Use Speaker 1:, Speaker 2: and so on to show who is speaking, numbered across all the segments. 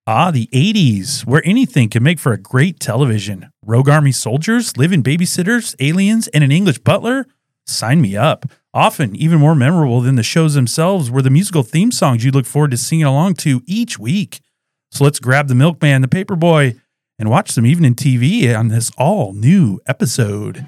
Speaker 1: The 80s, where anything can make for a great television. Rogue Army soldiers, live-in babysitters, aliens, and an English butler? Sign me up. Often, even more memorable than the shows themselves were the musical theme songs you look forward to singing along to each week. So let's grab the milkman, the paperboy, and watch some evening TV on this all-new episode.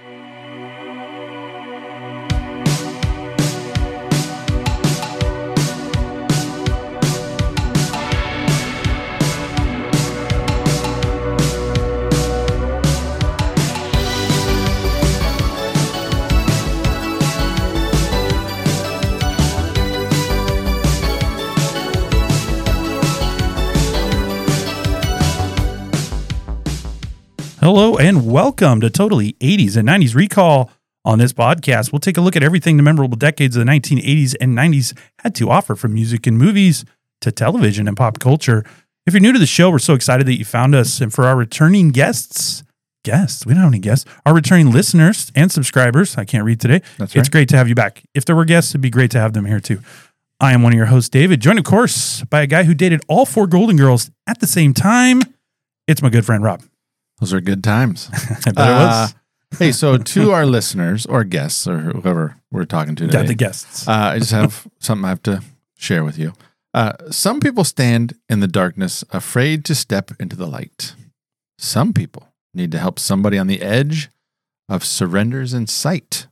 Speaker 1: Hello and welcome to Totally 80s and 90s Recall. On this podcast, we'll take a look at everything the memorable decades of the 1980s and 90s had to offer, from music and movies to television and pop culture. If you're new to the show, we're so excited that you found us. And for our returning guests, we don't have any guests, our returning listeners and subscribers, I can't read today.
Speaker 2: That's right.
Speaker 1: It's great to have you back. If there were guests, it'd be great to have them here too. I am one of your hosts, David, joined of course by a guy who dated all four Golden Girls at the same time. It's my good friend, Rob.
Speaker 2: Those are good times.
Speaker 1: I bet it was.
Speaker 2: Hey, so to our listeners or guests or whoever we're talking to today,
Speaker 1: Got the guests.
Speaker 2: I just have something I have to share with you. Some people stand in the darkness, afraid to step into the light. Some people need to help somebody on the edge of surrenders in sight.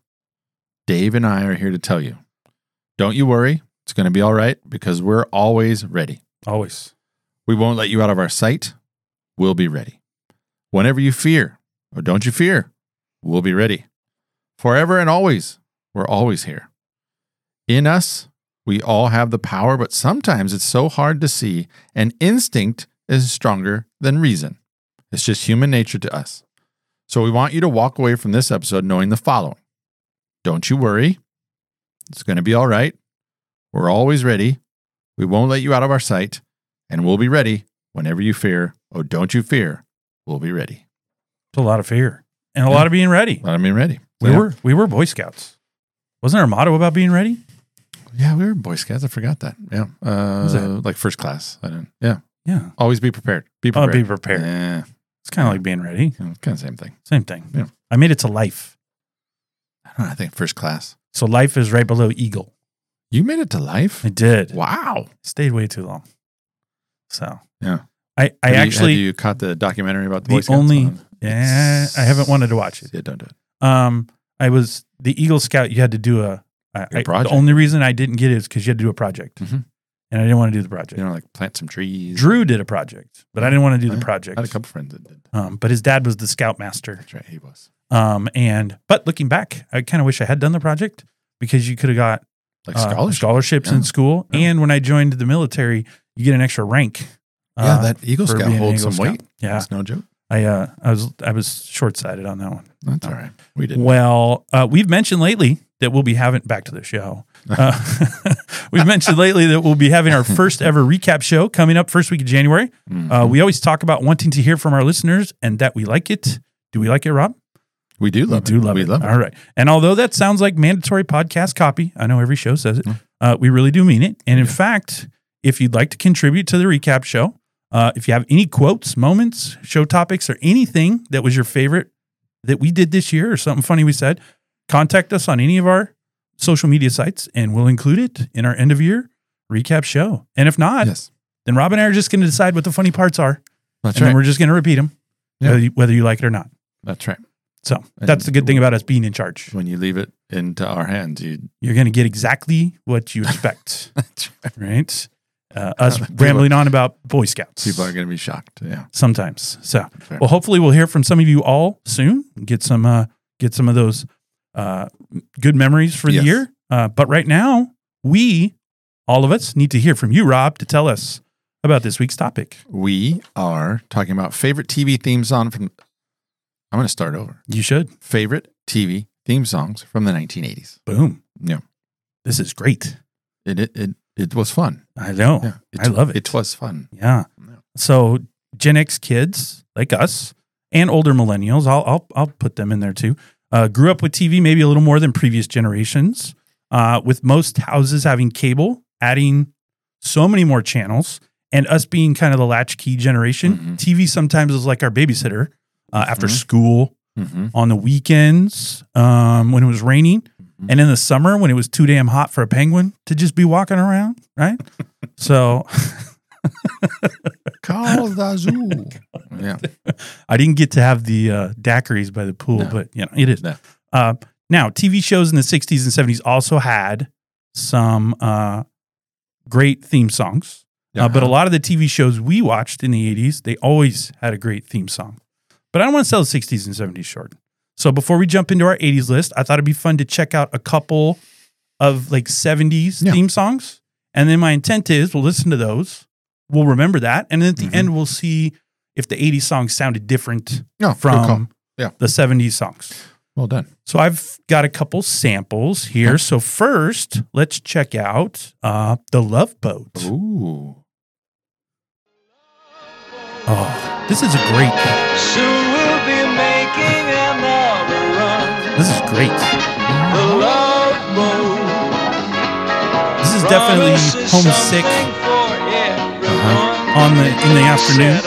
Speaker 2: Dave and I are here to tell you, don't you worry. It's going to be all right because we're always ready.
Speaker 1: Always.
Speaker 2: We won't let you out of our sight. We'll be ready. Whenever you fear, or don't you fear, we'll be ready. Forever and always, we're always here. In us, we all have the power, but sometimes it's so hard to see, and instinct is stronger than reason. It's just human nature to us. So we want you to walk away from this episode knowing the following. Don't you worry. It's going to be all right. We're always ready. We won't let you out of our sight, and we'll be ready whenever you fear, or don't you fear. We'll be ready.
Speaker 1: It's a lot of fear and a lot of being ready.
Speaker 2: A lot of being ready.
Speaker 1: We were Boy Scouts. Wasn't our motto about being ready?
Speaker 2: Yeah, we were Boy Scouts. I forgot that. Yeah.
Speaker 1: Was that?
Speaker 2: Like first class. I didn't. Yeah.
Speaker 1: Yeah.
Speaker 2: Always be prepared. Be prepared.
Speaker 1: Be prepared.
Speaker 2: Yeah.
Speaker 1: It's kind of like being ready.
Speaker 2: Kind of the same thing.
Speaker 1: Same thing.
Speaker 2: Yeah.
Speaker 1: I made it to life.
Speaker 2: I don't know. I think first class.
Speaker 1: So life is right below Eagle.
Speaker 2: You made it to life?
Speaker 1: I did.
Speaker 2: Wow.
Speaker 1: Stayed way too long. So
Speaker 2: yeah.
Speaker 1: Have
Speaker 2: you caught the documentary about the Boy Scouts?
Speaker 1: I haven't wanted to watch it.
Speaker 2: Yeah, don't do it.
Speaker 1: I was the Eagle Scout. You had to do a project. The only reason I didn't get it is because you had to do a project, and I didn't want to do the project.
Speaker 2: You know, like plant some trees.
Speaker 1: Drew did a project, but I didn't want to do the project.
Speaker 2: I had a couple friends that did.
Speaker 1: But his dad was the Scoutmaster.
Speaker 2: That's right, he was.
Speaker 1: But looking back, I kind of wish I had done the project because you could have got
Speaker 2: like
Speaker 1: scholarships in school, and when I joined the military, you get an extra rank.
Speaker 2: That Eagle Scout holds some weight.
Speaker 1: Yeah,
Speaker 2: it's no joke.
Speaker 1: I was short-sighted on that one.
Speaker 2: That's all right. We did.
Speaker 1: Well, we've mentioned lately that we'll be having back to the show. We've mentioned lately that we'll be having our first ever recap show coming up first week of January. We always talk about wanting to hear from our listeners and that we like it. Do we like it, Rob?
Speaker 2: We do love it.
Speaker 1: We love it. All right. And although that sounds like mandatory podcast copy, I know every show says it. We really do mean it. And in fact, if you'd like to contribute to the recap show, if you have any quotes, moments, show topics, or anything that was your favorite that we did this year or something funny we said, contact us on any of our social media sites and we'll include it in our end of year recap show. And if not, then Rob and I are just going to decide what the funny parts are.
Speaker 2: That's
Speaker 1: right. Then we're just going to repeat them, whether you like it or not.
Speaker 2: That's right.
Speaker 1: So that's the good thing about us being in charge.
Speaker 2: When you leave it into our hands,
Speaker 1: you're going to get exactly what you expect.
Speaker 2: That's
Speaker 1: right. Us rambling on about Boy Scouts.
Speaker 2: People are going to be shocked. Yeah.
Speaker 1: Sometimes. So, well, hopefully we'll hear from some of you all soon. Get some of those good memories for the year. But right now, all of us, need to hear from you, Rob, to tell us about this week's topic.
Speaker 2: We are talking about favorite TV theme song from. I'm going to start over.
Speaker 1: You should.
Speaker 2: Favorite TV theme songs from the 1980s.
Speaker 1: Boom.
Speaker 2: Yeah.
Speaker 1: This is great.
Speaker 2: It was fun.
Speaker 1: I know. Yeah, I love it.
Speaker 2: It was fun.
Speaker 1: Yeah. So Gen X kids like us and older millennials, I'll put them in there too, grew up with TV maybe a little more than previous generations, with most houses having cable, adding so many more channels And us being kind of the latchkey generation, TV sometimes is like our babysitter after school, on the weekends, when it was raining, and in the summer when it was too damn hot for a penguin to just be walking around, right? So
Speaker 2: Call the zoo. Yeah.
Speaker 1: I didn't get to have the daiquiris by the pool, but it is.
Speaker 2: No.
Speaker 1: Now, TV shows in the 60s and 70s also had some great theme songs. But a lot of the TV shows we watched in the 80s, they always had a great theme song. But I don't want to sell the 60s and 70s short. So before we jump into our 80s list, I thought it'd be fun to check out a couple of like 70s theme songs. And then my intent is we'll listen to those. We'll remember that. And then at the end, we'll see if the 80s songs sounded different from the 70s songs.
Speaker 2: Well done.
Speaker 1: So I've got a couple samples here. So first, let's check out The Love Boat.
Speaker 2: Ooh.
Speaker 1: Oh, this is a great.
Speaker 3: Soon we'll be making another run.
Speaker 1: This is great.
Speaker 3: The Love Boat.
Speaker 1: This is definitely homesick in the afternoon.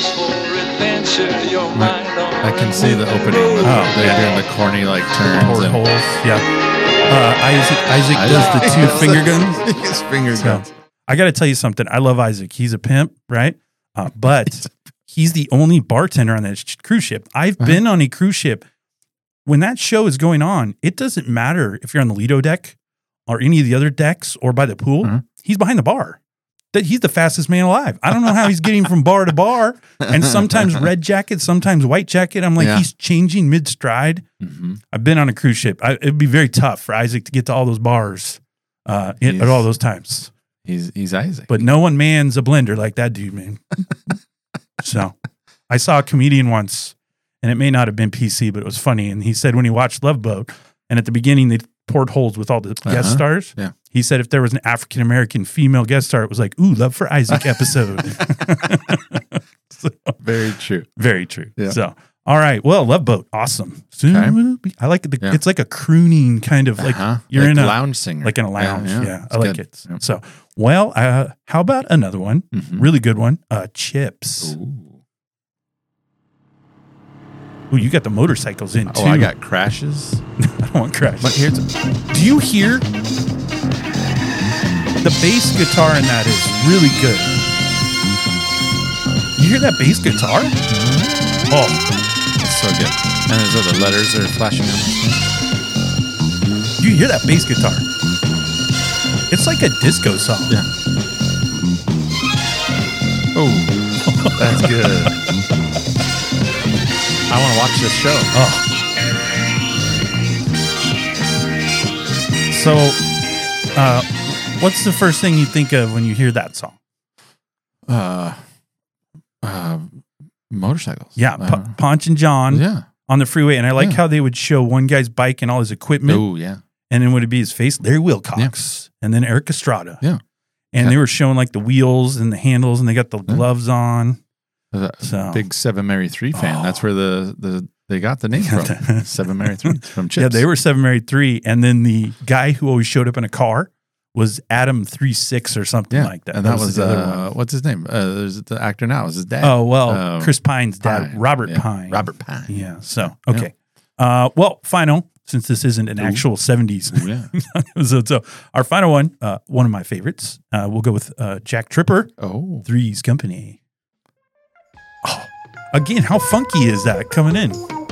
Speaker 2: I can see the opening. They're doing the corny like turns.
Speaker 1: Portholes. Yeah. Isaac does the two finger guns.
Speaker 2: His finger guns.
Speaker 1: I got to tell you something. I love Isaac. He's a pimp, right? But he's the only bartender on that cruise ship. I've been on a cruise ship. When that show is going on, it doesn't matter if you're on the Lido deck or any of the other decks or by the pool. He's behind the bar. He's the fastest man alive. I don't know how he's getting from bar to bar. And sometimes red jacket, sometimes white jacket. I'm like, he's changing mid-stride. I've been on a cruise ship. It'd be very tough for Isaac to get to all those bars at all those times.
Speaker 2: He's Isaac.
Speaker 1: But no one mans a blender like that dude, man. So I saw a comedian once, and it may not have been PC, but it was funny. And he said when he watched Love Boat, and at the beginning they poured holes with all the guest stars.
Speaker 2: Yeah.
Speaker 1: He said if there was an African-American female guest star, it was like, ooh, Love for Isaac episode. So,
Speaker 2: very true.
Speaker 1: Very true.
Speaker 2: Yeah.
Speaker 1: So, all right. Well, Love Boat. Awesome. I like it. It's like a crooning kind of like you're
Speaker 2: like
Speaker 1: in a
Speaker 2: lounge singer.
Speaker 1: Like in a lounge. Yeah. I like it.
Speaker 2: Yeah.
Speaker 1: So, well, how about another one? Really good one. Chips. Ooh, you got the motorcycles in too.
Speaker 2: Oh, I got Crashes.
Speaker 1: I don't want Crashes.
Speaker 2: But here's
Speaker 1: do you hear the bass guitar in that is really good. You hear that bass guitar? Oh,
Speaker 2: it's so good. And there's the letters are flashing on the screen.
Speaker 1: You hear that bass guitar? It's like a disco song.
Speaker 2: Yeah. Oh, that's good. I want to watch this show.
Speaker 1: Oh. So, what's the first thing you think of when you hear that song?
Speaker 2: Motorcycles.
Speaker 1: Yeah, Ponch and John on the freeway. And I like how they would show one guy's bike and all his equipment.
Speaker 2: Oh, yeah.
Speaker 1: And then would it be his face? Larry Wilcox. And then Eric Estrada.
Speaker 2: Yeah.
Speaker 1: And they were showing like the wheels and the handles and they got the gloves on.
Speaker 2: So. Big 7 Mary 3 fan. That's where they got the name from. 7 Mary 3 from Chips.
Speaker 1: Yeah, they were 7 Mary 3. And then the guy who always showed up in a car was Adam 36 or something like that.
Speaker 2: And that was the other one. What's his name? There's the actor now. It was his dad.
Speaker 1: Oh, well, Chris Pine's dad, Robert Pine.
Speaker 2: Robert Pine.
Speaker 1: Yeah. So, okay. Yeah. Well, final, since this isn't an actual 70s. So our final one of my favorites, we'll go with Jack Tripper.
Speaker 2: Oh.
Speaker 1: Three's Company. Oh, again, how funky is that coming in?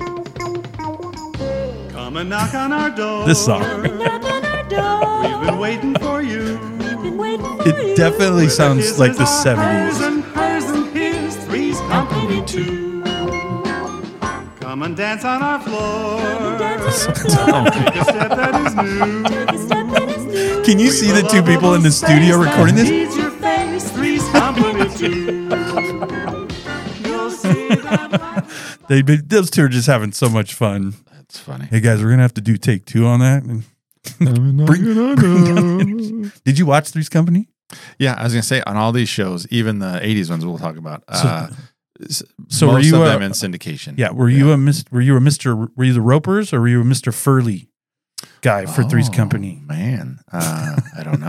Speaker 4: Come and knock on our door.
Speaker 1: This song.
Speaker 4: We've been waiting for you.
Speaker 1: It definitely sounds like the 70s.
Speaker 4: And hers and his, Three's Company too. Come and dance on our floor. Take a step that is new.
Speaker 1: Can you see the two people in the studio recording this?
Speaker 4: Needs your face, Three's Company too. You'll see that.
Speaker 1: Those two are just having so much fun.
Speaker 2: That's funny.
Speaker 1: Hey guys, we're gonna have to do take 2 on that. Did you watch Three's Company?
Speaker 2: Yeah, I was gonna say on all these shows, even the '80s ones we'll talk about.
Speaker 1: So
Speaker 2: most
Speaker 1: were you
Speaker 2: of them in syndication?
Speaker 1: Yeah. Were you the Ropers or were you a Mr. Furley guy for Three's Company?
Speaker 2: Man, I don't know.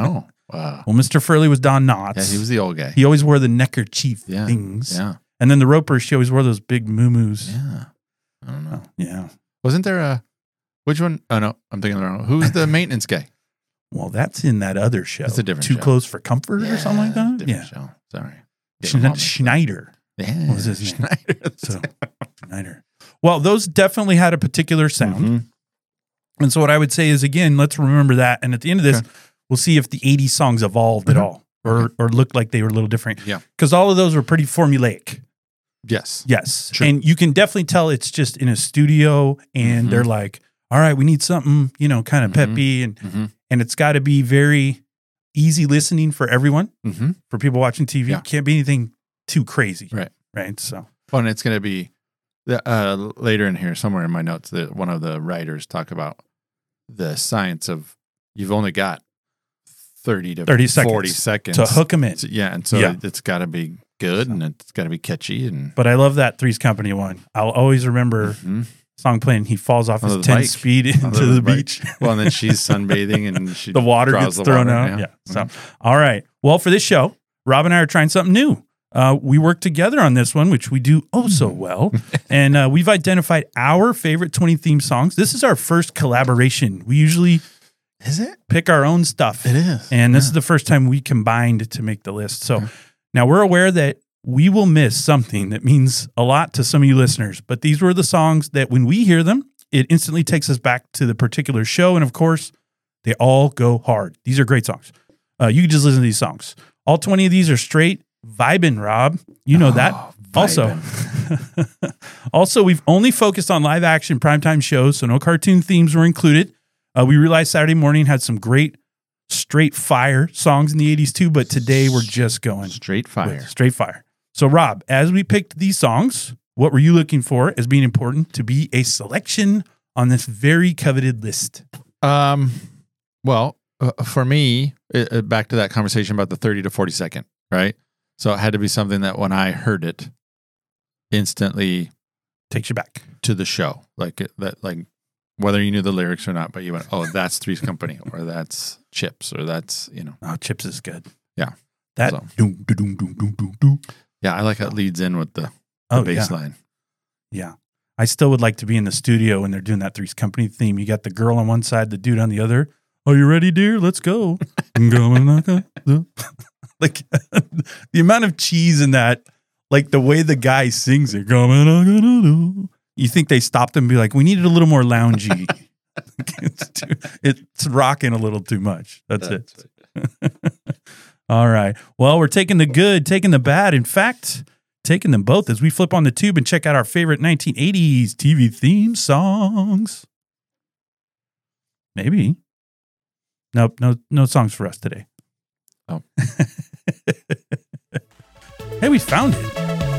Speaker 2: Wow.
Speaker 1: Well, Mr. Furley was Don Knotts.
Speaker 2: Yeah, he was the old guy.
Speaker 1: He always wore the neckerchief
Speaker 2: Yeah.
Speaker 1: things.
Speaker 2: Yeah.
Speaker 1: And then the Roper, she always wore those big moo-moos.
Speaker 2: Yeah. I don't know.
Speaker 1: Yeah.
Speaker 2: Wasn't there a, which one? Oh, no, I'm thinking the wrong one. Who's the maintenance guy?
Speaker 1: Well, that's in that other show.
Speaker 2: It's a different
Speaker 1: Too
Speaker 2: show.
Speaker 1: Close for Comfort or something like that?
Speaker 2: Different
Speaker 1: Yeah.
Speaker 2: show. Sorry. Getting them all mixed up.
Speaker 1: Schneider.
Speaker 2: Yeah.
Speaker 1: What was his name?
Speaker 2: Schneider.
Speaker 1: So, Schneider. Well, those definitely had a particular sound.
Speaker 2: Mhm.
Speaker 1: And so what I would say is, again, let's remember that. And at the end of this,
Speaker 2: Okay.
Speaker 1: we'll see if the 80s songs evolved at
Speaker 2: Mhm.
Speaker 1: all or looked like they were a little different.
Speaker 2: Yeah.
Speaker 1: Because all of those were pretty formulaic.
Speaker 2: Yes.
Speaker 1: Yes.
Speaker 2: Sure.
Speaker 1: And you can definitely tell it's just in a studio and
Speaker 2: Mhm.
Speaker 1: they're like, all right, we need something, kind of
Speaker 2: Mhm.
Speaker 1: peppy and
Speaker 2: Mm-hmm.
Speaker 1: it's got to be very easy listening for everyone,
Speaker 2: Mm-hmm.
Speaker 1: for people watching TV.
Speaker 2: Yeah.
Speaker 1: Can't be anything too crazy.
Speaker 2: Right.
Speaker 1: Right. So,
Speaker 2: Well, and it's going to be later in here, somewhere in my notes, that one of the writers talk about the science of you've only got 30 to
Speaker 1: 30 seconds
Speaker 2: 40 seconds
Speaker 1: to hook them in.
Speaker 2: So, yeah, and so
Speaker 1: Yeah.
Speaker 2: it's got to be good and it's got to be catchy and
Speaker 1: But I love that Three's Company one. I'll always remember
Speaker 2: Mhm.
Speaker 1: song playing. He falls off
Speaker 2: Onto
Speaker 1: his
Speaker 2: the
Speaker 1: 10
Speaker 2: bike.
Speaker 1: speed
Speaker 2: Onto
Speaker 1: into
Speaker 2: the
Speaker 1: the
Speaker 2: bike.
Speaker 1: beach.
Speaker 2: Well, and then she's sunbathing and she
Speaker 1: The water
Speaker 2: draws
Speaker 1: gets thrown
Speaker 2: water,
Speaker 1: out. Yeah. So,
Speaker 2: Mhm.
Speaker 1: all right. Well, for this show, Rob and I are trying something new. We work together on this one, which we do oh so well. And we've identified our favorite 20 theme songs. This is our first collaboration. We usually
Speaker 2: Is it?
Speaker 1: pick our own stuff.
Speaker 2: It is.
Speaker 1: And this is the first time we combined to make the list. So now we're aware that we will miss something that means a lot to some of you listeners. But these were the songs that when we hear them, it instantly takes us back to the particular show. And of course, they all go hard. These are great songs. You can just listen to these songs. All 20 of these are straight vibing, Rob. You know that. Also, also, we've only focused on live action primetime shows, so no cartoon themes were included. We realized Saturday Morning had some great straight fire songs in the 80s too, but today we're just going
Speaker 2: Straight fire.
Speaker 1: with straight fire. So, Rob, as we picked these songs, what were you looking for as being important to be a selection on this very coveted list?
Speaker 2: Well, for me, back to that conversation about the 30 to 40 second, right? So it had to be something that when I heard it, instantly
Speaker 1: Takes you back.
Speaker 2: to the show, like whether you knew the lyrics or not, but you went, oh, that's Three's Company, or that's Chips, or that's
Speaker 1: Oh, Chips is good.
Speaker 2: Yeah.
Speaker 1: That.
Speaker 2: So-
Speaker 1: Doom, doom, doom, doom, doom, doom.
Speaker 2: yeah, I like how it leads in with the
Speaker 1: Oh,
Speaker 2: bass
Speaker 1: yeah.
Speaker 2: line.
Speaker 1: Yeah. I still would like to be in the studio when they're doing that Three's Company theme. You got the girl on one side, the dude on the other. Are you ready, dear? Let's go. Like the amount of cheese in that, like the way the guy sings it. You think they stopped and be like, we needed a little more loungy. It's rocking a little too much. That's it. All right. Well, we're taking the good, taking the bad. In fact, taking them both as we flip on the tube and check out our favorite 1980s TV theme songs. Maybe. Nope, no songs for us today.
Speaker 2: Oh.
Speaker 1: Hey, we found it.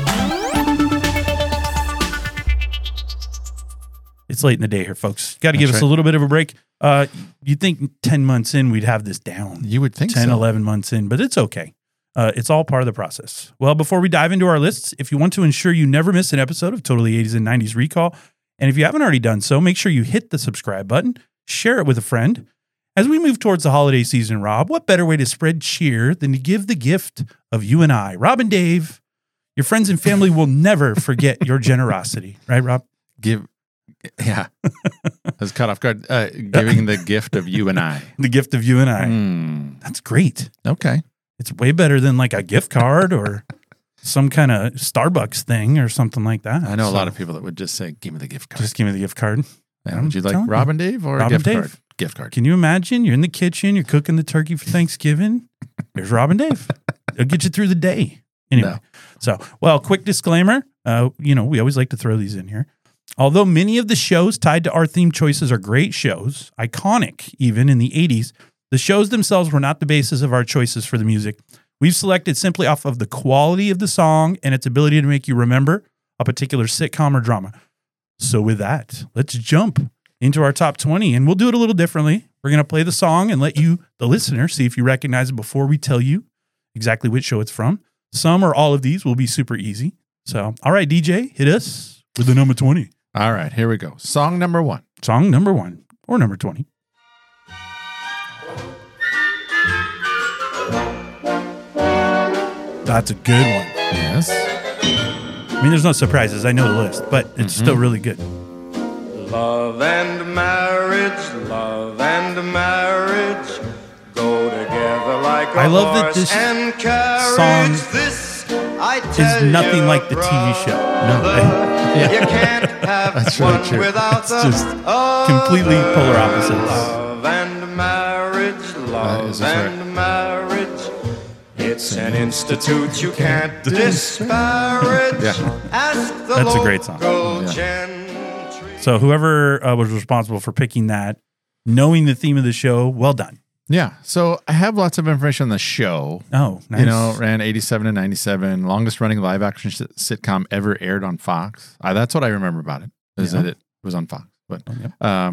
Speaker 1: It's late in the day here, folks. Got to give
Speaker 2: That's
Speaker 1: us a
Speaker 2: right.
Speaker 1: little bit of a break. You'd think 10 months in, we'd have this down.
Speaker 2: You would think
Speaker 1: 10,
Speaker 2: so.
Speaker 1: 11 months in, but it's okay. It's all part of the process. Well, before we dive into our lists, if you want to ensure you never miss an episode of Totally 80s and 90s Recall, and if you haven't already done so, make sure you hit the subscribe button, share it with a friend. As we move towards the holiday season, Rob, what better way to spread cheer than to give the gift of you and I? Rob and Dave, your friends and family will never forget your generosity. Right, Rob?
Speaker 2: Yeah. I was caught off guard. Giving the gift of you and I.
Speaker 1: The gift of you and I.
Speaker 2: Hmm.
Speaker 1: That's great.
Speaker 2: Okay.
Speaker 1: It's way better than like a gift card or some kind of Starbucks thing or something like that.
Speaker 2: I know a
Speaker 1: So,
Speaker 2: lot of people that would just say, give me the gift card.
Speaker 1: Just give me the gift card.
Speaker 2: Yeah,
Speaker 1: I'm
Speaker 2: would you like
Speaker 1: telling you.
Speaker 2: Rob and Dave or
Speaker 1: Rob
Speaker 2: a
Speaker 1: and
Speaker 2: gift
Speaker 1: Dave.
Speaker 2: card? Gift card.
Speaker 1: Can you imagine? You're in the kitchen, you're cooking the turkey for Thanksgiving. There's Rob and Dave. It'll get you through the day. Anyway,
Speaker 2: No.
Speaker 1: so, well, quick disclaimer. We always like to throw these in here. Although many of the shows tied to our theme choices are great shows, iconic even in the 80s, the shows themselves were not the basis of our choices for the music. We've selected simply off of the quality of the song and its ability to make you remember a particular sitcom or drama. So with that, let's jump into our top 20, and we'll do it a little differently. We're going to play the song and let you, the listener, see if you recognize it before we tell you exactly which show it's from. Some or all of these will be super easy. So, all right, DJ, hit us with the number 20.
Speaker 2: All right, here we go. Song number 1.
Speaker 1: Song number 1 or number 20. That's a good one.
Speaker 2: Yes.
Speaker 1: I mean, there's no surprises. I know the list, but it's still really good.
Speaker 3: Love and marriage go together like a
Speaker 1: I love that
Speaker 3: horse
Speaker 1: this
Speaker 3: and carriage.
Speaker 1: song
Speaker 3: This I
Speaker 1: Is
Speaker 3: tell
Speaker 1: nothing
Speaker 3: you,
Speaker 1: like the TV show.
Speaker 3: brother, you can't have
Speaker 2: That's really
Speaker 3: one
Speaker 2: true.
Speaker 3: without
Speaker 1: It's
Speaker 3: the
Speaker 1: just
Speaker 3: other.
Speaker 1: completely polar opposites.
Speaker 3: Love and marriage,
Speaker 2: is
Speaker 3: love
Speaker 2: this
Speaker 3: and marriage. It's an institute you can't disparage.
Speaker 2: Yeah.
Speaker 3: Ask the
Speaker 1: That's a great song.
Speaker 3: local
Speaker 2: Yeah.
Speaker 3: gentry.
Speaker 1: So whoever was responsible for picking that, knowing the theme of the show, well done.
Speaker 2: Yeah. So I have lots of information on the show.
Speaker 1: Oh, nice.
Speaker 2: You know, ran 87 to 97, longest running live action sitcom ever aired on Fox. That's what I remember about it, is
Speaker 1: Yeah.
Speaker 2: that it was on Fox. But
Speaker 1: Yep.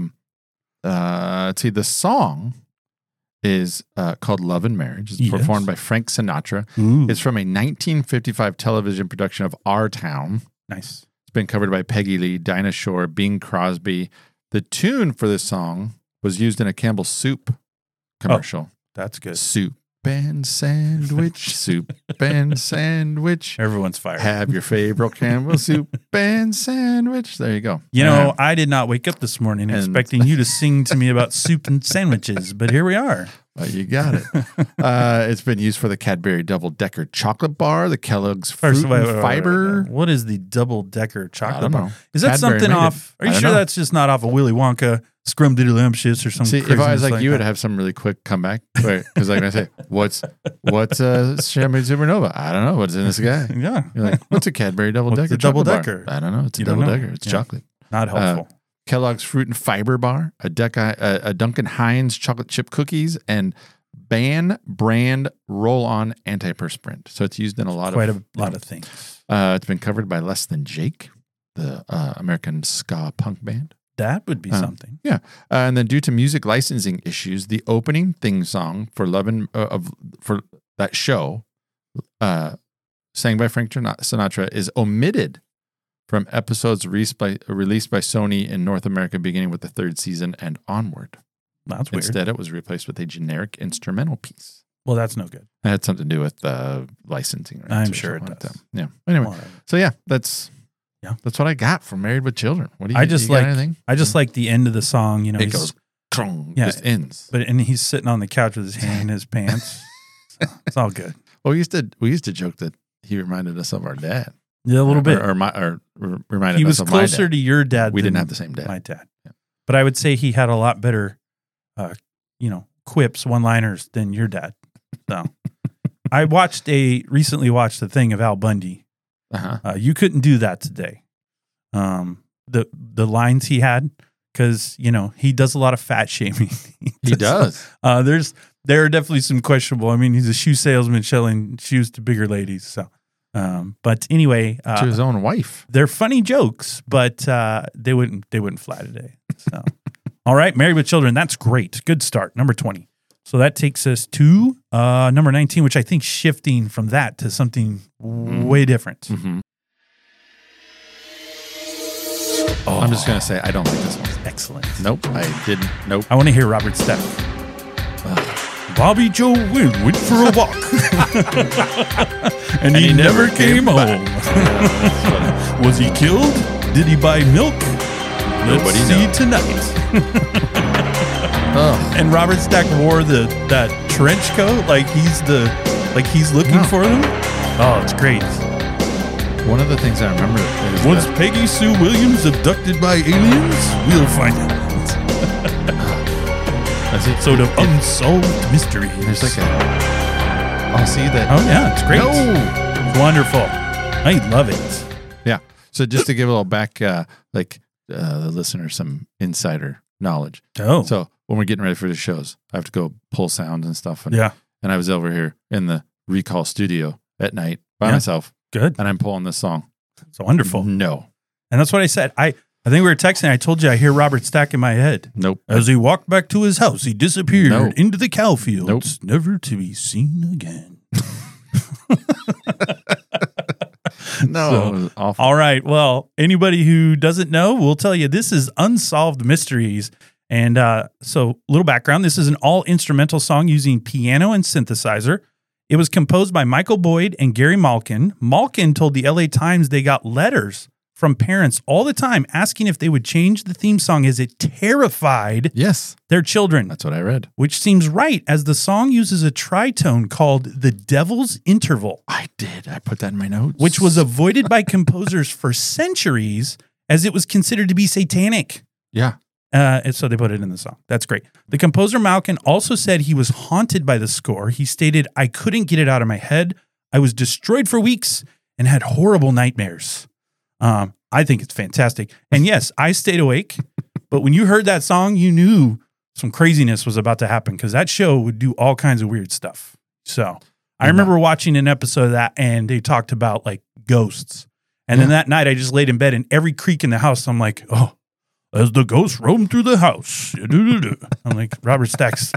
Speaker 2: let's see, the song is called Love and Marriage. It's
Speaker 1: Yes.
Speaker 2: performed by Frank Sinatra.
Speaker 1: Ooh,
Speaker 2: It's from a 1955 television production of Our Town.
Speaker 1: nice.
Speaker 2: It's been covered by Peggy Lee, Dinah Shore, Bing Crosby. The tune for this song was used in a Campbell's Soup commercial.
Speaker 1: That's good.
Speaker 2: Soup and sandwich, soup and sandwich.
Speaker 1: Everyone's fired.
Speaker 2: Have your favorite Campbell soup and sandwich. There you go.
Speaker 1: You know, I did not wake up this morning
Speaker 2: And-
Speaker 1: expecting you to sing to me about soup and sandwiches, but here we are.
Speaker 2: Well, you got it. It's been used for the Cadbury Double Decker Chocolate Bar, the Kellogg's Fruit
Speaker 1: First,
Speaker 2: and Fiber.
Speaker 1: What is the double decker
Speaker 2: I
Speaker 1: chocolate
Speaker 2: don't
Speaker 1: bar?
Speaker 2: know.
Speaker 1: Is that
Speaker 2: Cadbury
Speaker 1: something
Speaker 2: made it.
Speaker 1: off? Are
Speaker 2: I
Speaker 1: you
Speaker 2: don't
Speaker 1: sure
Speaker 2: know.
Speaker 1: that's just not off of Willy Wonka, Scrumdiddlyumptious or something?
Speaker 2: See, if I was like you, would have some really quick comeback. Because like I say, what's Champagne Supernova? I don't know. What's in this guy?
Speaker 1: Yeah,
Speaker 2: You're like, what's a Cadbury Double
Speaker 1: What's
Speaker 2: Decker?
Speaker 1: a Double
Speaker 2: chocolate bar?
Speaker 1: Decker?
Speaker 2: I don't know. It's a
Speaker 1: You don't
Speaker 2: Double
Speaker 1: know.
Speaker 2: Decker. It's
Speaker 1: Yeah.
Speaker 2: chocolate.
Speaker 1: not helpful.
Speaker 2: Kellogg's Fruit and Fiber Bar, a Duncan Hines chocolate chip cookies, and Ban brand roll-on antiperspirant. So it's used in a lot
Speaker 1: Quite
Speaker 2: of
Speaker 1: a lot of things.
Speaker 2: It's been covered by Less Than Jake, the American ska punk band.
Speaker 1: That would be something.
Speaker 2: Yeah, and then due to music licensing issues, the opening theme song for for that show, sang by Frank Sinatra, is omitted from episodes released by Sony in North America, beginning with the third season and onward.
Speaker 1: That's weird.
Speaker 2: Instead, it was replaced with a generic instrumental piece.
Speaker 1: Well, that's no good.
Speaker 2: It had something to do with licensing. Rights
Speaker 1: I'm
Speaker 2: or
Speaker 1: sure it
Speaker 2: something like
Speaker 1: does.
Speaker 2: that. Yeah. Anyway,
Speaker 1: Whatever.
Speaker 2: so yeah, that's
Speaker 1: Yeah.
Speaker 2: what I got from Married with Children. What do you?
Speaker 1: I just
Speaker 2: you got
Speaker 1: like
Speaker 2: anything?
Speaker 1: I just like the end of the song. You know,
Speaker 2: It
Speaker 1: he's-
Speaker 2: goes, crong,
Speaker 1: Yeah.
Speaker 2: just ends.
Speaker 1: and he's sitting on the couch with his hand in his pants. So it's all good.
Speaker 2: Well, we used to joke that he reminded us of our dad.
Speaker 1: Yeah, a little bit.
Speaker 2: or reminded
Speaker 1: He
Speaker 2: us
Speaker 1: was
Speaker 2: of
Speaker 1: closer
Speaker 2: my dad.
Speaker 1: to your dad.
Speaker 2: We didn't
Speaker 1: than
Speaker 2: have the same dad.
Speaker 1: My dad.
Speaker 2: Yeah.
Speaker 1: But I would say he had a lot better, quips, one-liners than your dad. So I recently watched the thing of Al Bundy.
Speaker 2: Uh-huh.
Speaker 1: You couldn't do that today. The lines he had, because he does a lot of fat shaming.
Speaker 2: He does.
Speaker 1: There are definitely some questionable. I mean, he's a shoe salesman selling shoes to bigger ladies. So, but anyway,
Speaker 2: To his own wife.
Speaker 1: they're funny jokes, but they wouldn't fly today. So, all right, Married with Children. That's great. Good start. Number 20. So that takes us to number 19, which I think shifting from that to something way different.
Speaker 2: Mm-hmm. Oh, I'm just gonna say I don't like this one.
Speaker 1: Excellent.
Speaker 2: Nope, I didn't. Nope.
Speaker 1: I want to hear Robert Stack. Bobby Joe Wynn went for a walk, and he never came home. Was he killed? Did he buy milk?
Speaker 2: Nobody
Speaker 1: Let's see
Speaker 2: knows.
Speaker 1: tonight.
Speaker 2: Oh,
Speaker 1: And Robert Stack wore that trench coat like he's looking
Speaker 2: No.
Speaker 1: for them. Oh, it's great.
Speaker 2: one of the things I remember is
Speaker 1: Was
Speaker 2: that
Speaker 1: Peggy Sue Williams abducted by aliens? We'll find out.
Speaker 2: that's it.
Speaker 1: So the unsolved mysteries.
Speaker 2: There's like a. I'll see that.
Speaker 1: Oh yeah, it's great.
Speaker 2: No.
Speaker 1: It's wonderful. I love it.
Speaker 2: Yeah. So just to give a little back, the listener some insider knowledge.
Speaker 1: Oh,
Speaker 2: So when we're getting ready for the shows, I have to go pull sounds and stuff. And,
Speaker 1: yeah,
Speaker 2: and I was over here in the Recall studio at night by
Speaker 1: Yeah.
Speaker 2: myself,
Speaker 1: good.
Speaker 2: and I'm pulling this song.
Speaker 1: It's wonderful.
Speaker 2: No.
Speaker 1: And that's what I said. I think we were texting. I told you I hear Robert Stack in my head.
Speaker 2: Nope.
Speaker 1: As he walked back to his house, he disappeared
Speaker 2: No.
Speaker 1: into the cow fields,
Speaker 2: Nope.
Speaker 1: never to be seen again.
Speaker 2: No.
Speaker 1: So-
Speaker 2: it was awful.
Speaker 1: All right. Well, anybody who doesn't know, we'll tell you this is Unsolved Mysteries. And so, little background, this is an all instrumental song using piano and synthesizer. It was composed by Michael Boyd and Gary Malkin. Malkin told the LA Times they got letters from parents all the time asking if they would change the theme song as it terrified
Speaker 2: Yes,
Speaker 1: their children,
Speaker 2: that's what I read.
Speaker 1: which seems right as the song uses a tritone called the Devil's Interval,
Speaker 2: I did. I put that in my notes.
Speaker 1: which was avoided by composers for centuries as it was considered to be satanic.
Speaker 2: Yeah.
Speaker 1: And so they put it in the song. That's great. The composer Malkin also said he was haunted by the score. He stated, "I couldn't get it out of my head. I was destroyed for weeks and had horrible nightmares." I think it's fantastic. And yes, I stayed awake. But when you heard that song, you knew some craziness was about to happen because that show would do all kinds of weird stuff. So I remember watching an episode of that and they talked about like ghosts. And then that night I just laid in bed and every creak in the house, I'm like, oh, as the ghosts roam through the house. I'm like, Robert Stack's.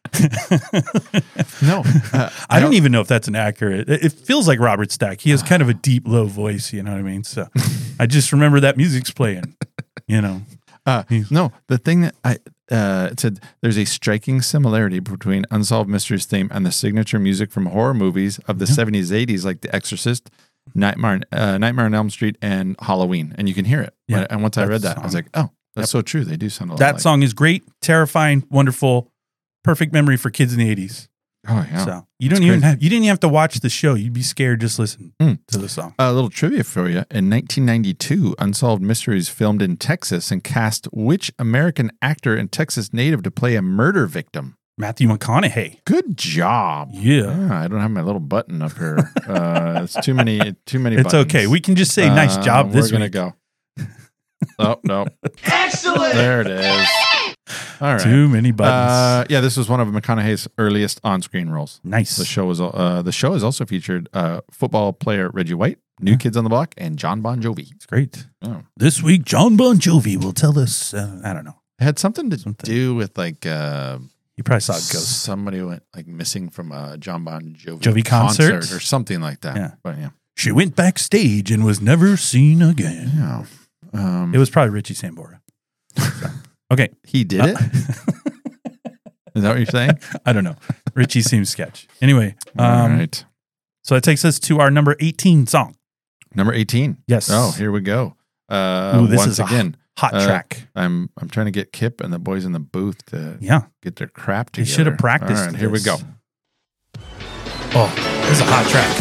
Speaker 2: No.
Speaker 1: I don't even know if that's an accurate. It feels like Robert Stack. He has kind of a deep, low voice. You know what I mean? So I just remember that music's playing, you know.
Speaker 2: No, the thing that it said there's a striking similarity between Unsolved Mysteries theme and the signature music from horror movies of the 70s, 80s, like The Exorcist, Nightmare on Elm Street, and Halloween. And you can hear it.
Speaker 1: Yeah,
Speaker 2: And once I read that,
Speaker 1: song.
Speaker 2: I was like, oh, that's so true. They do sound a lot
Speaker 1: That
Speaker 2: like.
Speaker 1: song is great, terrifying, wonderful, perfect memory for kids in the 80s.
Speaker 2: Oh, yeah.
Speaker 1: So you didn't even have to watch the show. You'd be scared just listen to the song.
Speaker 2: A little trivia for you. In 1992, Unsolved Mysteries filmed in Texas and cast which American actor and Texas native to play a murder victim?
Speaker 1: Matthew McConaughey.
Speaker 2: Good job.
Speaker 1: Yeah.
Speaker 2: I don't have my little button up here. It's too many
Speaker 1: It's
Speaker 2: buttons.
Speaker 1: okay. We can just say nice job this
Speaker 2: We're going
Speaker 1: week.
Speaker 2: to go. Oh, no.
Speaker 3: Excellent.
Speaker 2: There it is. All right.
Speaker 1: Too many buttons.
Speaker 2: Yeah, this was one of McConaughey's earliest on-screen roles.
Speaker 1: Nice.
Speaker 2: The show has also featured football player Reggie White, New Kids on the Block, and John Bon Jovi.
Speaker 1: It's great.
Speaker 2: Oh.
Speaker 1: This week, John Bon Jovi will tell us, I don't know.
Speaker 2: It had something to do with like
Speaker 1: You probably saw it ghost.
Speaker 2: somebody went like missing from a John Bon Jovi,
Speaker 1: Jovi concert?
Speaker 2: or something like that.
Speaker 1: Yeah.
Speaker 2: But yeah.
Speaker 1: She went backstage and was never seen again.
Speaker 2: Yeah.
Speaker 1: It was probably Richie Sambora. Okay.
Speaker 2: He did it? Is that what you're saying?
Speaker 1: I don't know. Richie seems sketch. Anyway,
Speaker 2: All right.
Speaker 1: so that takes us to our number 18 song.
Speaker 2: Number 18.
Speaker 1: Yes.
Speaker 2: Oh, here we go.
Speaker 1: Ooh, this
Speaker 2: Once
Speaker 1: is a
Speaker 2: again,
Speaker 1: hot track.
Speaker 2: I'm trying to get Kip and the boys in the booth to
Speaker 1: Yeah.
Speaker 2: get their crap
Speaker 1: They
Speaker 2: together.
Speaker 1: should have practiced.
Speaker 2: All right, here we
Speaker 1: this.
Speaker 2: go.
Speaker 1: Oh, this is a hot track.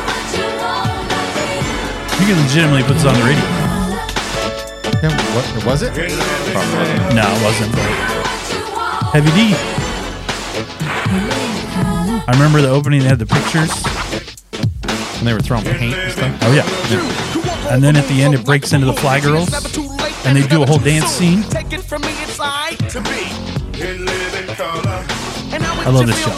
Speaker 1: You can legitimately put this on the radio.
Speaker 2: Yeah, what was it? Probably wasn't.
Speaker 1: No, it wasn't. But Heavy D. I remember the opening. They had the pictures.
Speaker 2: And they were throwing paint and stuff.
Speaker 1: Oh yeah. And then at the end, it breaks into the Fly Girls, and they do a whole dance scene.
Speaker 3: I
Speaker 1: love this show.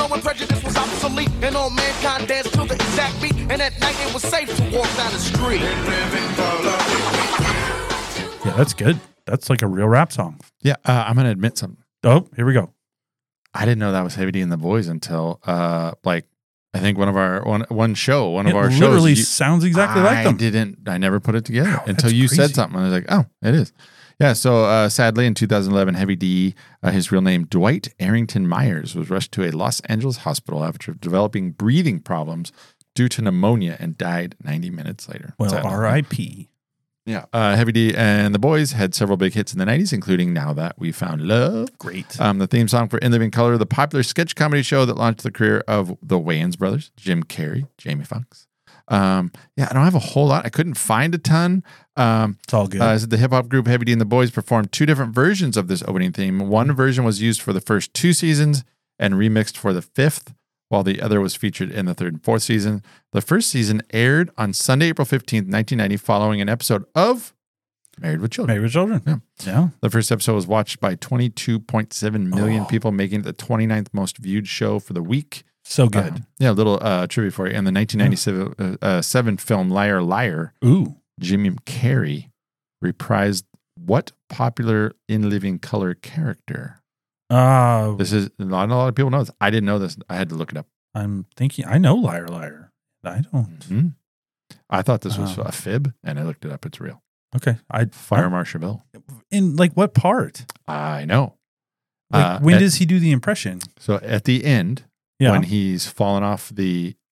Speaker 1: Yeah, that's good. That's like a real rap song.
Speaker 2: Yeah, I'm going to admit something.
Speaker 1: Oh, here we go.
Speaker 2: I didn't know that was Heavy D and the Boys until like I think one of our one show, one of
Speaker 1: It
Speaker 2: our
Speaker 1: literally
Speaker 2: shows.
Speaker 1: sounds exactly like them.
Speaker 2: I never put it together
Speaker 1: Wow,
Speaker 2: until
Speaker 1: that's
Speaker 2: you said
Speaker 1: crazy.
Speaker 2: something. I was like, oh, it is. Yeah. So sadly, in 2011, Heavy D, his real name Dwight Arrington Myers, was rushed to a Los Angeles hospital after developing breathing problems due to pneumonia and died 90 minutes later.
Speaker 1: Well,
Speaker 2: Sadly.
Speaker 1: R.I.P.
Speaker 2: Yeah. Heavy D and the Boys had several big hits in the 90s, including Now That We Found Love.
Speaker 1: Great.
Speaker 2: The theme song for In Living Color, the popular sketch comedy show that launched the career of the Wayans brothers, Jim Carrey, Jamie Foxx. Yeah, I don't have a whole lot. I couldn't find a ton.
Speaker 1: It's all good.
Speaker 2: The hip hop group Heavy D and the Boys performed two different versions of this opening theme. One version was used for the first two seasons and remixed for the fifth, while the other was featured in the third and fourth season. The first season aired on Sunday, April 15th, 1990, following an episode of Married with Children.
Speaker 1: Married with Children.
Speaker 2: Yeah.
Speaker 1: Yeah.
Speaker 2: The first episode was watched by 22.7 million people, making it the 29th most viewed show for the week.
Speaker 1: So good.
Speaker 2: Yeah, a little trivia for you. In the 1997 film Liar Liar,
Speaker 1: Ooh.
Speaker 2: Jim Carrey reprised what popular In Living Color character? This is not a lot of people know this. I didn't know this. I had to look it up.
Speaker 1: I'm thinking, I know Liar Liar. I don't.
Speaker 2: Mhm. I thought this was a fib, and I looked it up. It's real.
Speaker 1: Okay.
Speaker 2: Fire Marshal Bill.
Speaker 1: In like what part?
Speaker 2: I know.
Speaker 1: Like when does he do the impression?
Speaker 2: So at the end,
Speaker 1: Yeah.
Speaker 2: when he's fallen off the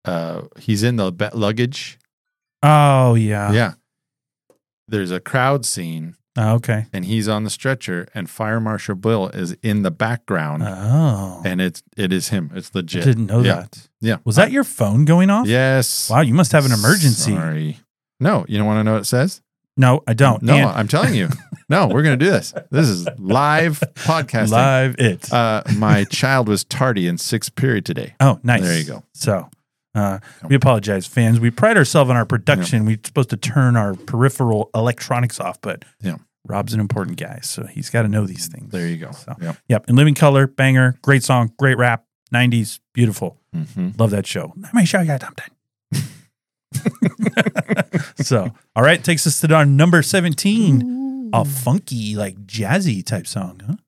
Speaker 2: he's in the luggage.
Speaker 1: Oh, yeah.
Speaker 2: Yeah. There's a crowd scene.
Speaker 1: Oh, okay.
Speaker 2: And he's on the stretcher, and Fire Marshal Bill is in the background.
Speaker 1: Oh.
Speaker 2: And it is him. It's legit.
Speaker 1: I didn't know that.
Speaker 2: Yeah.
Speaker 1: Was that your phone going off?
Speaker 2: Yes.
Speaker 1: Wow, you must have an emergency.
Speaker 2: Sorry. No, you don't want to know what it says?
Speaker 1: No, I don't.
Speaker 2: No,
Speaker 1: And
Speaker 2: I'm telling you. No, we're going to do this. This is live podcasting.
Speaker 1: live it.
Speaker 2: My child was tardy in 6th period today.
Speaker 1: Oh, nice.
Speaker 2: There you go.
Speaker 1: So, we apologize, fans. We pride ourselves on our production. We're supposed to turn our peripheral electronics off, but Rob's an important guy, so he's got to know these things.
Speaker 2: There you go.
Speaker 1: So, yep. In Living Color, banger, great song, great rap, 90s, beautiful.
Speaker 2: Mm-hmm.
Speaker 1: Love that show. Let me show you something. So, all right, takes us to our number 17, a funky, like jazzy type song, huh?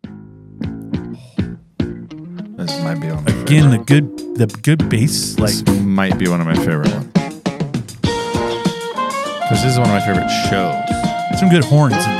Speaker 2: This might be one of my
Speaker 1: Again,
Speaker 2: favorite.
Speaker 1: the good bass, like
Speaker 2: This might be one of my favorite ones. Because this is one of my favorite shows.
Speaker 1: some good horns in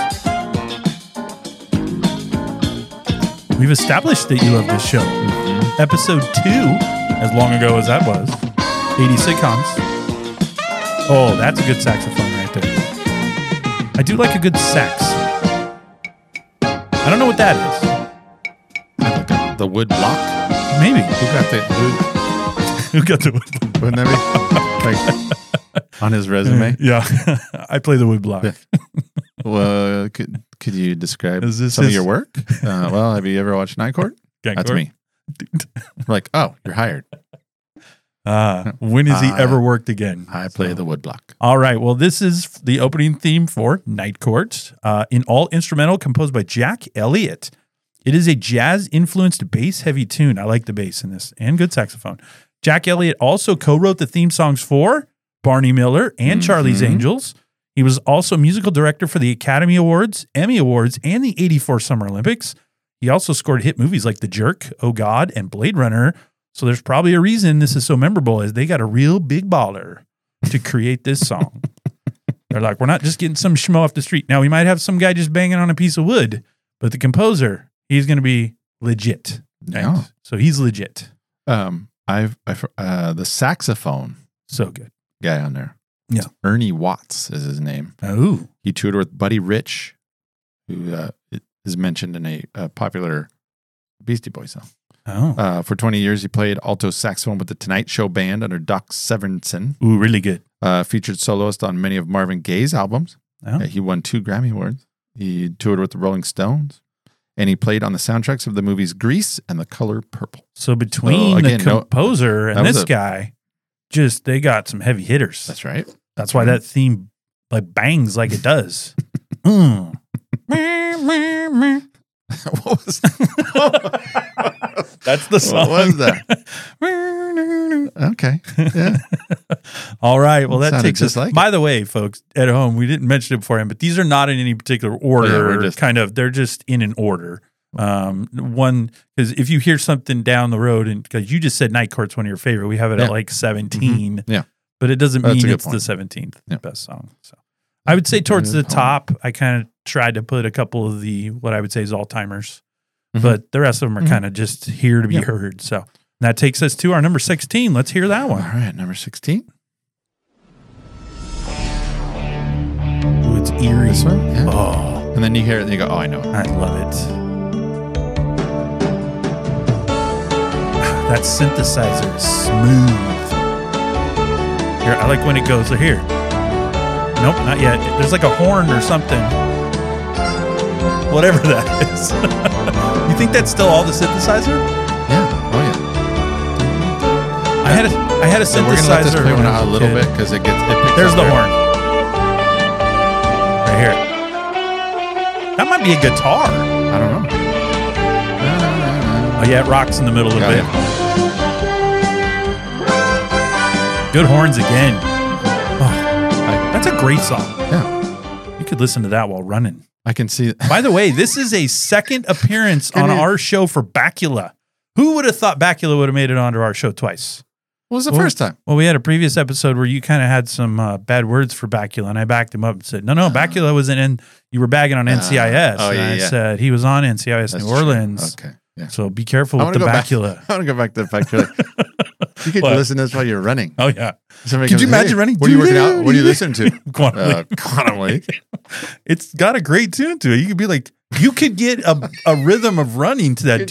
Speaker 1: this. We've established that you love this show. Episode 2, as long ago as that was, 80 sitcoms. Oh, that's a good saxophone right there. I do like a good sax. I don't know what that is.
Speaker 2: The wood block.
Speaker 1: Maybe.
Speaker 2: Who got the?
Speaker 1: Who got the wood?
Speaker 2: Wouldn't that be like on his resume?
Speaker 1: Yeah, I play the wood block.
Speaker 2: Well, could you describe
Speaker 1: Is this
Speaker 2: some of
Speaker 1: his-
Speaker 2: your work? Well, have you ever watched Night Court? That's me. Like, oh, you're hired.
Speaker 1: When has he ever worked again?
Speaker 2: I play the wood block.
Speaker 1: All right. Well, this is the opening theme for Night Court, in all instrumental, composed by Jack Elliott. It is a jazz-influenced bass-heavy tune. I like the bass in this, and good saxophone. Jack Elliott also co-wrote the theme songs for Barney Miller and Charlie's Angels. He was also musical director for the Academy Awards, Emmy Awards, and the '84 Summer Olympics. He also scored hit movies like The Jerk, Oh God, and Blade Runner. So there's probably a reason this is so memorable, is they got a real big baller to create this song. They're like, we're not just getting some schmo off the street. Now, we might have some guy just banging on a piece of wood, but the composer, he's going to be legit. Right?
Speaker 2: Yeah.
Speaker 1: So he's legit.
Speaker 2: The saxophone
Speaker 1: So good.
Speaker 2: guy on there.
Speaker 1: Yeah.
Speaker 2: Ernie Watts is his name.
Speaker 1: Oh.
Speaker 2: He toured with Buddy Rich, who is mentioned in a popular Beastie Boys song.
Speaker 1: Oh.
Speaker 2: For 20 years, he played alto saxophone with the Tonight Show Band under Doc Severinsen.
Speaker 1: Ooh, really good.
Speaker 2: Featured soloist on many of Marvin Gaye's albums.
Speaker 1: Oh.
Speaker 2: He won 2 Grammy Awards. He toured with the Rolling Stones. And he played on the soundtracks of the movies Grease and The Color Purple.
Speaker 1: So between
Speaker 2: again,
Speaker 1: the composer and
Speaker 2: that was
Speaker 1: this guy, they got some heavy hitters.
Speaker 2: That's right.
Speaker 1: That's why that theme like bangs like it does. Mm.
Speaker 2: What was that?
Speaker 1: That's the song.
Speaker 2: What was that? Okay. Yeah.
Speaker 1: All right. Well, that
Speaker 2: Sounded
Speaker 1: takes
Speaker 2: just
Speaker 1: us.
Speaker 2: like
Speaker 1: By the way, folks at home, we didn't mention it beforehand, but these are not in any particular order.
Speaker 2: we're just-
Speaker 1: they're just in an order. One, because if you hear something down the road, and because you just said Night Court's one of your favorite, we have it at like 17.
Speaker 2: Yeah.
Speaker 1: But it doesn't
Speaker 2: That's a
Speaker 1: mean
Speaker 2: good
Speaker 1: it's the
Speaker 2: point.
Speaker 1: 17th
Speaker 2: Yeah.
Speaker 1: best song. So I would say towards the
Speaker 2: Good point.
Speaker 1: top, I kind of tried to put a couple of the what I would say is all timers,
Speaker 2: Mhm.
Speaker 1: but the rest of them are kind of just here to be
Speaker 2: Yeah.
Speaker 1: heard. So that takes us to our number 16. Let's hear that
Speaker 2: All
Speaker 1: one.
Speaker 2: right. Number 16.
Speaker 1: Ooh, it's eerie.
Speaker 2: This one? Yeah.
Speaker 1: Oh,
Speaker 2: And then you hear it and you go, oh, I know it.
Speaker 1: I love it. That synthesizer is smooth. Here, I like when it goes here. Nope, not yet. There's like a horn or something. Whatever that is. You think that's still all the synthesizer?
Speaker 2: Yeah. Oh, yeah.
Speaker 1: I had a
Speaker 2: So we're going to let this
Speaker 1: synthesizer.
Speaker 2: play
Speaker 1: when
Speaker 2: one
Speaker 1: I
Speaker 2: out a
Speaker 1: was
Speaker 2: little
Speaker 1: kid.
Speaker 2: bit because it picks
Speaker 1: There's
Speaker 2: up
Speaker 1: the
Speaker 2: there.
Speaker 1: horn. Right here. That might be a guitar.
Speaker 2: I don't know.
Speaker 1: Oh yeah, it rocks in the middle a
Speaker 2: Got
Speaker 1: bit.
Speaker 2: it.
Speaker 1: Good horns again. Oh, that's a great song.
Speaker 2: Yeah.
Speaker 1: You could listen to that while running.
Speaker 2: I can see.
Speaker 1: By the way, this is a second appearance on our show for Bakula. Who would have thought Bakula would have made it onto our show twice?
Speaker 2: What was the
Speaker 1: Well,
Speaker 2: first time?
Speaker 1: Well, we had a previous episode where you kind of had some bad words for Bakula, and I backed him up and said, no, Bakula wasn't in. You were bagging on NCIS.
Speaker 2: oh,
Speaker 1: and
Speaker 2: yeah,
Speaker 1: I
Speaker 2: yeah.
Speaker 1: said he was on NCIS
Speaker 2: That's
Speaker 1: New
Speaker 2: true.
Speaker 1: Orleans.
Speaker 2: Okay. Yeah.
Speaker 1: So be careful
Speaker 2: I
Speaker 1: with
Speaker 2: want
Speaker 1: the
Speaker 2: to go back.
Speaker 1: bacula.
Speaker 2: I want to go back to the fact you're like, you could
Speaker 1: What?
Speaker 2: listen to this while you're running.
Speaker 1: Oh yeah.
Speaker 2: Somebody
Speaker 1: Could you
Speaker 2: comes,
Speaker 1: imagine
Speaker 2: "Hey,
Speaker 1: running?
Speaker 2: What are you working out? What are you listening to?
Speaker 1: Quantum Leap.
Speaker 2: Quantum Leap.
Speaker 1: It's got a great tune to it. You could be like, you could get a rhythm of running to that.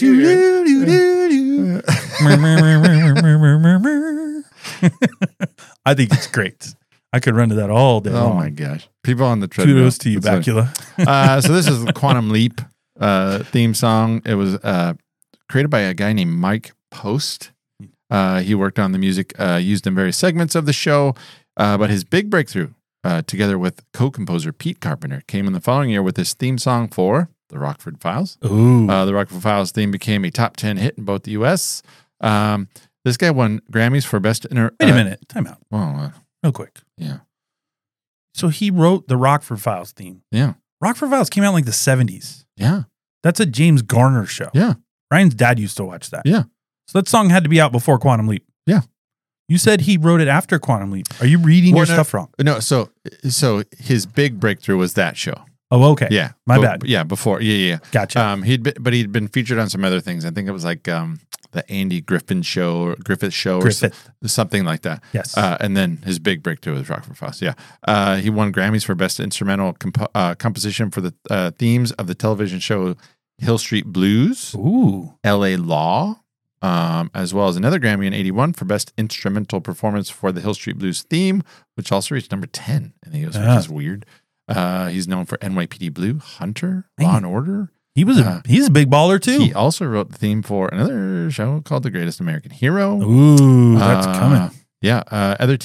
Speaker 1: I think it's great. I could run to that all day
Speaker 2: Oh
Speaker 1: long.
Speaker 2: my gosh. People on the treadmill.
Speaker 1: Kudos to you,
Speaker 2: That's funny.
Speaker 1: Bacula.
Speaker 2: So this is the Quantum Leap theme song. It was created by a guy named Mike Post. He worked on the music used in various segments of the show, but his big breakthrough, together with co-composer Pete Carpenter, came in the following year with his theme song for The Rockford Files.
Speaker 1: Ooh.
Speaker 2: The Rockford Files theme became a top 10 hit in both the U.S. This guy won Grammys for Best...
Speaker 1: Wait a minute. Time out.
Speaker 2: Well,
Speaker 1: Real quick.
Speaker 2: yeah.
Speaker 1: So he wrote the Rockford Files theme.
Speaker 2: Yeah.
Speaker 1: Rockford Files came out in like the 70s.
Speaker 2: Yeah.
Speaker 1: That's a James Garner show.
Speaker 2: Yeah.
Speaker 1: Ryan's dad used to watch that.
Speaker 2: Yeah.
Speaker 1: So that song had to be out before Quantum Leap.
Speaker 2: Yeah.
Speaker 1: You said he wrote it after Quantum Leap. Are you reading
Speaker 2: Well,
Speaker 1: your
Speaker 2: no.
Speaker 1: stuff wrong?
Speaker 2: No, so his big breakthrough was that show.
Speaker 1: Oh, okay.
Speaker 2: Yeah.
Speaker 1: My
Speaker 2: But-
Speaker 1: bad.
Speaker 2: Yeah, before. Yeah.
Speaker 1: Gotcha.
Speaker 2: He'd been featured on some other things. I think it was like the Andy Griffith show or
Speaker 1: Griffith.
Speaker 2: something like that.
Speaker 1: Yes.
Speaker 2: And then his big breakthrough was Rockford Files. Yeah. He won Grammys for Best Instrumental Composition for the themes of the television show Hill Street Blues,
Speaker 1: Ooh.
Speaker 2: L.A. Law, as well as another Grammy in '81 for Best Instrumental Performance for the Hill Street Blues theme, which also reached number 10 in the U.S., which is weird. He's known for NYPD Blue, Hunter, Law and Order.
Speaker 1: He's a big baller too.
Speaker 2: He also wrote the theme for another show called The Greatest American Hero.
Speaker 1: Ooh, that's coming.
Speaker 2: Yeah. Other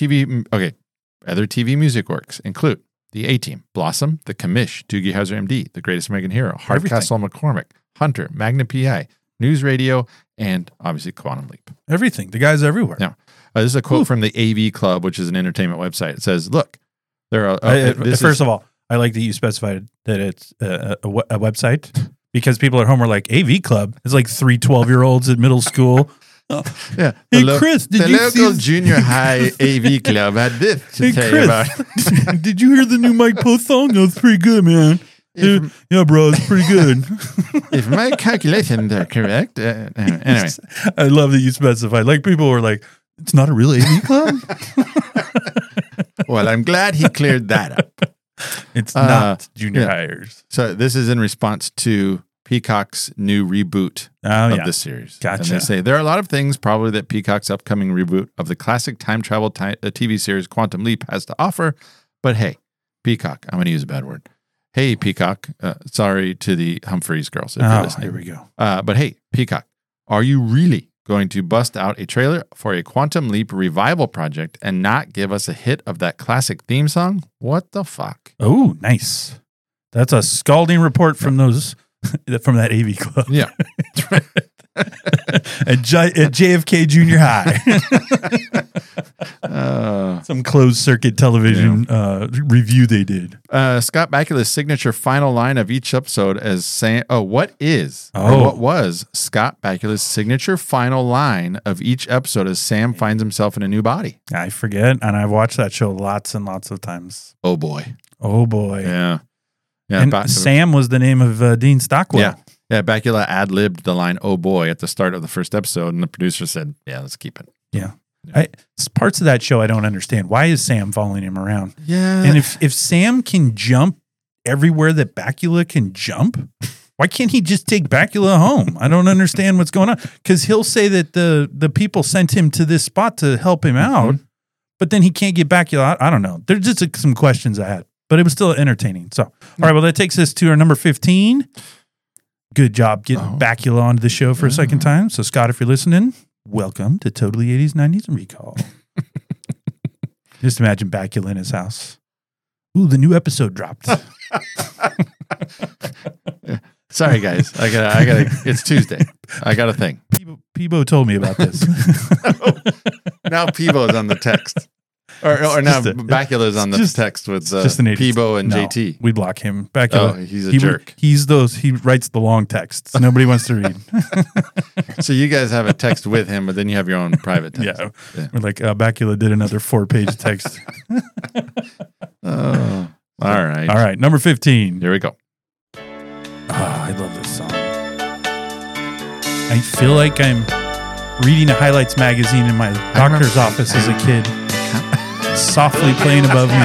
Speaker 2: TV music works include The A-Team, Blossom, The Commish, Doogie Howser MD, The Greatest American Hero, Hardcastle McCormick, Hunter, Magna PI, News Radio, and obviously Quantum Leap.
Speaker 1: Everything. The guy's everywhere.
Speaker 2: Yeah. This is a quote from the AV Club, which is an entertainment website. It says, look, there are...
Speaker 1: First of all, I like that you specified that it's a website because people at home were like, AV Club. It's like 3 12-year-olds at middle school.
Speaker 2: Yeah.
Speaker 1: Hey, Chris, did
Speaker 2: the
Speaker 1: you
Speaker 2: local
Speaker 1: see...
Speaker 2: junior high AV Club had this to
Speaker 1: Hey,
Speaker 2: tell you about.
Speaker 1: Chris, did you hear the new Mike Post song? No, it's pretty good, man. Yeah, bro, it's pretty good.
Speaker 2: If my calculations are correct, anyway.
Speaker 1: I love that you specified. Like people were like, it's not a real AV Club?
Speaker 2: Well, I'm glad he cleared that up.
Speaker 1: It's not junior
Speaker 2: yeah.
Speaker 1: hires.
Speaker 2: So this is in response to Peacock's new reboot
Speaker 1: Oh,
Speaker 2: of
Speaker 1: yeah.
Speaker 2: the series.
Speaker 1: Gotcha.
Speaker 2: And they say there are a lot of things probably that Peacock's upcoming reboot of the classic time travel TV series Quantum Leap has to offer. But hey, Peacock, I'm going to use a bad word. Hey, Peacock. Sorry to the Humphreys girls if you're listening.
Speaker 1: Here we go.
Speaker 2: But hey, Peacock, are you really going to bust out a trailer for a Quantum Leap revival project and not give us a hit of that classic theme song? What the fuck?
Speaker 1: Oh, nice. That's a scalding report from those from that AV Club.
Speaker 2: Yeah.
Speaker 1: at JFK Junior High. Some closed circuit television review they did.
Speaker 2: Scott Bakula's signature final line of each episode as saying, what was Scott Bakula's signature final line of each episode as Sam finds himself in a new body?
Speaker 1: I forget, and I've watched that show lots and lots of times.
Speaker 2: Oh boy.
Speaker 1: Oh boy.
Speaker 2: Yeah.
Speaker 1: And Sam was the name of Dean Stockwell.
Speaker 2: Yeah. Yeah. Bakula ad-libbed the line, oh boy, at the start of the first episode, and the producer said, yeah, let's keep it.
Speaker 1: Yeah. Parts of that show I don't understand. Why is Sam following him around?
Speaker 2: Yeah.
Speaker 1: And if Sam can jump everywhere that Bakula can jump, why can't he just take Bakula home? I don't understand what's going on. Because he'll say that the people sent him to this spot to help him out, but then he can't get Bakula out. I don't know. There's just some questions I had, but it was still entertaining. So, all right, well, that takes us to our number 15. Good job getting Bakula onto the show for a second time. So, Scott, if you're listening, welcome to Totally 80s, 90s and Recall. Just imagine Bakula in his house. Ooh, the new episode dropped.
Speaker 2: Sorry, guys. I gotta. It's Tuesday. I got a thing.
Speaker 1: Peebo told me about this.
Speaker 2: Now Peebo's on the text. Or now Bakula's on the
Speaker 1: just-
Speaker 2: text with
Speaker 1: just an 80s.
Speaker 2: Peebo and
Speaker 1: No,
Speaker 2: JT.
Speaker 1: We block him. Bakula.
Speaker 2: Oh, he's a jerk.
Speaker 1: He writes the long texts. Nobody wants to read.
Speaker 2: So you guys have a text with him, but then you have your own private text.
Speaker 1: Yeah. We're like, Bakula did another 4-page text.
Speaker 2: Oh, all right.
Speaker 1: All right. Number 15.
Speaker 2: Here we go.
Speaker 1: I love this song. I feel like I'm reading a highlights magazine in my doctor's office as a kid. Softly playing above me.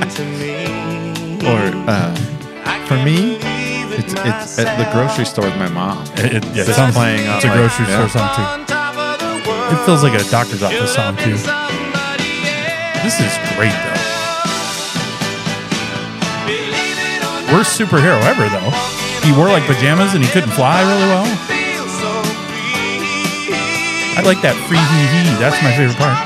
Speaker 2: Or for me, it's at the grocery store with my mom.
Speaker 1: It
Speaker 2: It's
Speaker 1: sounds
Speaker 2: playing
Speaker 1: it's
Speaker 2: on,
Speaker 1: a grocery
Speaker 2: yeah.
Speaker 1: store song too. It feels like a doctor's office song too. This is great though. Worst superhero ever though. He wore like pajamas and he couldn't fly really well. I like that free hee. That's my favorite part.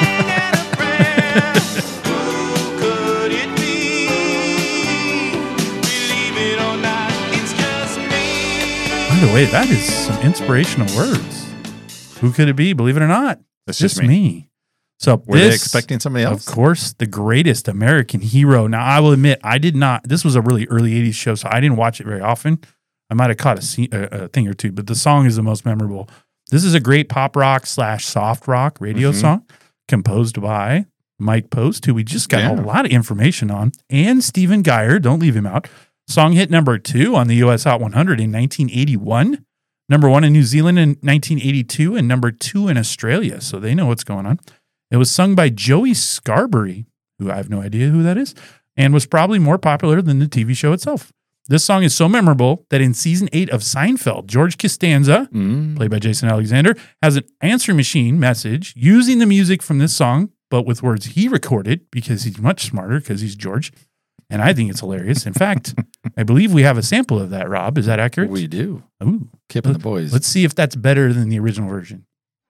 Speaker 1: By the way, that is some inspirational words. Who could it be? Believe it or not,
Speaker 2: It's
Speaker 1: just
Speaker 2: just
Speaker 1: me. So
Speaker 2: Were they
Speaker 1: this,
Speaker 2: expecting somebody else?
Speaker 1: of course, the greatest American hero. Now, I will admit, I did not. This was a really early '80s show, so I didn't watch it very often. I might have caught a thing or two, but the song is the most memorable. This is a great pop rock / soft rock radio song composed by Mike Post, who we just got a lot of information on, and Stephen Geyer. Don't leave him out. Song hit number 2 on the US Hot 100 in 1981, number 1 in New Zealand in 1982, and number 2 in Australia. So they know what's going on. It was sung by Joey Scarberry, who I have no idea who that is, and was probably more popular than the TV show itself. This song is so memorable that in season 8 of Seinfeld, George Costanza, played by Jason Alexander, has an answering machine message using the music from this song, but with words he recorded because he's much smarter because he's George. And I think it's hilarious. In fact, I believe we have a sample of that, Rob. Is that accurate?
Speaker 2: We do.
Speaker 1: Ooh.
Speaker 2: Kip and the boys.
Speaker 1: Let's see if that's better than the original version.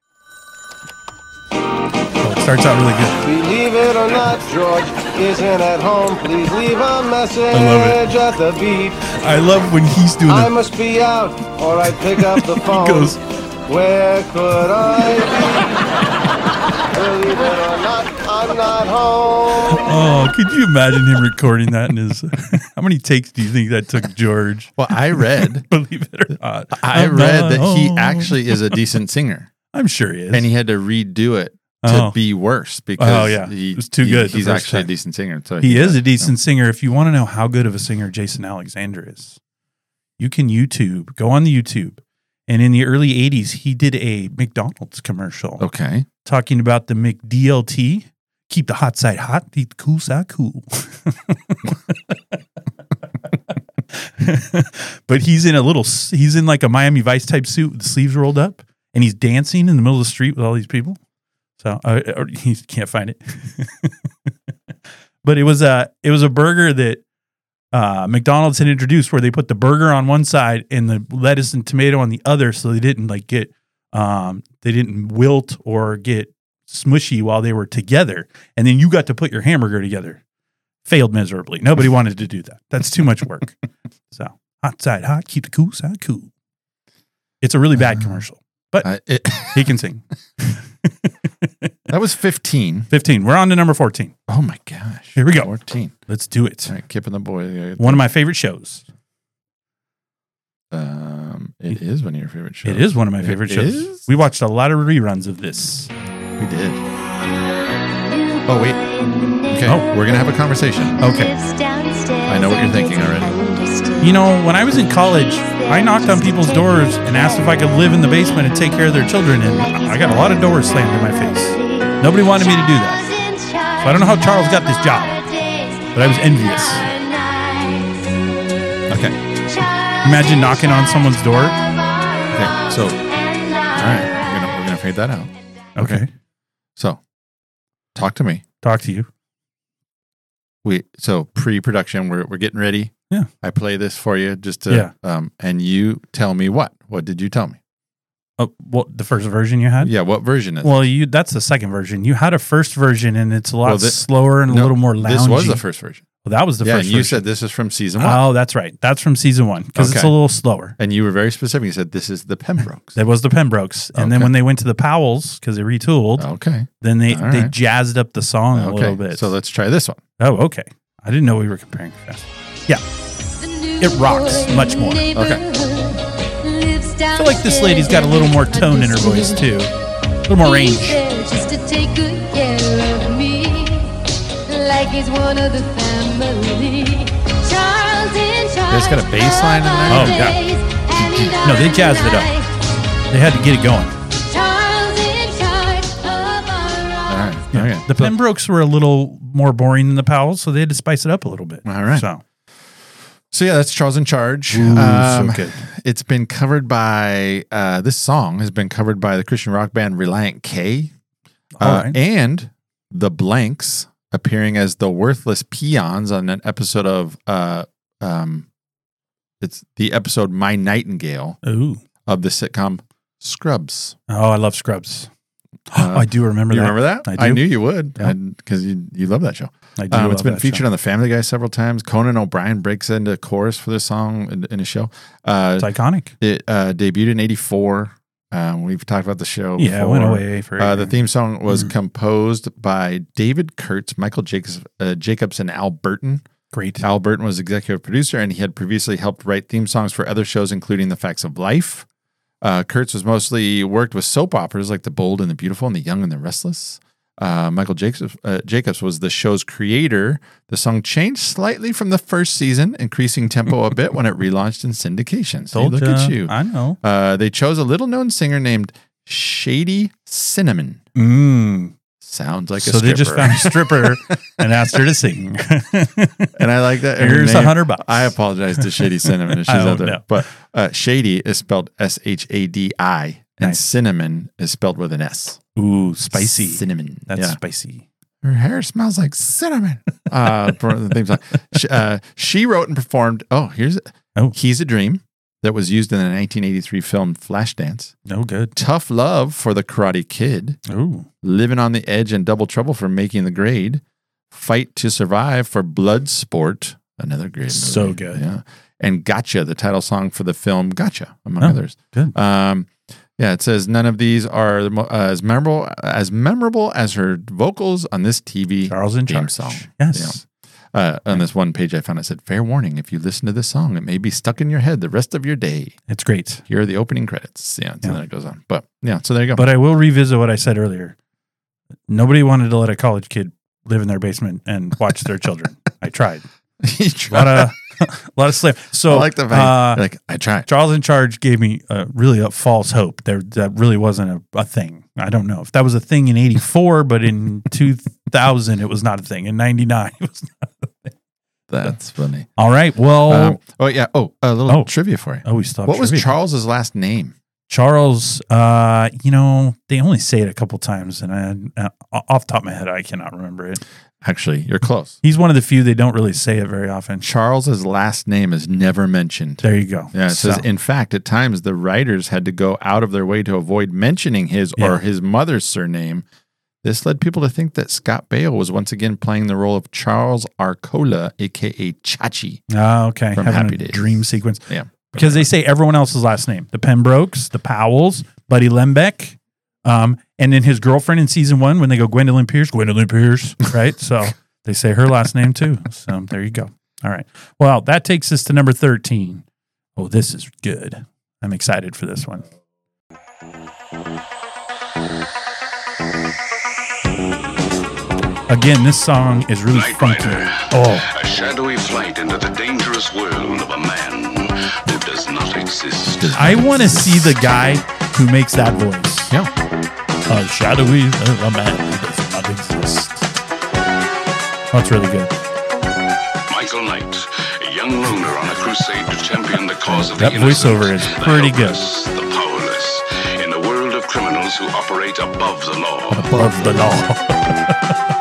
Speaker 1: Oh, it starts out really good.
Speaker 5: Believe it or not, George isn't at home. Please leave a message
Speaker 1: love it.
Speaker 5: at the beep.
Speaker 1: I love when he's doing
Speaker 5: I
Speaker 1: it.
Speaker 5: must be out, or I'd pick up the phone.
Speaker 1: goes-
Speaker 5: Where could I be? Believe it or not, I'm not home.
Speaker 1: Oh, could you imagine him recording that in his... How many takes do you think that took George?
Speaker 2: Well, I read
Speaker 1: Believe it or not.
Speaker 2: I
Speaker 1: I'm
Speaker 2: read
Speaker 1: not
Speaker 2: that he
Speaker 1: home.
Speaker 2: actually is a decent singer,
Speaker 1: I'm sure he is.
Speaker 2: and he had to redo it to
Speaker 1: Oh.
Speaker 2: be worse because
Speaker 1: Oh, yeah.
Speaker 2: he
Speaker 1: It was too good the
Speaker 2: He's
Speaker 1: first
Speaker 2: actually
Speaker 1: time.
Speaker 2: a decent singer. So
Speaker 1: He is
Speaker 2: did.
Speaker 1: a decent singer. If you want to know how good of a singer Jason Alexander is, you can go on the YouTube. And in the early 80s, he did a McDonald's commercial
Speaker 2: Okay.
Speaker 1: talking about the McDLT. Keep the hot side hot, keep the cool side cool. But he's in like a Miami Vice type suit with the sleeves rolled up, and he's dancing in the middle of the street with all these people. So or he can't find it. But it was a burger that McDonald's had introduced where they put the burger on one side and the lettuce and tomato on the other, so they didn't they didn't wilt or get smushy while they were together. And then you got to put your hamburger together. Failed miserably. Nobody wanted to do that. That's too much work. So hot side hot, keep the cool side cool. It's a really bad commercial, but he can sing.
Speaker 2: That was 15.
Speaker 1: 15. We're on to number 14.
Speaker 2: Oh my gosh.
Speaker 1: Here we go.
Speaker 2: 14.
Speaker 1: Let's do it.
Speaker 2: All right, Kip and the boys.
Speaker 1: One of my favorite shows.
Speaker 2: It is one of your favorite shows.
Speaker 1: It is one of my favorite
Speaker 2: It
Speaker 1: shows.
Speaker 2: is?
Speaker 1: We watched a lot of reruns of this.
Speaker 2: We did. Oh, wait. Okay.
Speaker 1: Oh.
Speaker 2: We're going to have a conversation.
Speaker 1: Okay.
Speaker 2: I know what you're thinking already.
Speaker 1: You know, when I was in college, I knocked on people's doors and asked if I could live in the basement and take care of their children, and I got a lot of doors slammed in my face. Nobody wanted me to do that. So I don't know how Charles got this job, but I was envious.
Speaker 2: Okay.
Speaker 1: Imagine knocking on someone's door.
Speaker 2: Okay. So, all right. We're gonna fade that out.
Speaker 1: Okay.
Speaker 2: So, talk to me.
Speaker 1: Talk to you.
Speaker 2: So pre-production, we're getting ready.
Speaker 1: Yeah.
Speaker 2: I play this for you just to, and you tell me what? What did you tell me?
Speaker 1: Oh, well, the first version you had?
Speaker 2: Yeah. What version is it?
Speaker 1: Well, that's the second version. You had a first version, and it's a lot slower and a
Speaker 2: No,
Speaker 1: little more loungy.
Speaker 2: This was the first version.
Speaker 1: Well, that was the
Speaker 2: Yeah,
Speaker 1: first
Speaker 2: and you
Speaker 1: version.
Speaker 2: said this is from season 1.
Speaker 1: Oh, that's right. That's from season 1 because it's
Speaker 2: Okay.
Speaker 1: a little slower.
Speaker 2: And you were very specific. You said this is the Pembrokes.
Speaker 1: That was the Pembrokes. And then
Speaker 2: Okay.
Speaker 1: when they went to the Powells, because they retooled,
Speaker 2: Okay.
Speaker 1: then they
Speaker 2: All right.
Speaker 1: jazzed up the song a
Speaker 2: Okay.
Speaker 1: little bit.
Speaker 2: So let's try this one.
Speaker 1: Oh, okay. I didn't know we were comparing fast. Yeah. It rocks much more.
Speaker 2: Okay.
Speaker 1: I feel like this lady's got a little more tone in her voice, too. A little more range.
Speaker 6: Just to take good care of me, like he's one of the family. Charles in charge.
Speaker 2: There's got a bass line in there?
Speaker 1: Oh, yeah. No, they jazzed it up. They had to get it going.
Speaker 6: Charles in charge of
Speaker 2: All
Speaker 6: our
Speaker 2: right. Okay.
Speaker 1: The Pembrokes were a little more boring than the Powells, so they had to spice it up a little bit.
Speaker 2: All right.
Speaker 1: So,
Speaker 2: Yeah, that's Charles in Charge.
Speaker 1: so good.
Speaker 2: It's been covered by, this song has been covered by the Christian rock band Reliant K.
Speaker 1: All right.
Speaker 2: And the Blanks appearing as the worthless peons on an episode of, it's the episode My Nightingale
Speaker 1: Ooh.
Speaker 2: of the sitcom Scrubs.
Speaker 1: Oh, I love Scrubs. I do remember
Speaker 2: You
Speaker 1: that.
Speaker 2: remember that?
Speaker 1: I do.
Speaker 2: I knew you would,
Speaker 1: Yeah.
Speaker 2: because you love that show.
Speaker 1: I do.
Speaker 2: It's been featured on The Family Guy several times. Conan O'Brien breaks into chorus for this song in a show.
Speaker 1: It's iconic.
Speaker 2: It debuted in '84. We've talked about the show.
Speaker 1: Yeah, it
Speaker 2: before.
Speaker 1: went away for
Speaker 2: The theme song was composed by David Kurtz, Michael Jacobs, and Al Burton.
Speaker 1: Great.
Speaker 2: Al Burton was executive producer, and he had previously helped write theme songs for other shows, including The Facts of Life. Kurtz was mostly worked with soap operas like The Bold and the Beautiful and The Young and the Restless. Michael Jacobs was the show's creator. The song changed slightly from the first season, increasing tempo a bit when it relaunched in syndication. So look at you.
Speaker 1: I know.
Speaker 2: They chose a little-known singer named Shady Cinnamon. Sounds like a
Speaker 1: So
Speaker 2: stripper.
Speaker 1: they just found a stripper and asked her to sing.
Speaker 2: And I like that. Her
Speaker 1: Here's
Speaker 2: name-
Speaker 1: $100.
Speaker 2: I apologize to Shady Cinnamon if she's
Speaker 1: I
Speaker 2: out
Speaker 1: don't
Speaker 2: there.
Speaker 1: know.
Speaker 2: But Shady is spelled S-H-A-D-I, and
Speaker 1: Nice.
Speaker 2: Cinnamon is spelled with an S.
Speaker 1: Ooh, spicy.
Speaker 2: Cinnamon.
Speaker 1: That's
Speaker 2: Yeah.
Speaker 1: spicy.
Speaker 2: Her hair smells like cinnamon. For the theme song. She wrote and performed. He's a Dream, that was used in the 1983 film Flashdance.
Speaker 1: No good.
Speaker 2: Tough Love for the Karate Kid.
Speaker 1: Ooh.
Speaker 2: Living on the Edge and Double Trouble for Making the Grade. Fight to Survive for Bloodsport. Another great movie.
Speaker 1: So good.
Speaker 2: Yeah. And Gotcha, the title song for the film Gotcha, among
Speaker 1: Oh,
Speaker 2: others.
Speaker 1: good.
Speaker 2: Yeah, it says none of these are as memorable as her vocals on this TV
Speaker 1: Charles in
Speaker 2: theme
Speaker 1: Charge.
Speaker 2: song.
Speaker 1: Yes.
Speaker 2: On this one page I found, it said, fair warning, if you listen to this song, it may be stuck in your head the rest of your day.
Speaker 1: It's great.
Speaker 2: Here are the opening credits. Yeah, so then it goes on. But yeah, so there you go.
Speaker 1: But I will revisit what I said earlier. Nobody wanted to let a college kid live in their basement and watch their children. I tried. A lot of slam. So
Speaker 2: I like the fact, I tried.
Speaker 1: Charles in Charge gave me really a false hope. That really wasn't a thing. I don't know if that was a thing in '84, but in 2000 it was not a thing. In '99 it was not a thing.
Speaker 2: That's funny.
Speaker 1: All right. Well,
Speaker 2: a little trivia for you.
Speaker 1: we still have
Speaker 2: What was
Speaker 1: trivia.
Speaker 2: Charles's last name?
Speaker 1: Charles, they only say it a couple times, and off the top of my head, I cannot remember it.
Speaker 2: Actually, you're close.
Speaker 1: He's one of the few they don't really say it very often.
Speaker 2: Charles's last name is never mentioned.
Speaker 1: There you go.
Speaker 2: Yeah, it says,
Speaker 1: So-
Speaker 2: in fact, at times the writers had to go out of their way to avoid mentioning his or his mother's surname. This led people to think that Scott Baio was once again playing the role of Charles Arcola, a.k.a. Chachi.
Speaker 1: Okay.
Speaker 2: From
Speaker 1: Having
Speaker 2: Happy
Speaker 1: a
Speaker 2: Days.
Speaker 1: dream sequence.
Speaker 2: Yeah.
Speaker 1: Because they say everyone else's last name. The Pembrokes, the Powells, Buddy Lembeck, and then his girlfriend in season 1 when they go Gwendolyn Pierce, right? So they say her last name too. So there you go. All right. Well, that takes us to number 13. Oh, this is good. I'm excited for this one. Again, this song is really
Speaker 7: Knight
Speaker 1: funky.
Speaker 7: Rider.
Speaker 1: Oh,
Speaker 7: A shadowy flight into the dangerous world of a man who does not exist.
Speaker 1: I want to see the guy who makes that voice.
Speaker 2: Yeah.
Speaker 1: A shadowy a man who does not exist. That's really good.
Speaker 7: Michael Knight, a young loner on a crusade to champion the cause of the
Speaker 1: That
Speaker 7: innocent,
Speaker 1: voiceover is
Speaker 7: the
Speaker 1: pretty good.
Speaker 7: helpless, the powerless, in a world of criminals who operate above the law.
Speaker 1: Above the law.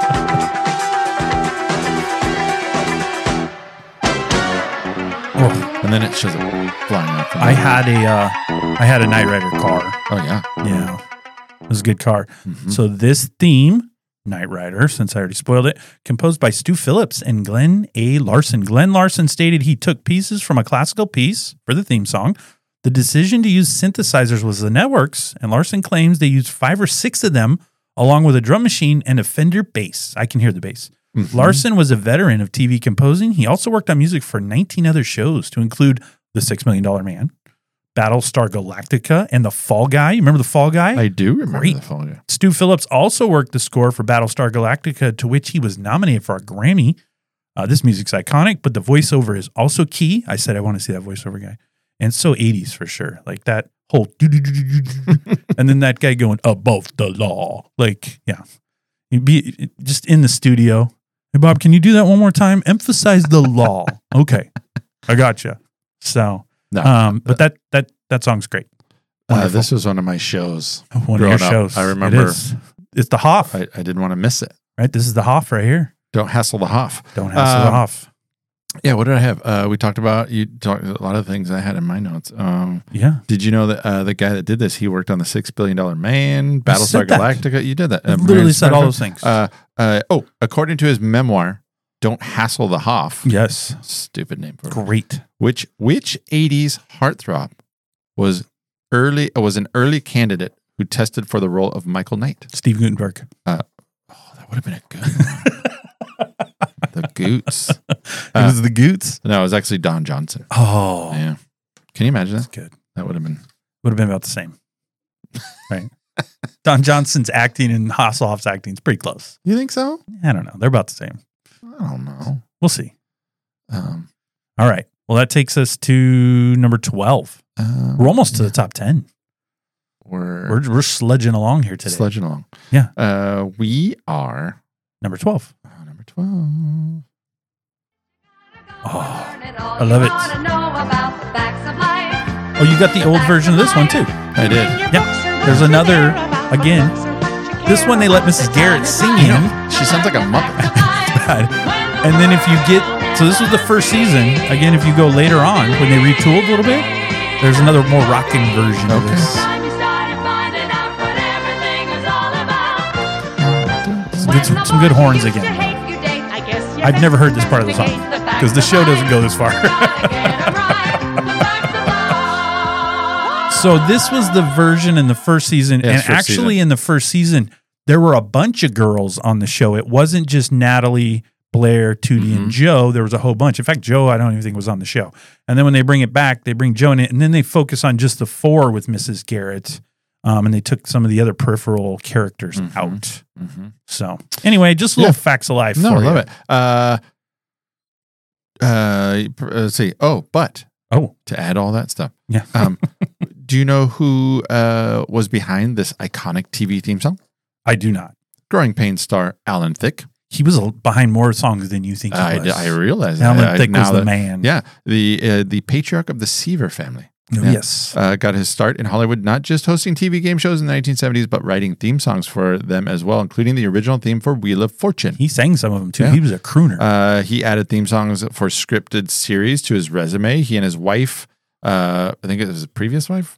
Speaker 1: Oh,
Speaker 2: And then it shows it flying up.
Speaker 1: I had a Knight Rider car.
Speaker 2: Oh, yeah.
Speaker 1: Yeah, it was a good car. So this theme, Knight Rider, since I already spoiled it, composed by Stu Phillips and Glenn A. Larson. Glenn Larson stated he took pieces from a classical piece for the theme song. The decision to use synthesizers was the network's, and Larson claims they used 5 or 6 of them, along with a drum machine and a Fender bass. I can hear the bass. Larson was a veteran of TV composing. He also worked on music for 19 other shows, to include The $6 Million Man, Battlestar Galactica, and The Fall Guy. You remember The Fall Guy?
Speaker 2: I do remember
Speaker 1: Great.
Speaker 2: the Fall Guy.
Speaker 1: Stu Phillips also worked the score for Battlestar Galactica, to which he was nominated for a Grammy. This music's iconic, but the voiceover is also key. I said I want to see that voiceover guy. And so 80s for sure. Like that whole and then that guy going above the law. Like, yeah. You'd be just in the studio. Hey Bob, can you do that one more time? Emphasize the law. Okay. I gotcha. So
Speaker 2: No,
Speaker 1: but that song's great.
Speaker 2: this was one of my shows.
Speaker 1: One of your
Speaker 2: growing up.
Speaker 1: shows.
Speaker 2: I remember.
Speaker 1: It is. It's the Hoff,
Speaker 2: I didn't want to miss it.
Speaker 1: right? This is the Hoff right here.
Speaker 2: Don't hassle the Hoff.
Speaker 1: Don't hassle the Hoff.
Speaker 2: Yeah, what did I have? We talked about a lot of things I had in my notes.
Speaker 1: Yeah.
Speaker 2: Did you know that the guy that did this, he worked on the $6 Billion Man, Battlestar
Speaker 1: said that.
Speaker 2: Galactica? You did that.
Speaker 1: I literally said all those things.
Speaker 2: According to his memoir, Don't Hassle the Hoff.
Speaker 1: Yes.
Speaker 2: Stupid name for it.
Speaker 1: Great.
Speaker 2: Which 80s heartthrob was an early candidate who tested for the role of Michael Knight?
Speaker 1: Steve Gutenberg.
Speaker 2: That would have been a good one. The Goots.
Speaker 1: It was the Goots.
Speaker 2: No, it was actually Don Johnson.
Speaker 1: Oh,
Speaker 2: Yeah. Can you imagine
Speaker 1: that's
Speaker 2: that?
Speaker 1: good.
Speaker 2: That would have been.
Speaker 1: Would have been about the same. Right. Don Johnson's acting and Hasselhoff's acting is pretty close.
Speaker 2: You think so?
Speaker 1: I don't know. They're about the same.
Speaker 2: I don't know.
Speaker 1: We'll see.
Speaker 2: Um,
Speaker 1: All right. Well, that takes us to number 12. We're almost to the top 10. We're sledging along here today.
Speaker 2: Sledging along.
Speaker 1: Yeah.
Speaker 2: We are
Speaker 1: Number 12.
Speaker 2: number 12.
Speaker 1: Oh, I love it. Oh, you got the old version of this one too.
Speaker 2: I did.
Speaker 1: Yeah. There's another, again. This one they let Mrs. Garrett sing in.
Speaker 2: She sounds like a Muppet.
Speaker 1: And then if you get, so this was the first season. Again, if you go later on, when they retooled a little bit, there's another more rocking version of this. Some good horns again. I've never heard this part of the song because the show doesn't go this far. So this was the version in the first season.
Speaker 2: Yeah,
Speaker 1: And
Speaker 2: first
Speaker 1: actually
Speaker 2: season.
Speaker 1: in the first season, there were a bunch of girls on the show. It wasn't just Natalie, Blair, Tootie, and Joe. There was a whole bunch. In fact, Joe, I don't even think was on the show. And then when they bring it back, they bring Joe in it, and then they focus on just the four with Mrs. Garrett. And they took some of the other peripheral characters out. So anyway, just little facts of life.
Speaker 2: No,
Speaker 1: for
Speaker 2: I love
Speaker 1: you.
Speaker 2: it. Let's see. But
Speaker 1: Oh,
Speaker 2: to add all that stuff,
Speaker 1: yeah.
Speaker 2: do you know who was behind this iconic TV theme song?
Speaker 1: I do not.
Speaker 2: Growing Pains star Alan Thicke.
Speaker 1: He was behind more songs than you think he was.
Speaker 2: I realize
Speaker 1: Alan
Speaker 2: that.
Speaker 1: Thicke was
Speaker 2: now
Speaker 1: the
Speaker 2: that-
Speaker 1: man.
Speaker 2: Yeah, the patriarch of the Seaver family.
Speaker 1: Oh,
Speaker 2: Yeah.
Speaker 1: yes.
Speaker 2: Got his start in Hollywood, not just hosting TV game shows in the 1970s, but writing theme songs for them as well, including the original theme for Wheel of Fortune.
Speaker 1: He sang some of them too.
Speaker 2: Yeah.
Speaker 1: He was a crooner.
Speaker 2: He added theme songs for scripted series to his resume. He and his wife, I think it was his previous wife,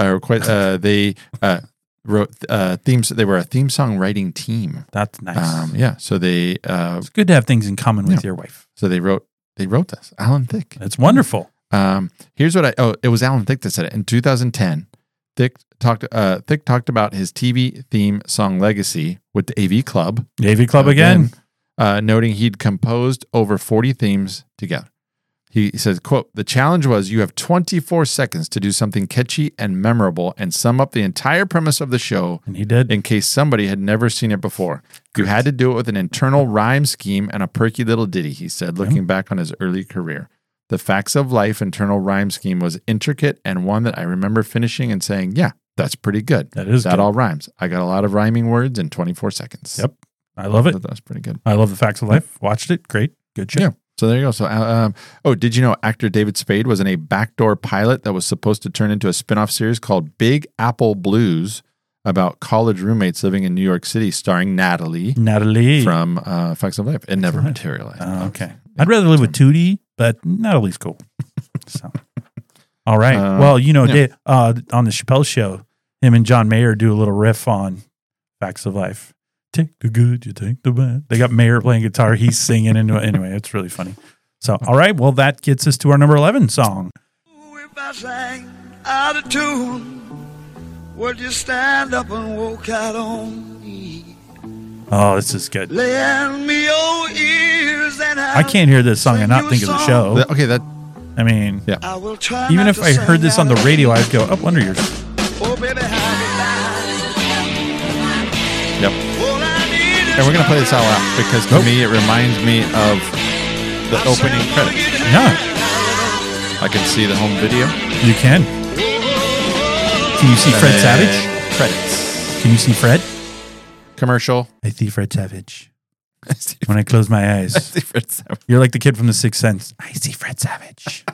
Speaker 2: they wrote themes. They were a theme song writing team.
Speaker 1: That's nice.
Speaker 2: Yeah, so they
Speaker 1: It's good to have things in common with your wife.
Speaker 2: so they wrote this. Alan Thicke.
Speaker 1: It's wonderful.
Speaker 2: Here's what it was Alan Thicke that said it in 2010. Thicke talked about his TV theme song legacy with the AV Club.
Speaker 1: Navy Club again.
Speaker 2: Noting he'd composed over 40 themes together. He says, quote, "The challenge was you have 24 seconds to do something catchy and memorable and sum up the entire premise of the show
Speaker 1: And he did.
Speaker 2: in case somebody had never seen it before. You had to do it with an internal rhyme scheme and a perky little ditty," he said, looking back on his early career. The Facts of Life internal rhyme scheme was intricate and one that I remember finishing and saying, yeah, that's pretty good.
Speaker 1: That is
Speaker 2: That
Speaker 1: good.
Speaker 2: all rhymes. I got a lot of rhyming words in 24 seconds.
Speaker 1: Yep. I love it.
Speaker 2: That's pretty good.
Speaker 1: I love the Facts of Life. Watched it. Great. Good show.
Speaker 2: Yeah. So there you go. So, did you know actor David Spade was in a backdoor pilot that was supposed to turn into a spin-off series called Big Apple Blues about college roommates living in New York City, starring Natalie
Speaker 1: Natalie.
Speaker 2: from Facts of Life. It never materialized.
Speaker 1: Oh, okay. I'd rather live with Tootie, but Natalie's cool. So, all right. Well,
Speaker 2: yeah.
Speaker 1: on the Chappelle show, him and John Mayer do a little riff on Facts of Life. Take the good, you take the bad. They got Mayer playing guitar. He's singing into it. Anyway, it's really funny. So, all right. Well, that gets us to our number 11 song.
Speaker 8: If I sang out of tune, would you stand up and walk out on me?
Speaker 1: Oh, this is good.
Speaker 8: Lend me your ears and
Speaker 1: I can't hear this song and not think of the show.
Speaker 2: Okay, that
Speaker 1: I mean,
Speaker 2: Yeah.
Speaker 8: I will try
Speaker 1: even
Speaker 8: not
Speaker 1: if
Speaker 8: to
Speaker 1: I heard
Speaker 8: sing
Speaker 1: this on the
Speaker 8: out of
Speaker 1: radio, I'd go, oh, Wonder Years.
Speaker 8: Oh, baby, how you
Speaker 2: Yep.
Speaker 8: All I need is
Speaker 2: And we're gonna play this all out because to me it reminds me of the opening credits.
Speaker 1: Yeah.
Speaker 2: I can see the home video.
Speaker 1: You can. Can you see Fred
Speaker 2: And
Speaker 1: Savage?
Speaker 2: Credits.
Speaker 1: Can you see Fred?
Speaker 2: Commercial.
Speaker 1: I see Fred Savage. When I close my eyes.
Speaker 2: Fred Savage.
Speaker 1: You're like the kid from The Sixth Sense. I see Fred Savage.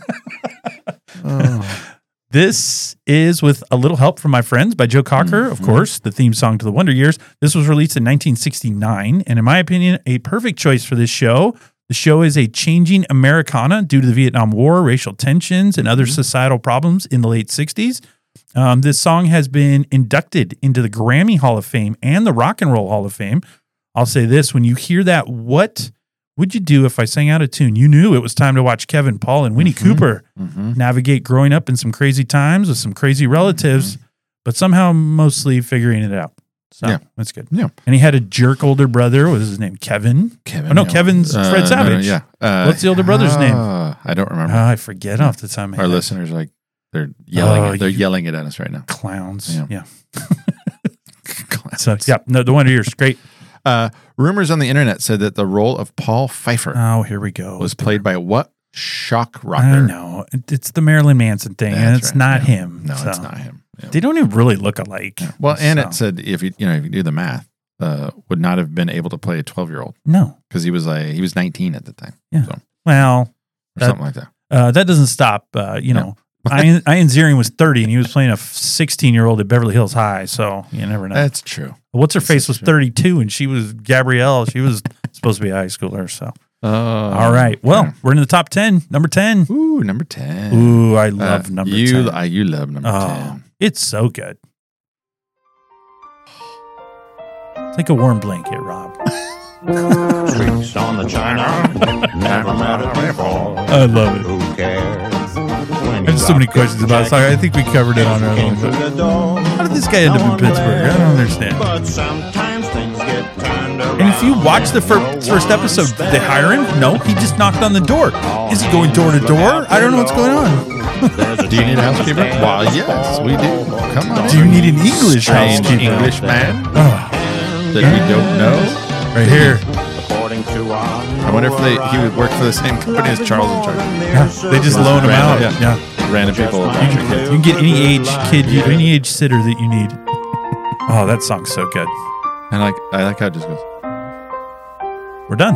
Speaker 1: This is with a little help from my friends by Joe Cocker, of course, the theme song to the Wonder Years. This was released in 1969, and in my opinion, a perfect choice for this show. The show is a changing Americana due to the Vietnam War, racial tensions, and other societal problems in the late 60s. This song has been inducted into the Grammy Hall of Fame and the Rock and Roll Hall of Fame. I'll say this, when you hear that, what would you do if I sang out of tune? You knew it was time to watch Kevin, Paul, and Winnie Cooper navigate growing up in some crazy times with some crazy relatives, but somehow mostly figuring it out. So
Speaker 2: Yeah.
Speaker 1: that's good.
Speaker 2: Yeah.
Speaker 1: And he had a jerk older brother. What was his name? Kevin?
Speaker 2: Kevin.
Speaker 1: Oh, no, Kevin's Fred Savage.
Speaker 2: Yeah.
Speaker 1: What's the older brother's name?
Speaker 2: I don't remember.
Speaker 1: I forget off the time. of my
Speaker 2: Our
Speaker 1: head.
Speaker 2: listeners are like they're yelling.
Speaker 1: Oh,
Speaker 2: They're
Speaker 1: you-
Speaker 2: yelling it at us right now.
Speaker 1: Clowns.
Speaker 2: Yeah.
Speaker 1: Yeah. So, yeah, no, the Wonder Years, great.
Speaker 2: Rumors on the internet said that the role of Paul Pfeiffer
Speaker 1: Oh, here we go.
Speaker 2: was played by what shock rocker?
Speaker 1: I know. It's the Marilyn Manson thing, and
Speaker 2: That's
Speaker 1: it's
Speaker 2: right.
Speaker 1: not
Speaker 2: Yeah.
Speaker 1: him.
Speaker 2: No,
Speaker 1: so.
Speaker 2: it's not him. Yeah.
Speaker 1: They don't even really look alike.
Speaker 2: Well, and
Speaker 1: So,
Speaker 2: it said if you do the math, would not have been able to play a 12-year-old
Speaker 1: no.
Speaker 2: because he was 19 at the time.
Speaker 1: Yeah.
Speaker 2: So, or
Speaker 1: Well, that-
Speaker 2: something like that.
Speaker 1: that doesn't stop. Ian Ziering was 30, and he was playing a 16-year-old at Beverly Hills High. So you never know.
Speaker 2: That's true.
Speaker 1: What's her face was 32, and she was Gabrielle. She was supposed to be a high schooler. So all right. Well, we're in the top 10. Number 10.
Speaker 2: Ooh, number 10.
Speaker 1: Ooh, I love number 10.
Speaker 2: You love number
Speaker 1: Oh,
Speaker 2: 10.
Speaker 1: it's so good. It's like a warm blanket, Rob.
Speaker 9: Streaks on the china, never mattered before.
Speaker 1: I love it.
Speaker 9: Who cares?
Speaker 1: There's so many questions about it. So I think we covered it on our own. But how did this guy end up in Pittsburgh? I don't understand.
Speaker 9: But sometimes things get turned around.
Speaker 1: And if you watch the first episode, did they hire him? No, he just knocked on the door. Is he going door to door? I don't know what's going on.
Speaker 2: Do you need a housekeeper? Well, yes, we do. Come on.
Speaker 1: Do you need an English
Speaker 2: Strange
Speaker 1: housekeeper?
Speaker 2: English man
Speaker 1: Oh,
Speaker 2: that we don't know?
Speaker 1: right here.
Speaker 9: According to our
Speaker 2: I wonder if he would work for the same company as Charles in Charge.
Speaker 1: Yeah, they just loan him out.
Speaker 2: Random,
Speaker 1: Yeah.
Speaker 2: Random people.
Speaker 1: You can get any age kid, any age sitter that you need. Oh, that song's so good.
Speaker 2: I like how it just goes.
Speaker 1: We're done.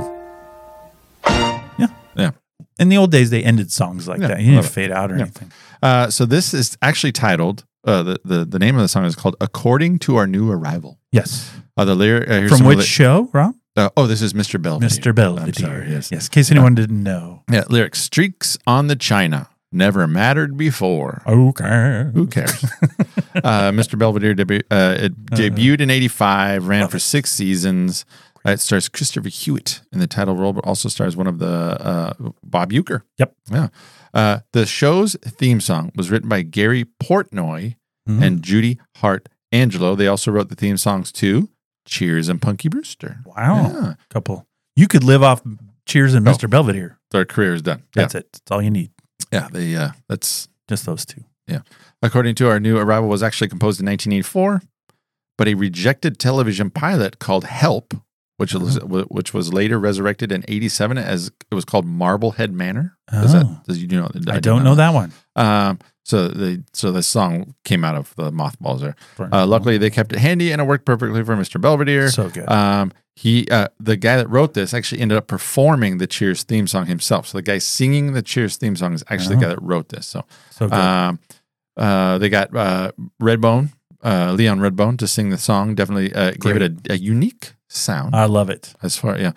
Speaker 1: Yeah.
Speaker 2: Yeah.
Speaker 1: In the old days, they ended songs like
Speaker 2: Yeah,
Speaker 1: that. You didn't
Speaker 2: love it.
Speaker 1: fade out or
Speaker 2: Yeah.
Speaker 1: anything.
Speaker 2: So this is actually titled. The name of the song is called "According to Our New Arrival."
Speaker 1: Yes.
Speaker 2: The lyric here's
Speaker 1: From
Speaker 2: some of
Speaker 1: which show, Rob?
Speaker 2: this is Mr. Belvedere.
Speaker 1: Mr. Belvedere.
Speaker 2: I'm sorry. Yes.
Speaker 1: Yes. In case anyone didn't know.
Speaker 2: Yeah. Lyrics: Streaks on the china never mattered before.
Speaker 1: Okay.
Speaker 2: Who cares? Mr. Belvedere debuted in '85, ran for 6 seasons. It stars Christopher Hewitt in the title role, but also stars one of the Bob Uecker.
Speaker 1: Yep.
Speaker 2: Yeah. The show's theme song was written by Gary Portnoy and Judy Hart Angelo. They also wrote the theme songs to Cheers and Punky Brewster.
Speaker 1: Wow.
Speaker 2: Yeah.
Speaker 1: Couple. You could live off Cheers and Mr. Belvedere.
Speaker 2: Their career is done.
Speaker 1: That's it. That's all you need.
Speaker 2: Yeah. That's
Speaker 1: Just those two.
Speaker 2: According to Our New Arrival, was actually composed in 1984, but a rejected television pilot called Help, which was later resurrected in '87 as it was called Marblehead Manor.
Speaker 1: Oh.
Speaker 2: You know?
Speaker 1: I don't know that one.
Speaker 2: So the song came out of the mothballs there. Luckily, they kept it handy and it worked perfectly for Mr. Belvedere.
Speaker 1: So good.
Speaker 2: The guy that wrote this actually ended up performing the Cheers theme song himself. So the guy singing the Cheers theme song is actually the guy that wrote this. So
Speaker 1: good.
Speaker 2: they got Redbone, Leon Redbone, to sing the song. Definitely gave it a unique sound.
Speaker 1: I love it.
Speaker 2: As far yeah.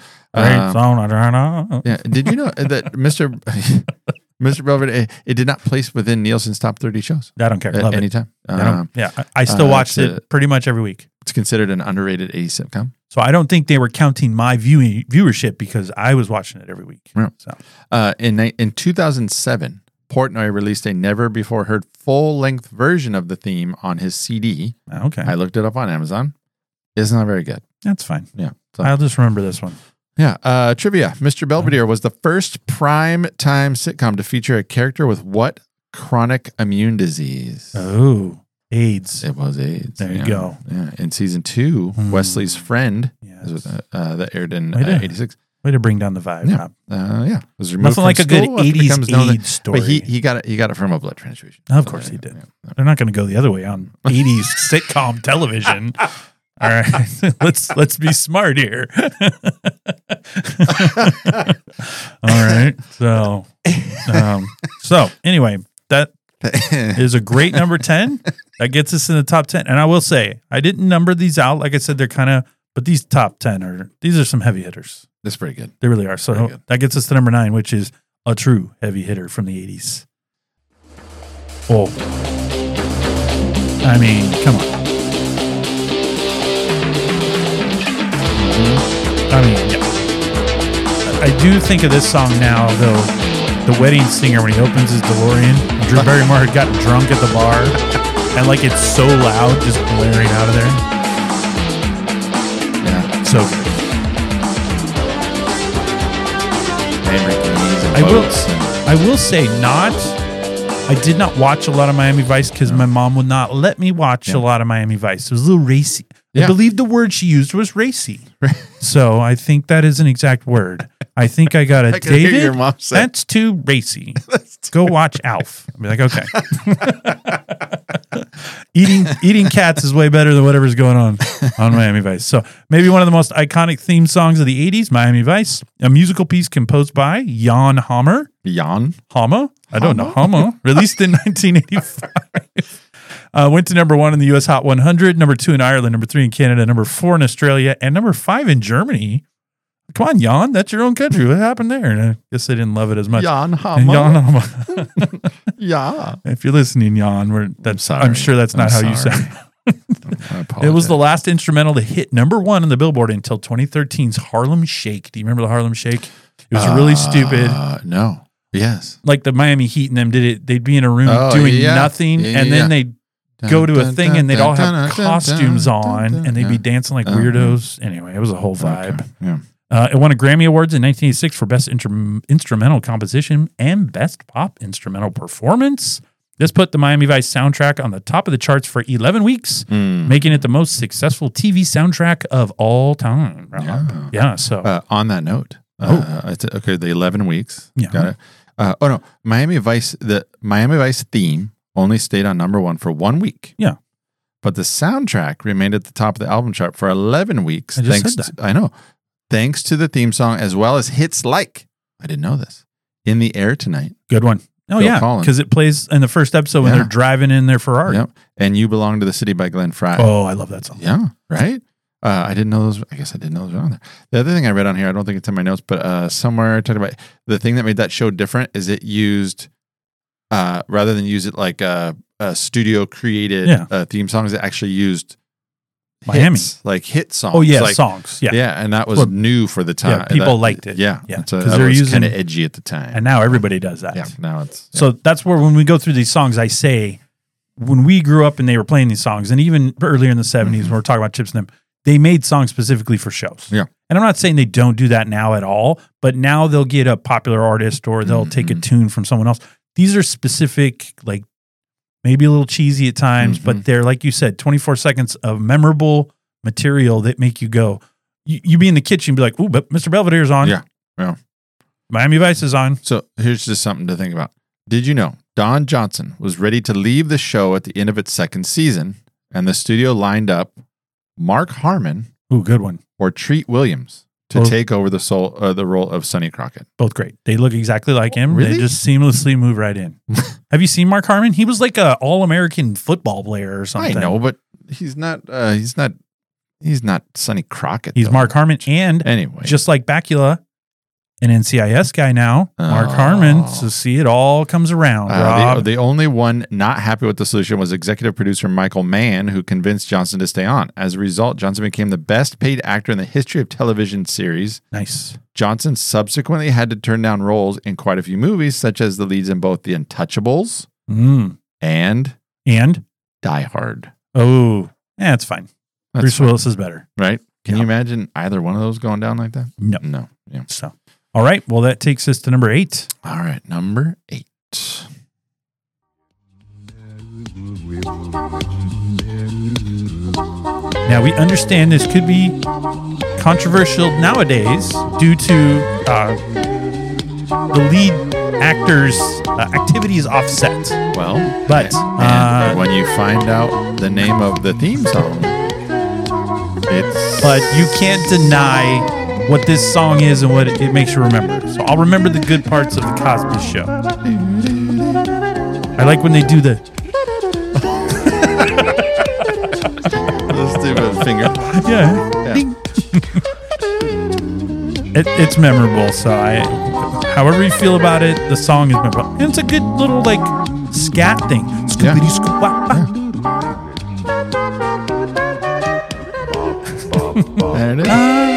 Speaker 1: Yeah.
Speaker 2: Did you know that Mr. Belvedere, it did not place within Nielsen's top 30 shows
Speaker 1: I don't care.
Speaker 2: at
Speaker 1: Love it.
Speaker 2: any time.
Speaker 1: I still watched
Speaker 2: it's
Speaker 1: it pretty much every week.
Speaker 2: It's considered an underrated 80s sitcom.
Speaker 1: So I don't think they were counting my viewership because I was watching it every week.
Speaker 2: Yeah.
Speaker 1: So
Speaker 2: In 2007, Portnoy released a never-before-heard full-length version of the theme on his CD.
Speaker 1: okay,
Speaker 2: I looked it up on Amazon. It's not very good.
Speaker 1: that's fine.
Speaker 2: Yeah. So,
Speaker 1: I'll just remember this one.
Speaker 2: yeah. Trivia. Mr. Belvedere was the first prime-time sitcom to feature a character with what chronic immune disease?
Speaker 1: Oh, AIDS.
Speaker 2: It was AIDS.
Speaker 1: There you go.
Speaker 2: Yeah. In season 2, Wesley's Friend
Speaker 1: Yes.
Speaker 2: that aired in
Speaker 1: Wait a-
Speaker 2: 86.
Speaker 1: Way to bring down the vibe.
Speaker 2: Yeah.
Speaker 1: Rob.
Speaker 2: Yeah. Was removed
Speaker 1: Nothing
Speaker 2: from
Speaker 1: like a good
Speaker 2: school after
Speaker 1: 80s
Speaker 2: becomes known
Speaker 1: AIDS story.
Speaker 2: But he got it from a blood transfusion.
Speaker 1: Of course he did. They're not going to go the other way on 80s sitcom television. All right, let's be smart here. All right, so anyway, that is a great number 10. That gets us in the top 10. And I will say, I didn't number these out. Like I said, they're kind of, but these top 10 these are some heavy hitters.
Speaker 2: That's pretty good.
Speaker 1: They really are. So that gets us to number 9, which is a true heavy hitter from the 80s. Oh, I mean, come on. I mean, yeah. I do think of this song now, though. The Wedding Singer, when he opens his DeLorean, Drew Barrymore had gotten drunk at the bar, and like it's so loud, just blaring out of there.
Speaker 2: Yeah.
Speaker 1: So good. I will say, I did not watch a lot of Miami Vice because my mom would not let me watch a lot of Miami Vice. It was a little racy. I believe the word she used was racy. So I think that is an exact word. I think I got a David.
Speaker 2: Your mom say.
Speaker 1: That's too racy. Go watch Alf. I'll be like, okay. Eating cats is way better than whatever's going on Miami Vice. So maybe one of the most iconic theme songs of the 80s, Miami Vice, a musical piece composed by Jan Hammer.
Speaker 2: Jan?
Speaker 1: Hammer? I don't know. Hammer. Released in 1985. Went to number 1 in the U.S. Hot 100, number 2 in Ireland, number 3 in Canada, number 4 in Australia, and number 5 in Germany. Come on, Jan. That's your own country. What happened there? And I guess they didn't love it as much.
Speaker 2: Jan Hammer.
Speaker 1: Jan Hammer.
Speaker 2: Yeah.
Speaker 1: If you're listening, Jan, I'm sure that's not how you sound. It was the last instrumental to hit number 1 on the Billboard until 2013's Harlem Shake. Do you remember the Harlem Shake? It was really stupid.
Speaker 2: No. Yes.
Speaker 1: Like the Miami Heat and them did it. They'd be in a room doing nothing, and then they'd go to a thing and they'd all have costumes on and they'd be dancing like weirdos. Anyway, it was a whole vibe.
Speaker 2: Okay. Yeah.
Speaker 1: It won a Grammy Awards in 1986 for Best Instrumental Composition and Best Pop Instrumental Performance. This put the Miami Vice soundtrack on the top of the charts for 11 weeks, making it the most successful TV soundtrack of all time. Yeah. So
Speaker 2: on that note, the 11 weeks.
Speaker 1: Yeah.
Speaker 2: Got it. Miami Vice. The Miami Vice theme only stayed on number 1 for 1 week.
Speaker 1: Yeah.
Speaker 2: But the soundtrack remained at the top of the album chart for 11 weeks.
Speaker 1: I just said that.
Speaker 2: I know. Thanks to the theme song, as well as hits like, I didn't know this, In the Air Tonight.
Speaker 1: Good one. Oh,
Speaker 2: Phil
Speaker 1: yeah.
Speaker 2: Collins.
Speaker 1: Because it plays in the first episode when they're driving in their Ferrari.
Speaker 2: Yep. And You Belong to the City by Glenn Frey.
Speaker 1: Oh, I love that song.
Speaker 2: Yeah. Right? I didn't know those. I guess I didn't know those were on there. The other thing I read on here, I don't think it's in my notes, but somewhere talking about the thing that made that show different is it used, rather than use it like a studio created theme songs, it actually used
Speaker 1: Miami,
Speaker 2: like hit songs.
Speaker 1: Oh yeah,
Speaker 2: like,
Speaker 1: songs. Yeah,
Speaker 2: and that was new for the time.
Speaker 1: Yeah, people liked it.
Speaker 2: Yeah,
Speaker 1: yeah,
Speaker 2: because they're using kind of edgy at the time.
Speaker 1: And now everybody does that.
Speaker 2: Yeah, now it's
Speaker 1: so that's where when we go through these songs, I say when we grew up and they were playing these songs, and even earlier in the 70s when we're talking about Chips and them, they made songs specifically for shows.
Speaker 2: Yeah,
Speaker 1: and I'm not saying they don't do that now at all, but now they'll get a popular artist or they'll take a tune from someone else. These are specific, like maybe a little cheesy at times, but they're like you said, 24 seconds of memorable material that make you go, you be in the kitchen and be like, ooh, but Mr. Belvedere's on.
Speaker 2: Yeah.
Speaker 1: Miami Vice is on.
Speaker 2: So here's just something to think about. Did you know Don Johnson was ready to leave the show at the end of its second season, and the studio lined up Mark Harmon,
Speaker 1: ooh, good one,
Speaker 2: or Treat Williams to take over the role of Sonny Crockett.
Speaker 1: Both great. They look exactly like him.
Speaker 2: Really?
Speaker 1: They just seamlessly move right in. Have you seen Mark Harmon? He was like a All-American football player or something.
Speaker 2: I know, but he's not Sonny Crockett.
Speaker 1: He's Mark Harmon, and
Speaker 2: anyway,
Speaker 1: just like Bakula, an NCIS guy now, Mark Harmon. So see, it all comes around. Rob.
Speaker 2: The only one not happy with the solution was executive producer Michael Mann, who convinced Johnson to stay on. As a result, Johnson became the best paid actor in the history of television series.
Speaker 1: Nice.
Speaker 2: Johnson subsequently had to turn down roles in quite a few movies, such as the leads in both The Untouchables and Die Hard.
Speaker 1: Oh, yeah, it's fine. Bruce Willis is better.
Speaker 2: Right? Can you imagine either one of those going down like that?
Speaker 1: No.
Speaker 2: Yeah.
Speaker 1: So, all right. Well, that takes us to number 8.
Speaker 2: All right. Number 8.
Speaker 1: Now, we understand this could be controversial nowadays due to the lead actor's activities offset.
Speaker 2: Well,
Speaker 1: But,
Speaker 2: and when you find out the name of the theme song, it's
Speaker 1: But you can't deny what this song is and what it makes you remember. So I'll remember the good parts of the Cosby Show. I like when they do the
Speaker 2: stupid finger.
Speaker 1: yeah. Ding. It's memorable. So however you feel about it, the song is memorable. And it's a good little like scat thing. Scoopity scoop. Wah, wah.
Speaker 2: There it is.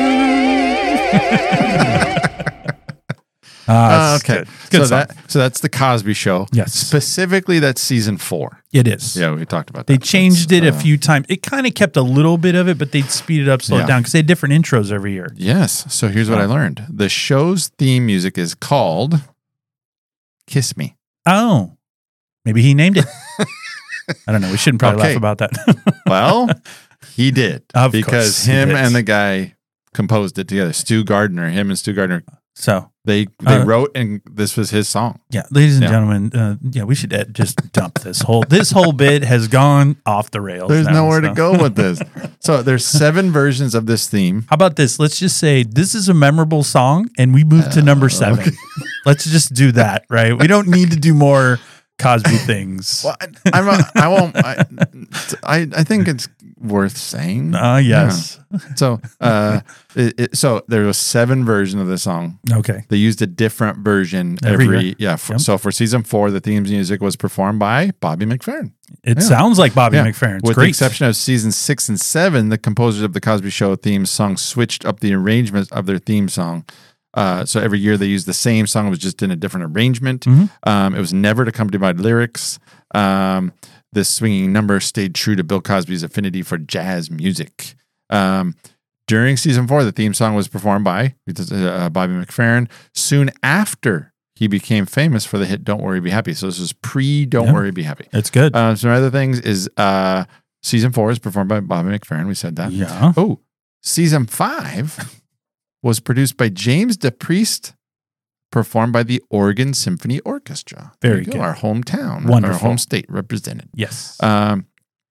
Speaker 1: It's
Speaker 2: Okay,
Speaker 1: good
Speaker 2: so
Speaker 1: song.
Speaker 2: that's the Cosby Show.
Speaker 1: Yes.
Speaker 2: Specifically, that's season 4.
Speaker 1: It is.
Speaker 2: Yeah, we talked about that.
Speaker 1: They changed it a
Speaker 2: That's,
Speaker 1: few times. It kind of kept a little bit of it, but they'd speed it up, slow
Speaker 2: Yeah.
Speaker 1: it down because they had different intros every year.
Speaker 2: Yes. So here's what I learned. The show's theme music is called "Kiss Me."
Speaker 1: Oh, maybe he named it. I don't know. We shouldn't probably
Speaker 2: Okay.
Speaker 1: laugh about that.
Speaker 2: Well, he did
Speaker 1: Of
Speaker 2: because
Speaker 1: course he
Speaker 2: him
Speaker 1: did.
Speaker 2: and the guy composed it together. Stu Gardner, him and Stu Gardner,
Speaker 1: So,
Speaker 2: they wrote, and this was his song.
Speaker 1: yeah, ladies and
Speaker 2: Yeah.
Speaker 1: gentlemen, we should just dump this whole bit has gone off the rails.
Speaker 2: There's
Speaker 1: now,
Speaker 2: nowhere
Speaker 1: so.
Speaker 2: to go with this. So there's 7 versions of this theme.
Speaker 1: How about this? Let's just say this is a memorable song, and we move to number 7.
Speaker 2: okay.
Speaker 1: Let's just do that, right? We don't need to do more Cosby things.
Speaker 2: Well, I think it's worth saying.
Speaker 1: Yes.
Speaker 2: So, so there was 7 versions of the song.
Speaker 1: Okay.
Speaker 2: They used a different version
Speaker 1: Every
Speaker 2: every
Speaker 1: year.
Speaker 2: yeah. So for season 4, the theme music was performed by Bobby McFerrin.
Speaker 1: It
Speaker 2: Yeah.
Speaker 1: sounds like Bobby
Speaker 2: Yeah.
Speaker 1: McFerrin. It's
Speaker 2: With
Speaker 1: great.
Speaker 2: the exception of season 6 and 7, the composers of the Cosby Show theme song switched up the arrangement of their theme song. So every year they used the same song, it was just in a different arrangement.
Speaker 1: Mm-hmm.
Speaker 2: It was never accompanied by lyrics. This swinging number stayed true to Bill Cosby's affinity for jazz music. During season 4, the theme song was performed by Bobby McFerrin soon after he became famous for the hit "Don't Worry, Be Happy." So this was pre-"Don't
Speaker 1: Yeah.
Speaker 2: Worry, Be Happy."
Speaker 1: It's good.
Speaker 2: Some other things is season 4 is performed by Bobby McFerrin. We said that.
Speaker 1: Yeah.
Speaker 2: Oh, season 5 was produced by James DePriest, performed by the Oregon Symphony Orchestra. There
Speaker 1: Very
Speaker 2: you go,
Speaker 1: good.
Speaker 2: Our hometown, our
Speaker 1: Wonderful.
Speaker 2: home state represented.
Speaker 1: Yes.
Speaker 2: Yeah,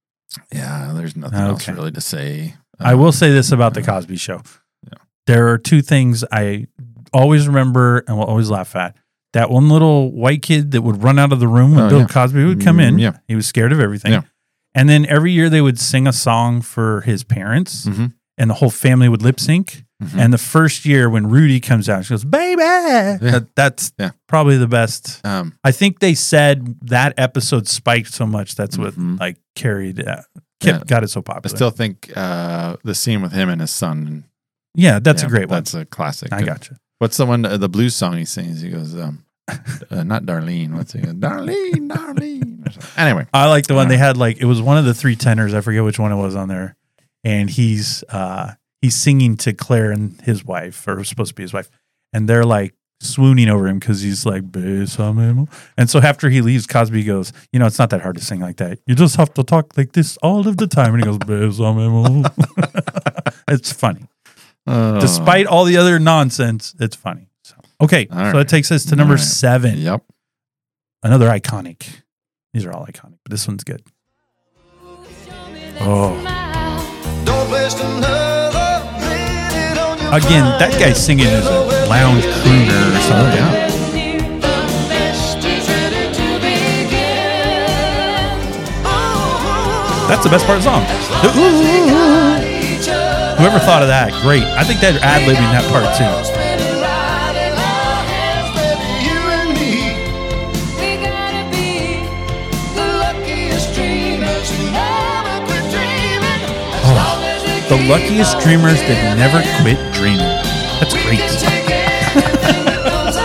Speaker 2: there's nothing else
Speaker 1: Okay.
Speaker 2: really to say.
Speaker 1: I will say this about the Cosby Show.
Speaker 2: Yeah.
Speaker 1: There are 2 things I always remember and will always laugh at. That one little white kid that would run out of the room when
Speaker 2: Oh,
Speaker 1: Bill
Speaker 2: yeah.
Speaker 1: Cosby would come in.
Speaker 2: Yeah.
Speaker 1: He was scared of everything.
Speaker 2: Yeah.
Speaker 1: And then every year they would sing a song for his parents
Speaker 2: Mhm.
Speaker 1: and the whole family would lip sync.
Speaker 2: Mhm.
Speaker 1: And the first year when Rudy comes out, she goes, "Baby." That's
Speaker 2: Yeah.
Speaker 1: probably the best.
Speaker 2: Um,
Speaker 1: I think they said that episode spiked so much. That's what
Speaker 2: Mhm.
Speaker 1: like carried,
Speaker 2: Yeah.
Speaker 1: got it so
Speaker 2: I
Speaker 1: popular.
Speaker 2: still think the scene with him and his son.
Speaker 1: yeah, that's
Speaker 2: yeah,
Speaker 1: a great one.
Speaker 2: That's a classic.
Speaker 1: I gotcha.
Speaker 2: What's the one, the blues song he sings? He goes, not Darlene. What's he? Darlene, Darlene. Or something. Anyway,
Speaker 1: I like the one they had. Like it was one of the 3 tenors. I forget which one it was on there, and he's singing to Claire and his wife, or it was supposed to be his wife, and they're like swooning over him because he's like "Bésame." And so after he leaves, Cosby goes, "It's not that hard to sing like that. You just have to talk like this all of the time." And he goes, "Bésame." It's funny, despite all the other nonsense. It's funny. So okay,
Speaker 2: All
Speaker 1: so
Speaker 2: right.
Speaker 1: that takes us to number
Speaker 2: All right.
Speaker 1: 7.
Speaker 2: Yep.
Speaker 1: Another iconic. These are all iconic, but this one's good. Oh.
Speaker 8: Don't waste another minute on your
Speaker 1: Again, that guy singing is a lounge crooner or something. That's the best part of the song. The ooh. Whoever thought of that, great. I think they're ad-libbing that part too.
Speaker 8: You and me, we gotta be the luckiest dreamers who never quit dreaming. As long as we
Speaker 1: The luckiest dreamers that never quit dreaming. That's great.
Speaker 8: take anything that comes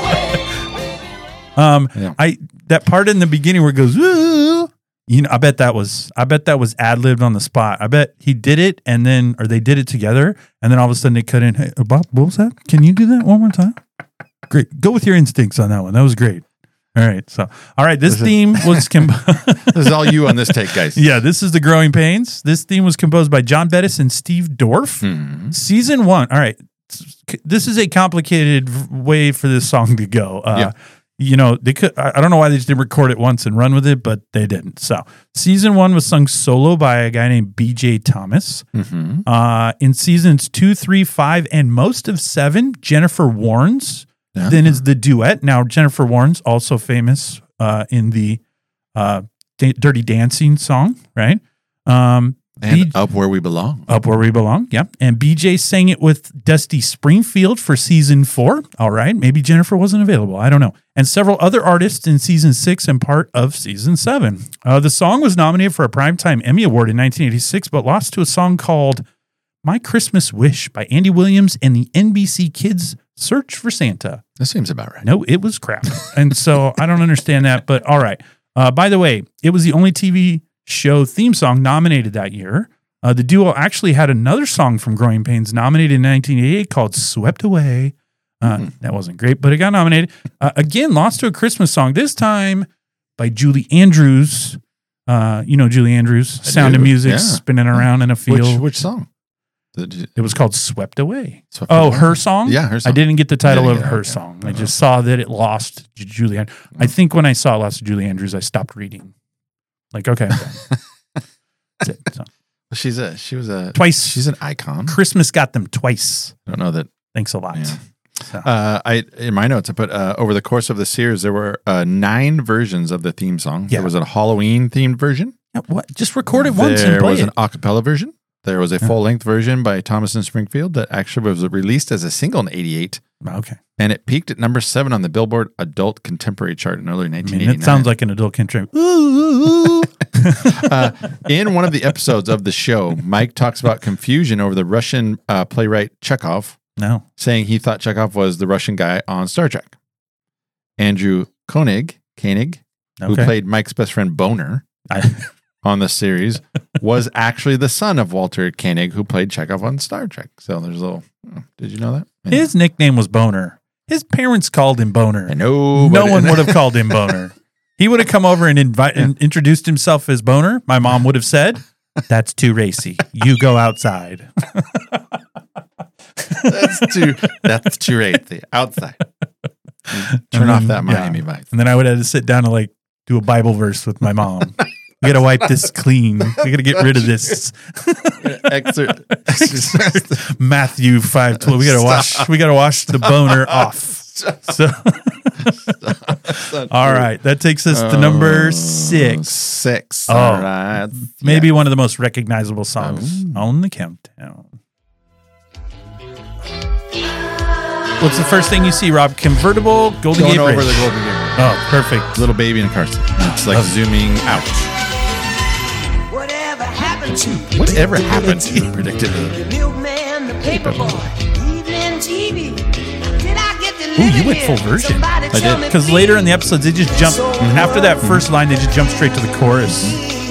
Speaker 8: our way.
Speaker 2: Yeah.
Speaker 1: That part in the beginning where it goes, ooh, I bet that was ad-libbed on the spot. I bet he did it or they did it together, and then all of a sudden they cut in, "Hey, Bob, what was that? Can you do that one more time?" Great. Go with your instincts on that one. That was great. All right. So, all right. This theme was
Speaker 2: This is all you on this take, guys.
Speaker 1: yeah. This is the Growing Pains. This theme was composed by John Bettis and Steve Dorff. Season 1. All right. This is a complicated way for this song to go. You know, they could. I don't know why they just didn't record it once and run with it, but they didn't. So, season 1 was sung solo by a guy named B.J. Thomas. In seasons 2, 3, 5, and most of 7, Jennifer Warnes. Then is the duet. Now, Jennifer Warnes, also famous in the Dirty Dancing song, right?
Speaker 2: And Up Where We Belong.
Speaker 1: Up Where We Belong, yeah. And BJ sang it with Dusty Springfield for season 4. All right. Maybe Jennifer wasn't available. I don't know. And several other artists in season 6 and part of season 7. The song was nominated for a Primetime Emmy Award in 1986, but lost to a song called My Christmas Wish by Andy Williams and the NBC Kids Search for Santa.
Speaker 2: That seems about right.
Speaker 1: No, it was crap. And so I don't understand that, but all right. By the way, it was the only TV show theme song nominated that year. The duo actually had another song from Growing Pains nominated in 1988 called Swept Away. That wasn't great, but it got nominated. Again, lost to a Christmas song, this time by Julie Andrews. You know Julie Andrews, Sound of Music, spinning around in a field.
Speaker 2: Which song?
Speaker 1: It was called Swept Away.
Speaker 2: Swept Away.
Speaker 1: Her song?
Speaker 2: Yeah, her song.
Speaker 1: I didn't get the title of her
Speaker 2: okay.
Speaker 1: song. I just saw that it lost to Julie Andrews. I think when I saw it lost to Julie Andrews, I stopped reading. Like, okay. That's it. So,
Speaker 2: She's an icon.
Speaker 1: Christmas got them twice.
Speaker 2: I don't know that.
Speaker 1: Thanks a lot.
Speaker 2: Yeah.
Speaker 1: So.
Speaker 2: In my notes, I put over the course of the series, there were 9 versions of the theme song.
Speaker 1: Yeah.
Speaker 2: There was a Halloween themed version.
Speaker 1: Yeah, what? Just record it once and
Speaker 2: There
Speaker 1: play
Speaker 2: was
Speaker 1: it.
Speaker 2: an a cappella version. There was a full-length version by Thomas and Springfield that actually was released as a single in 88.
Speaker 1: Okay.
Speaker 2: And it peaked at number 7 on the Billboard Adult Contemporary chart in early 1989.
Speaker 1: It sounds like an adult contemporary.
Speaker 2: In one of the episodes of the show, Mike talks about confusion over the Russian playwright Chekhov, saying he thought Chekhov was the Russian guy on Star Trek. Andrew Koenig, who played Mike's best friend Boner on the series, was actually the son of Walter Koenig, who played Chekhov on Star Trek. So there's a little, did you know that? Yeah.
Speaker 1: His nickname was Boner. His parents called him Boner.
Speaker 2: I know.
Speaker 1: No one would have called him Boner. He would have come over and and introduced himself as Boner. My mom would have said, "That's too racy. You go outside."
Speaker 2: That's too racy. Outside. Turn off that Miami Vice.
Speaker 1: And then I would have to sit down and like do a Bible verse with my mom. We got to wipe this clean. We got to get rid of this. Matthew 5:12. We got to wash the boner off. So, all right, that takes us to number 6.
Speaker 2: 6.
Speaker 1: Oh,
Speaker 2: all right.
Speaker 1: Maybe one of the most recognizable songs on the countdown. What's the first thing you see, Rob? Convertible Golden
Speaker 2: Going
Speaker 1: Gate
Speaker 2: over
Speaker 1: Bridge.
Speaker 2: the Golden Gate Bridge.
Speaker 1: Oh, perfect.
Speaker 2: Little baby in a car seat. It's like zooming out.
Speaker 8: Whatever happened to
Speaker 2: Whatever happened to predictability?
Speaker 8: the milkman, the paperboy, evening TV? Did I get to
Speaker 1: Ooh,
Speaker 8: live
Speaker 1: you went
Speaker 8: again?
Speaker 1: full version.
Speaker 8: Somebody
Speaker 2: I
Speaker 8: tell
Speaker 2: did.
Speaker 8: me
Speaker 1: Because later in the episodes, they just jump. After that first line, they just jump straight to the chorus.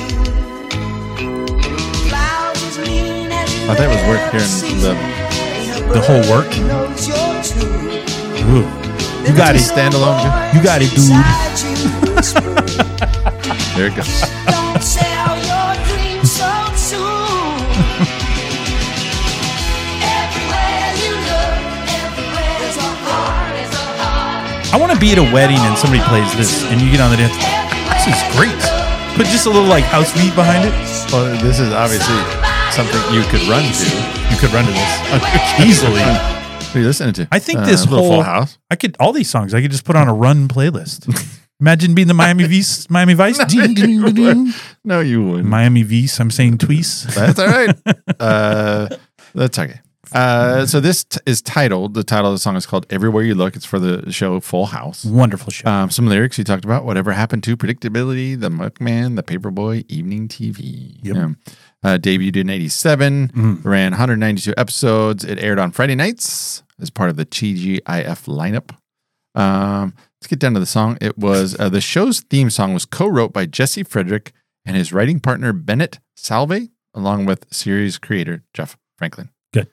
Speaker 2: I thought it was worth hearing
Speaker 1: The whole work. Ooh. You got it.
Speaker 2: standalone.
Speaker 1: You got it, dude.
Speaker 2: There it goes.
Speaker 8: Don't sell your dreams so soon. Everywhere you look, everywhere's a heart.
Speaker 1: I want to be at a wedding and somebody plays this, and you get on the dance. This is great. Put just a little like house beat behind it.
Speaker 2: Well, this is obviously something you could run to.
Speaker 1: You could run to this easily.
Speaker 2: What are you listening to?
Speaker 1: I think this
Speaker 2: Little
Speaker 1: whole
Speaker 2: Full House.
Speaker 1: all these songs I could just put on a run playlist. Imagine being the Miami Vice. Ding, ding, ding, ding.
Speaker 2: No, you wouldn't.
Speaker 1: Miami Vice. I'm saying Tweece.
Speaker 2: That's all right. That's okay. So this is titled. The title of the song is called "Everywhere You Look." It's for the show Full House.
Speaker 1: Wonderful show.
Speaker 2: Some lyrics you talked about. Whatever happened to predictability? The Milkman, the Paperboy, evening TV.
Speaker 1: Yep.
Speaker 2: Debuted in '87. Ran 192 episodes. It aired on Friday nights as part of the TGIF lineup. Let's get down to the song. It was the show's theme song was co-wrote by Jesse Frederick and his writing partner Bennett Salve, along with series creator Jeff Franklin.
Speaker 1: Good.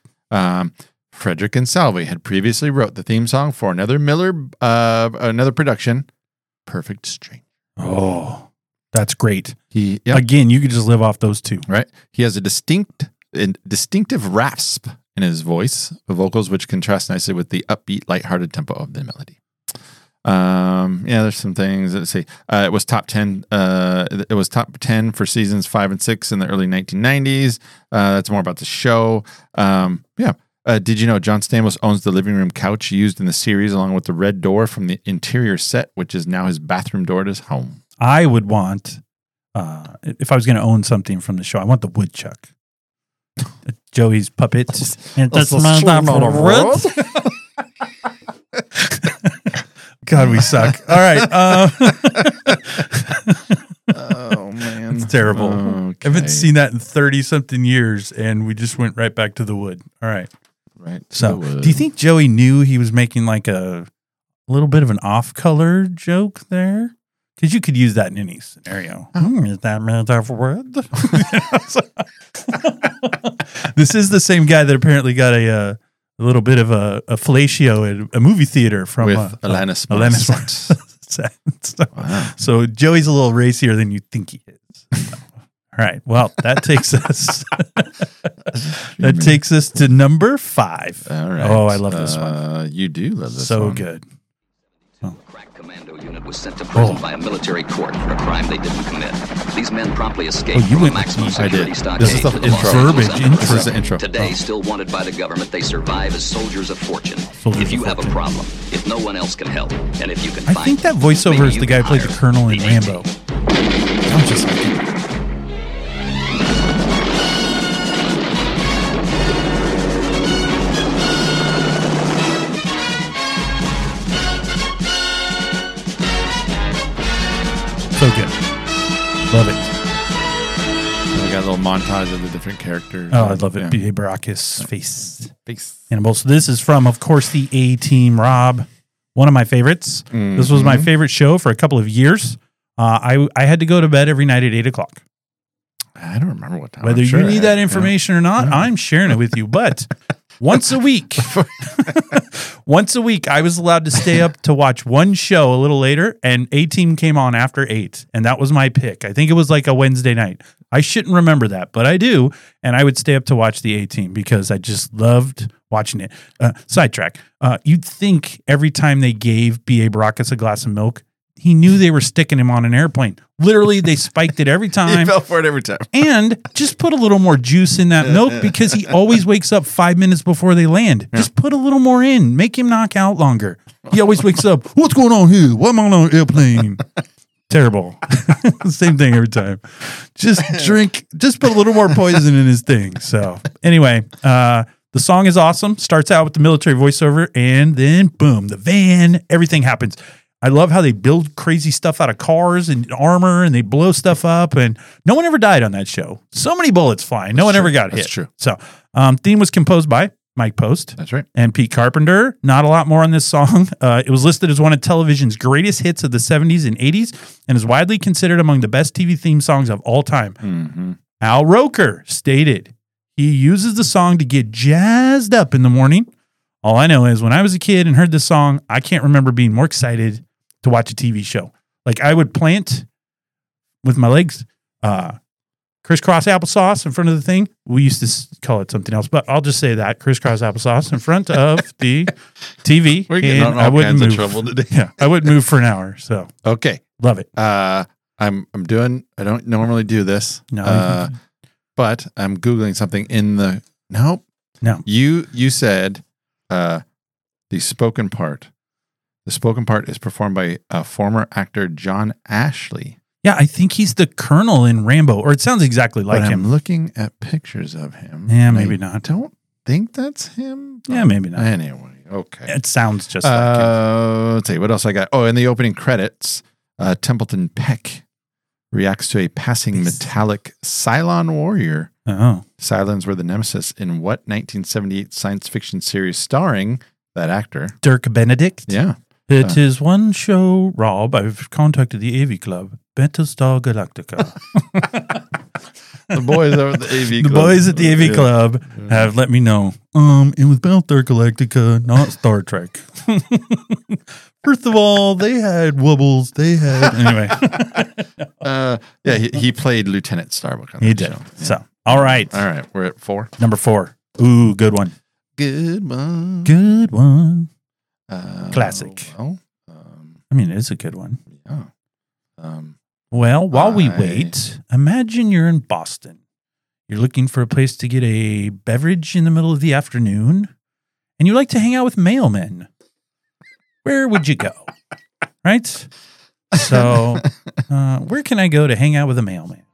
Speaker 2: Frederick and Salve had previously wrote the theme song for another production Perfect Stranger.
Speaker 1: Oh, that's great.
Speaker 2: He
Speaker 1: Again, you could just live off those two.
Speaker 2: right. He has a distinctive rasp in his voice, vocals, which contrast nicely with the upbeat, lighthearted tempo of the melody. There's some things. Let's see. It was top 10. It was top 10 for seasons 5 and 6 in the early 1990s. That's more about the show. Did you know John Stamos owns the living room couch used in the series, along with the red door from the interior set, which is now his bathroom door at his home?
Speaker 1: I would want, if I was going to own something from the show, I want the woodchuck. Joey's puppet. And that's God, we suck. All right.
Speaker 2: Oh man,
Speaker 1: it's terrible.
Speaker 2: Okay.
Speaker 1: I haven't seen that in 30-something years, and we just went right back to the wood. All right.
Speaker 2: Right.
Speaker 1: So, do you think Joey knew he was making like a little bit of an off-color joke there? Because you could use that in any scenario. Is that made of wood? This is the same guy that apparently got a little bit of a fellatio at a movie theater from
Speaker 2: with Alanis
Speaker 1: Alanis
Speaker 2: Morissette.
Speaker 1: So Joey's a little racier than you think he is. All right. Well, that takes us to number 5.
Speaker 2: All right.
Speaker 1: Oh, I love this one.
Speaker 2: You do love this
Speaker 1: so
Speaker 2: one.
Speaker 1: good.
Speaker 10: Crack commando unit was sent to prison by a military court for a crime they didn't commit. These men promptly escaped from a maximum security stockade.
Speaker 2: This is the
Speaker 10: to
Speaker 2: intro.
Speaker 10: Los Angeles.
Speaker 2: This is the intro.
Speaker 10: Today, still wanted by the government, they survive as soldiers of fortune.
Speaker 1: Soldiers
Speaker 10: if you
Speaker 1: of
Speaker 10: have a
Speaker 1: fortune.
Speaker 10: problem, if no one else can help, and if you can
Speaker 1: I
Speaker 10: find
Speaker 1: think that
Speaker 10: them,
Speaker 1: voiceover
Speaker 10: maybe
Speaker 1: is
Speaker 10: you
Speaker 1: the guy who
Speaker 10: can
Speaker 1: played the
Speaker 10: hire
Speaker 1: Colonel in
Speaker 10: the
Speaker 1: Rambo.
Speaker 10: A-Team.
Speaker 1: Sounds just like him. So good. Love it.
Speaker 2: We got a little montage of the different characters.
Speaker 1: Oh, I love it.
Speaker 2: Yeah.
Speaker 1: B.A. Baracus face.
Speaker 2: Face.
Speaker 1: Animal. So this is from, of course, the A-Team. Rob, one of my favorites. This was my favorite show for a couple of years. I had to go to bed every night at 8 o'clock.
Speaker 2: I don't remember what time.
Speaker 1: Whether
Speaker 2: I'm sure
Speaker 1: you
Speaker 2: I
Speaker 1: need
Speaker 2: had-
Speaker 1: that information or not, I'm sharing it with you. But once a week, I was allowed to stay up to watch one show a little later, and A-Team came on after 8, and that was my pick. I think it was like a Wednesday night. I shouldn't remember that, but I do, and I would stay up to watch the A-Team because I just loved watching it. Sidetrack. You'd think every time they gave B.A. Baracus a glass of milk, he knew they were sticking him on an airplane. Literally, they spiked it every
Speaker 2: He
Speaker 1: time.
Speaker 2: fell for it every time.
Speaker 1: And just put a little more juice in that milk because he always wakes up 5 minutes before they land. Just put a little more in. Make him knock out longer. He always wakes up, what's going on here? Why am I on an airplane? Terrible. Same thing every time. Just put a little more poison in his thing. So anyway, the song is awesome. Starts out with the military voiceover and then boom, the van, everything happens. I love how they build crazy stuff out of cars and armor and they blow stuff up, and no one ever died on that show. So many bullets flying. No one ever got hit.
Speaker 2: That's true.
Speaker 1: So theme was composed by Mike Post.
Speaker 2: That's right.
Speaker 1: And Pete Carpenter. Not a lot more on this song. It was listed as one of television's greatest hits of the 70s and 80s and is widely considered among the best TV theme songs of all time.
Speaker 2: Mm-hmm.
Speaker 1: Al Roker stated he uses the song to get jazzed up in the morning. All I know is when I was a kid and heard this song, I can't remember being more excited to watch a TV show. Like I would plant with my legs, crisscross applesauce in front of the thing. We used to call it something else, but I'll just say that crisscross applesauce in front of the TV.
Speaker 2: We're getting
Speaker 1: and
Speaker 2: on
Speaker 1: I
Speaker 2: all
Speaker 1: wouldn't
Speaker 2: kinds of
Speaker 1: move.
Speaker 2: trouble today.
Speaker 1: Yeah, I wouldn't move for an hour. So
Speaker 2: Okay.
Speaker 1: love it.
Speaker 2: I don't normally do this.
Speaker 1: No.
Speaker 2: But I'm Googling something in the no. You said the spoken part. The spoken part is performed by former actor John Ashley.
Speaker 1: Yeah, I think he's the Colonel in Rambo, or it sounds exactly like
Speaker 2: But
Speaker 1: him.
Speaker 2: I'm looking at pictures of him.
Speaker 1: Yeah,
Speaker 2: and
Speaker 1: maybe
Speaker 2: I
Speaker 1: not.
Speaker 2: Don't think that's him.
Speaker 1: Yeah, maybe not.
Speaker 2: Anyway, okay.
Speaker 1: It sounds just like him.
Speaker 2: Let's see what else I got. Oh, in the opening credits, Templeton Peck reacts to a passing metallic Cylon warrior.
Speaker 1: Oh,
Speaker 2: Cylons were the nemesis in what 1978 science fiction series starring that actor?
Speaker 1: Dirk Benedict.
Speaker 2: Yeah.
Speaker 1: It is one show, Rob. I've contacted the AV Club, Battlestar Galactica.
Speaker 2: The boys over at the AV
Speaker 1: The
Speaker 2: Club.
Speaker 1: boys at the AV
Speaker 2: Yeah.
Speaker 1: Club have let me know. It was Battlestar Galactica, not Star Trek. First of all, they had wobbles. They had anyway.
Speaker 2: Yeah, he played Lieutenant Starbuck on
Speaker 1: He
Speaker 2: that
Speaker 1: did.
Speaker 2: show. Yeah.
Speaker 1: So, all right.
Speaker 2: All right, we're at 4.
Speaker 1: Number 4. Ooh, good one.
Speaker 2: Good one.
Speaker 1: Good one. Classic.
Speaker 2: Well,
Speaker 1: I mean, it is a good one.
Speaker 2: yeah.
Speaker 1: Well, while we
Speaker 2: I-
Speaker 1: wait, imagine you're in Boston. You're looking for a place to get a beverage in the middle of the afternoon, and you like to hang out with mailmen. Where would you go? Right? So, where can I go to hang out with a mailman?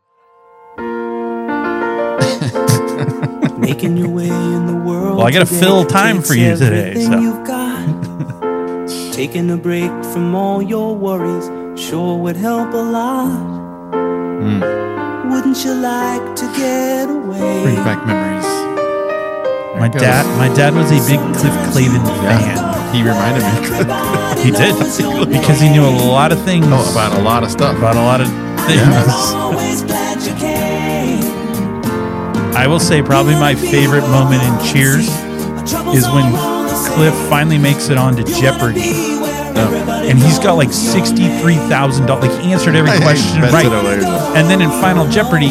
Speaker 11: Making your way in the world.
Speaker 1: Well, I got to
Speaker 11: today
Speaker 1: fill time for you
Speaker 11: takes
Speaker 1: today.
Speaker 11: everything
Speaker 1: So.
Speaker 11: you've got. Taking a break from all your worries sure would help a lot. Wouldn't you like to get away?
Speaker 2: Bring back memories. There
Speaker 1: My
Speaker 2: it goes.
Speaker 1: dad was a big Cliff Clavin fan.
Speaker 2: Yeah, he reminded me.
Speaker 1: He did because he knew a lot of things
Speaker 2: About a lot of stuff.
Speaker 1: about a lot of things.
Speaker 11: Always glad you came.
Speaker 1: I will say probably my favorite moment in Cheers is when Cliff finally makes it on to Jeopardy. And he's got like $63,000. Like he answered every question
Speaker 2: Bets
Speaker 1: right.
Speaker 2: it away.
Speaker 1: And then in Final Jeopardy,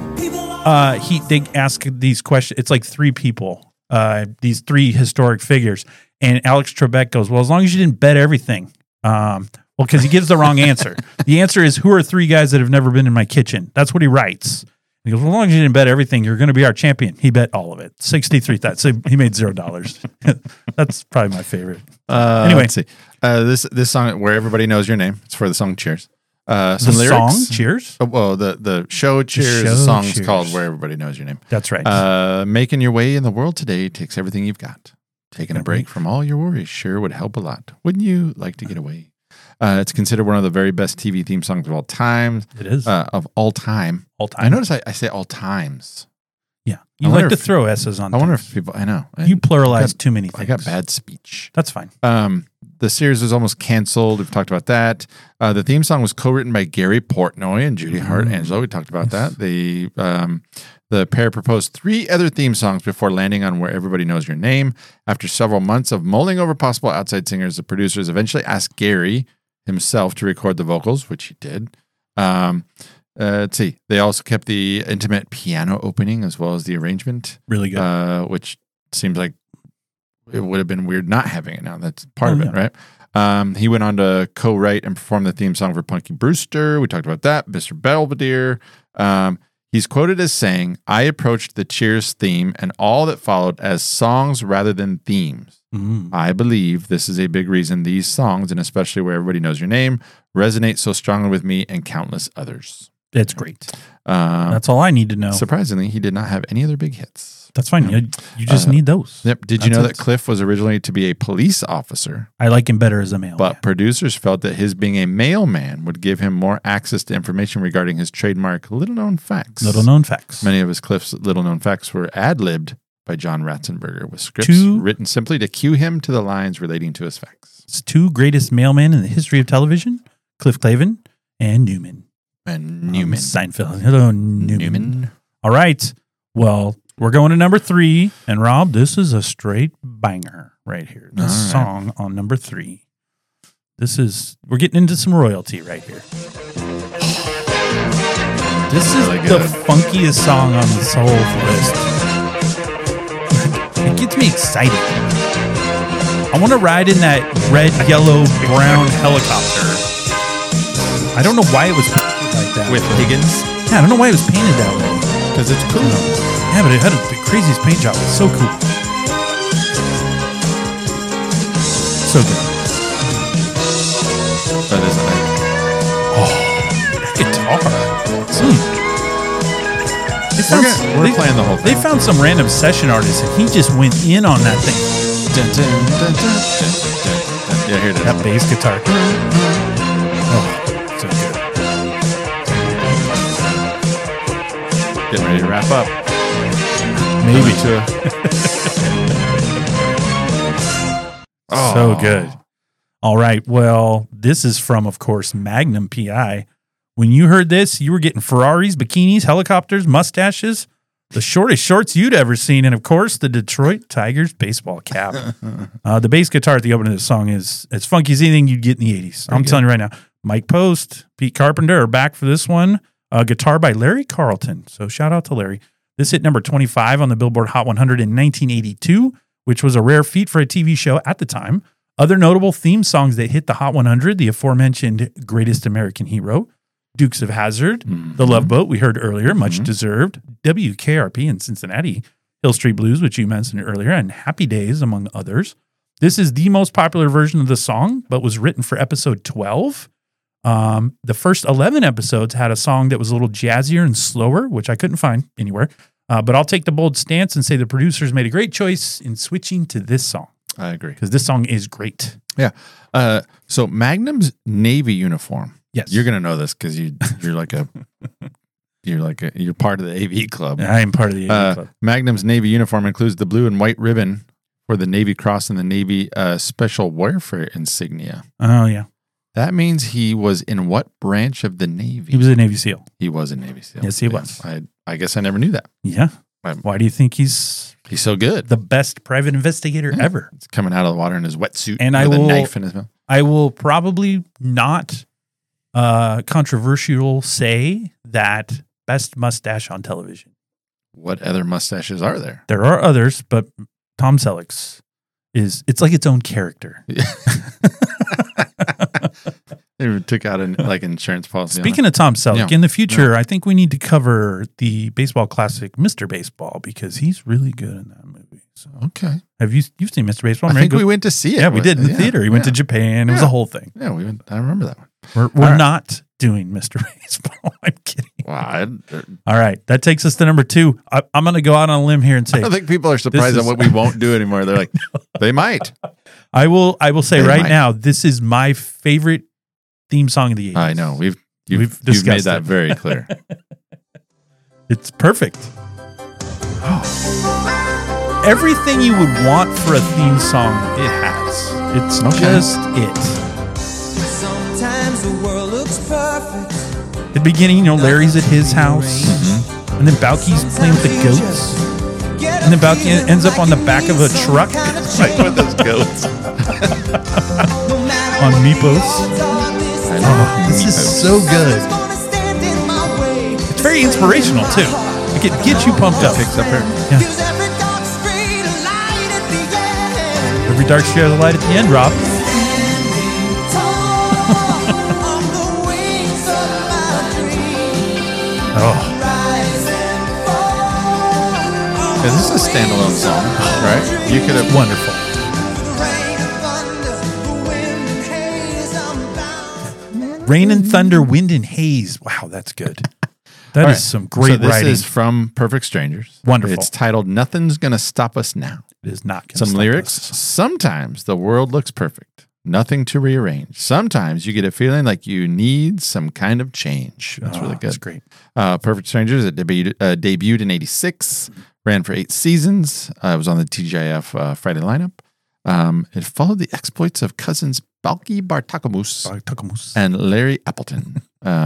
Speaker 1: they ask these questions. It's like 3 people, these 3 historic figures. And Alex Trebek goes, well, as long as you didn't bet everything. Well, because he gives the wrong answer. The answer is, who are 3 guys that have never been in my kitchen? That's what he writes. He goes, well, as long as you didn't bet everything, you're going to be our champion. He bet all of it. 63,000. So he made $0. That's probably my favorite. Anyway.
Speaker 2: Let's see. This song, Where Everybody Knows Your Name, it's for the song Cheers. Some
Speaker 1: The
Speaker 2: lyrics.
Speaker 1: song, Cheers?
Speaker 2: Well, the show Cheers, the
Speaker 1: show
Speaker 2: song's
Speaker 1: Cheers.
Speaker 2: called Where Everybody Knows Your Name.
Speaker 1: That's right.
Speaker 2: Making your way in the world today takes everything you've got. Taking a break from all your worries sure would help a lot. Wouldn't you like to get away? It's considered one of the very best TV theme songs of all time.
Speaker 1: It is.
Speaker 2: Of all time.
Speaker 1: All time.
Speaker 2: I notice I say all times.
Speaker 1: Yeah. You
Speaker 2: I
Speaker 1: like
Speaker 2: wonder
Speaker 1: to
Speaker 2: if-
Speaker 1: throw S's on
Speaker 2: I wonder
Speaker 1: things.
Speaker 2: if people, I know.
Speaker 1: You pluralize
Speaker 2: I got-
Speaker 1: too many things.
Speaker 2: I got bad speech.
Speaker 1: That's fine.
Speaker 2: The series was almost canceled. We've talked about that. The theme song was co-written by Gary Portnoy and Judy Hart Angelo. We talked about that. The pair proposed 3 other theme songs before landing on Where Everybody Knows Your Name. After several months of mulling over possible outside singers, the producers eventually asked Gary himself to record the vocals, which he did. Let's see. They also kept the intimate piano opening as well as the arrangement.
Speaker 1: Really good.
Speaker 2: Which seems like it would have been weird not having it now. That's part of it,
Speaker 1: yeah.
Speaker 2: right? He went on to co-write and perform the theme song for Punky Brewster. We talked about that. Mr. Belvedere. He's quoted as saying, I approached the Cheers theme and all that followed as songs rather than themes. I believe this is a big reason these songs, and especially Where Everybody Knows Your Name, resonate so strongly with me and countless others.
Speaker 1: It's great. That's all I need to know.
Speaker 2: Surprisingly, he did not have any other big hits.
Speaker 1: That's fine. You just need those.
Speaker 2: Yep. Did you
Speaker 1: That's
Speaker 2: know
Speaker 1: it.
Speaker 2: that Cliff was originally to be a police officer?
Speaker 1: I like him better as a mailman.
Speaker 2: But producers felt that his being a mailman would give him more access to information regarding his trademark little-known facts.
Speaker 1: Little known facts.
Speaker 2: Many of his Cliff's little-known facts were ad-libbed by John Ratzenberger with scripts
Speaker 1: 2
Speaker 2: written simply to cue him to the lines relating to his facts.
Speaker 1: It's 2 greatest mailmen in the history of television, Cliff Clavin and Newman.
Speaker 2: And Newman.
Speaker 1: Seinfeld. Hello, Newman. All right. Well, we're going to number 3. And Rob, this is a straight banger right here. This
Speaker 2: All right.
Speaker 1: song on number 3. We're getting into some royalty right here. This is
Speaker 2: Really
Speaker 1: the
Speaker 2: good.
Speaker 1: funkiest song on this whole list. It gets me excited. I want to ride in that red, yellow, brown helicopter. I don't know why it was painted like that.
Speaker 2: With Higgins?
Speaker 1: Yeah, I don't know why it was painted that way.
Speaker 2: Because it's cool.
Speaker 1: Yeah, but it had the craziest paint job. It's so cool. So good.
Speaker 2: That is nice.
Speaker 1: That guitar.
Speaker 2: We're playing the whole
Speaker 1: They
Speaker 2: thing.
Speaker 1: found some random session artist and he just went in on that thing.
Speaker 2: Dun, dun, dun, dun, dun, dun, dun. Yeah, here it is.
Speaker 1: That bass guitar. Oh, so good.
Speaker 2: Getting ready to wrap up.
Speaker 1: Maybe. So good. All right. Well, this is from, of course, Magnum PI. When you heard this, you were getting Ferraris, bikinis, helicopters, mustaches. the shortest shorts you'd ever seen, and of course, the Detroit Tigers baseball cap. The bass guitar at the opening of the song is as funky as anything you'd get in the 80s. I'm telling you right now. Mike Post, Pete Carpenter are back for this one. Guitar by Larry Carlton. So shout out to Larry. This hit number 25 on the Billboard Hot 100 in 1982, which was a rare feat for a TV show at the time. Other notable theme songs that hit the Hot 100, the aforementioned Greatest American Hero, Dukes of Hazzard, The Love Boat we heard earlier, much deserved, WKRP in Cincinnati, Hill Street Blues, which you mentioned earlier, and Happy Days, among others. This is the most popular version of the song, but was written for episode 12. The first 11 episodes had a song that was a little jazzier and slower, which I couldn't find anywhere. But I'll take the bold stance and say the producers made a great choice in switching to this song.
Speaker 2: I agree.
Speaker 1: Because this song is great.
Speaker 2: Yeah. So Magnum's Navy uniform.
Speaker 1: Yes.
Speaker 2: You're gonna know this because you're part of the AV club.
Speaker 1: I am part of the AV club.
Speaker 2: Magnum's Navy uniform includes the blue and white ribbon for the Navy Cross and the Navy Special Warfare insignia.
Speaker 1: Oh yeah.
Speaker 2: That means he was in what branch of the Navy?
Speaker 1: He was a Navy SEAL.
Speaker 2: He was a Navy SEAL.
Speaker 1: Yes, he was.
Speaker 2: I guess I never knew that.
Speaker 1: Yeah. Why do you think he's
Speaker 2: so good?
Speaker 1: The best private investigator ever.
Speaker 2: He's coming out of the water in his wetsuit
Speaker 1: and
Speaker 2: with a knife in his mouth.
Speaker 1: I will probably not controversial say that best mustache on television.
Speaker 2: What other mustaches are there?
Speaker 1: There are others, but Tom Selleck's it's like its own character.
Speaker 2: They took out an insurance policy.
Speaker 1: Speaking of Tom Selleck, in the future, I think we need to cover the baseball classic, Mr. Baseball, because he's really good in that movie. So,
Speaker 2: okay,
Speaker 1: you've seen Mr. Baseball?
Speaker 2: I think we went to see it.
Speaker 1: Yeah, we did in the theater. He went to Japan. It was a whole thing.
Speaker 2: Yeah, I remember that one.
Speaker 1: We're not doing Mr. Baseball. I'm kidding.
Speaker 2: Wow.
Speaker 1: All right, that takes us to number 2. I'm going to go out on a limb here and say
Speaker 2: I don't think people are surprised at what we won't do anymore. They're like, they might.
Speaker 1: I will say now, this is my favorite theme song of the 80s.
Speaker 2: I know. You've
Speaker 1: discussed
Speaker 2: made that very clear.
Speaker 1: It's perfect. Everything you would want for a theme song, it has. It's just it.
Speaker 8: Sometimes the world looks perfect.
Speaker 1: At the beginning, Larry's at his house, and then Balky's playing with the goats, and then Balky ends up on the back of a truck,
Speaker 2: like with those goats
Speaker 1: on Meepos. This is so good. It's very inspirational too. It gets you pumped up.
Speaker 2: Picks up her.
Speaker 1: Yeah. Every dark street has a light at the end, Rob.
Speaker 2: Yeah, this is a standalone song, right? You could have
Speaker 1: wonderful. Rain and Thunder, Wind and Haze. Wow, that's good. That is some great writing.
Speaker 2: This is from Perfect Strangers.
Speaker 1: Wonderful.
Speaker 2: It's titled Nothing's Gonna Stop Us Now.
Speaker 1: It is not gonna
Speaker 2: Some
Speaker 1: stop
Speaker 2: lyrics.
Speaker 1: us.
Speaker 2: Sometimes the world looks perfect. Nothing to rearrange. Sometimes you get a feeling like you need some kind of change. That's really good.
Speaker 1: That's great.
Speaker 2: Perfect Strangers, it debuted in 86, ran for 8 seasons. It was on the TGIF Friday lineup. It followed the exploits of cousins Balky Bartokomous and Larry Appleton.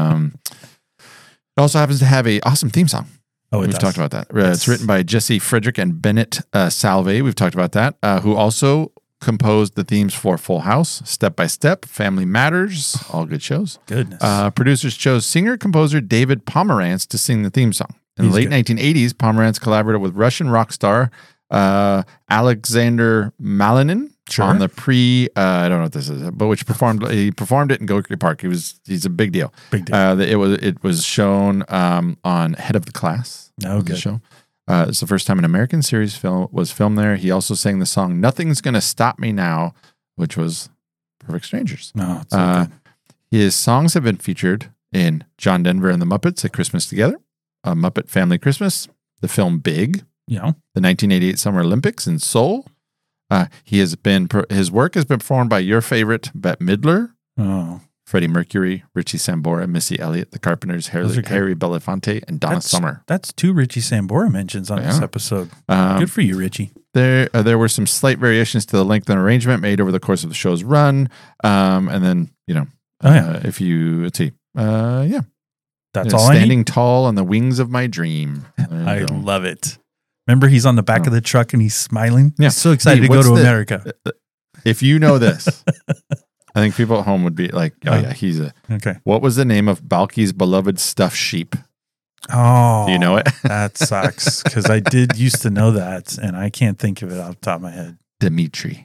Speaker 2: It also happens to have an awesome theme song. We've talked about that. It's written by Jesse Frederick and Bennett Salve. We've talked about that. Who also composed the themes for Full House, Step by Step, Family Matters, all good shows.
Speaker 1: Goodness.
Speaker 2: Producers chose singer-composer David Pomerantz to sing the theme song. In the late 1980s, Pomerantz collaborated with Russian rock star Alexander Malinin on the I don't know what this is, but he performed it in Gorky Park. He's a big deal.
Speaker 1: Big deal.
Speaker 2: It was shown on Head of the Class.
Speaker 1: Oh, good.
Speaker 2: Show. It's the first time an American series was filmed there. He also sang the song "Nothing's Gonna Stop Me Now," which was Perfect Strangers.
Speaker 1: No, it's so good.
Speaker 2: His songs have been featured in John Denver and the Muppets at Christmas Together, A Muppet Family Christmas, the film Big, the 1988 Summer Olympics in Seoul. His work has been performed by your favorite Bette Midler, Freddie Mercury, Richie Sambora, Missy Elliott, The Carpenters, Harry Belafonte, and Donna Summer.
Speaker 1: That's 2 Richie Sambora mentions on this episode. Good for you, Richie.
Speaker 2: There were some slight variations to the length and arrangement made over the course of the show's run, and then if you let's see,
Speaker 1: That's all I
Speaker 2: Standing
Speaker 1: need.
Speaker 2: tall on the wings of my dream. There
Speaker 1: I
Speaker 2: you go.
Speaker 1: love it. Remember, he's on the back of the truck and he's smiling.
Speaker 2: Yeah.
Speaker 1: He's so excited
Speaker 2: Hey,
Speaker 1: to go
Speaker 2: what's
Speaker 1: to
Speaker 2: the-
Speaker 1: America.
Speaker 2: If you know this, I think people at home would be like, oh yeah, he's a.
Speaker 1: Okay.
Speaker 2: What was the name of Balki's beloved stuffed sheep?
Speaker 1: Oh,
Speaker 2: Do you know it?
Speaker 1: That sucks because I did used to know that and I can't think of it off the top of my head.
Speaker 2: Dimitri.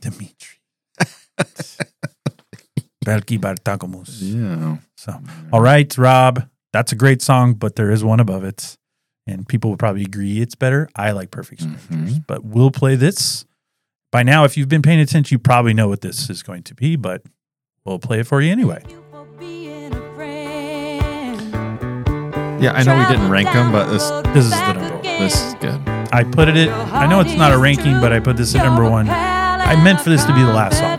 Speaker 1: Belki Bartakomus.
Speaker 2: Yeah.
Speaker 1: So, all right, Rob, that's a great song, but there is one above it. And people would probably agree it's better. I like Perfect Strangers, but we'll play this. By now, if you've been paying attention, you probably know what this is going to be, but we'll play it for you anyway.
Speaker 2: Yeah, I know we didn't rank them, but this
Speaker 1: is the number one.
Speaker 2: This is good.
Speaker 1: I put it I know it's not a ranking, but I put this at number one. I meant for this to be the last song.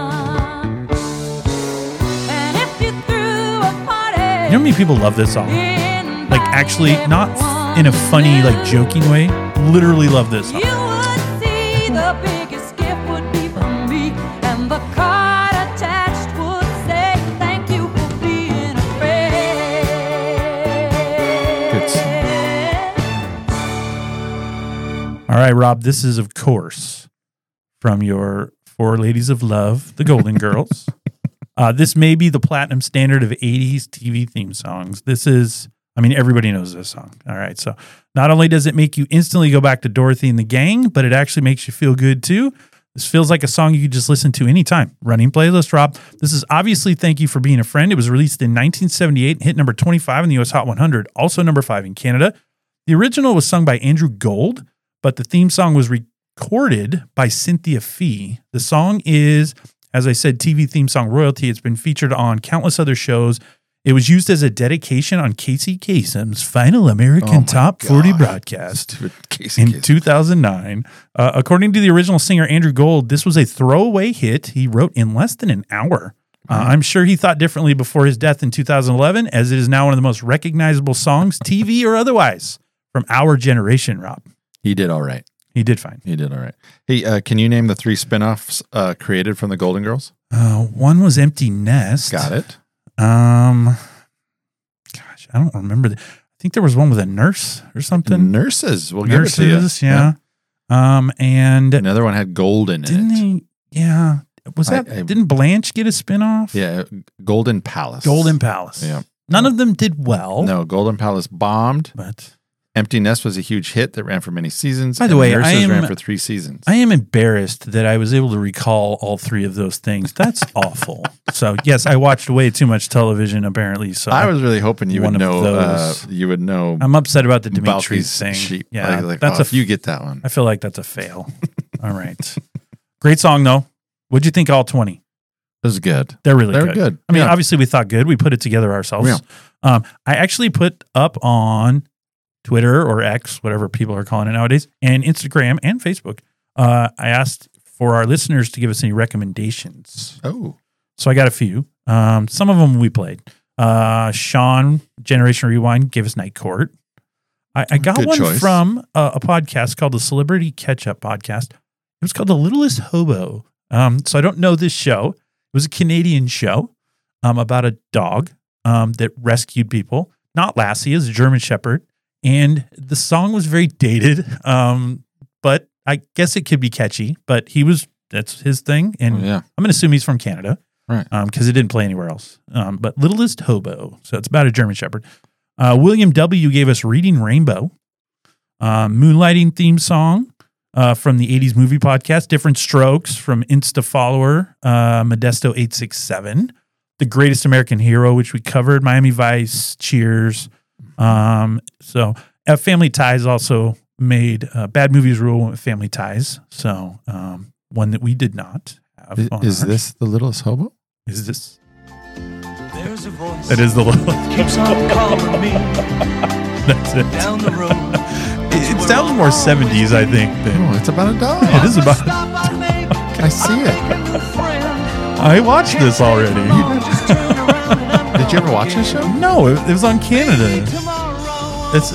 Speaker 1: You know how many people love this song? Like, actually, not in a funny, like, joking way. Literally love this song.
Speaker 2: Good song.
Speaker 1: All right, Rob, this is, of course, from your Four Ladies of Love, the Golden Girls. This may be the platinum standard of 80s TV theme songs. This is, I mean, everybody knows this song. All right, so not only does it make you instantly go back to Dorothy and the gang, but it actually makes you feel good too. This feels like a song you could just listen to anytime. Running playlist, Rob. This is obviously Thank You for Being a Friend. It was released in 1978, hit number 25 in the US Hot 100, also number 5 in Canada. The original was sung by Andrew Gold, but the theme song was recorded by Cynthia Fee. The song is, as I said, TV theme song royalty. It's been featured on countless other shows. It was used as a dedication on Casey Kasem's final American Top 40 broadcast in 2009. According to the original singer, Andrew Gold, this was a throwaway hit he wrote in less than an hour. I'm sure he thought differently before his death in 2011, as it is now one of the most recognizable songs, TV or otherwise, from our generation, Rob.
Speaker 2: He did all right.
Speaker 1: He did fine.
Speaker 2: He did all right. Hey, can you name the 3 spinoffs created from the Golden Girls?
Speaker 1: One was Empty Nest.
Speaker 2: Got it.
Speaker 1: Gosh, I don't remember. I think there was one with a nurse or something.
Speaker 2: Nurses. We'll give it to you.
Speaker 1: Nurses, yeah. And
Speaker 2: another one had Golden in it.
Speaker 1: Didn't he? Yeah. Was that? Didn't Blanche get a spinoff?
Speaker 2: Yeah, Golden Palace.
Speaker 1: Golden Palace.
Speaker 2: Yeah.
Speaker 1: None of them did well.
Speaker 2: No, Golden Palace bombed.
Speaker 1: But
Speaker 2: Empty Nest was a huge hit that ran for many seasons.
Speaker 1: By the way,
Speaker 2: Nurses ran for 3 seasons.
Speaker 1: I am embarrassed that I was able to recall all 3 of those things. That's awful. So yes, I watched way too much television apparently. So
Speaker 2: I was really hoping you would
Speaker 1: one of
Speaker 2: know.
Speaker 1: those.
Speaker 2: You would know.
Speaker 1: I'm upset about the Dimitri
Speaker 2: Balki's
Speaker 1: thing.
Speaker 2: sheep.
Speaker 1: Yeah,
Speaker 2: Like,
Speaker 1: that's
Speaker 2: if you get that one.
Speaker 1: I feel like that's a fail. All right, great song though. What'd you think? All 20.
Speaker 2: It was good.
Speaker 1: They're really
Speaker 2: They're good.
Speaker 1: I mean,
Speaker 2: Yeah.
Speaker 1: obviously we thought good. We put it together ourselves.
Speaker 2: Yeah.
Speaker 1: I actually put up on Twitter or X, whatever people are calling it nowadays, and Instagram and Facebook. I asked for our listeners to give us any recommendations.
Speaker 2: Oh.
Speaker 1: So I got a few. Some of them we played. Sean, Generation Rewind, gave us Night Court. I got
Speaker 2: Good
Speaker 1: one
Speaker 2: choice.
Speaker 1: from a podcast called the Celebrity Catch-Up Podcast. It was called The Littlest Hobo. So I don't know this show. It was a Canadian show about a dog that rescued people. Not Lassie, it's a German Shepherd. And the song was very dated, but I guess it could be catchy. But that's his thing. And
Speaker 2: Yeah.
Speaker 1: I'm going to assume he's from Canada.
Speaker 2: Right.
Speaker 1: Because it didn't play anywhere else. But Littlest Hobo. So it's about a German Shepherd. William W. gave us Reading Rainbow. Moonlighting theme song from the 80s movie podcast. Different Strokes from Insta follower Modesto867. The Greatest American Hero, which we covered. Miami Vice. Cheers. So Family Ties also made Bad Movies Rule with Family Ties. So one that we did not have.
Speaker 2: Is this the Littlest Hobo?
Speaker 1: Is this?
Speaker 4: There's a voice.
Speaker 1: It is the
Speaker 4: Keeps on calling me
Speaker 1: That's it.
Speaker 4: down the road.
Speaker 1: It sounds more 70s, I think.
Speaker 2: Oh, it's about a dog.
Speaker 1: It is about.
Speaker 2: I see it.
Speaker 1: I watched this already.
Speaker 2: Did you ever watch this show?
Speaker 1: No, it was on Canada. It's.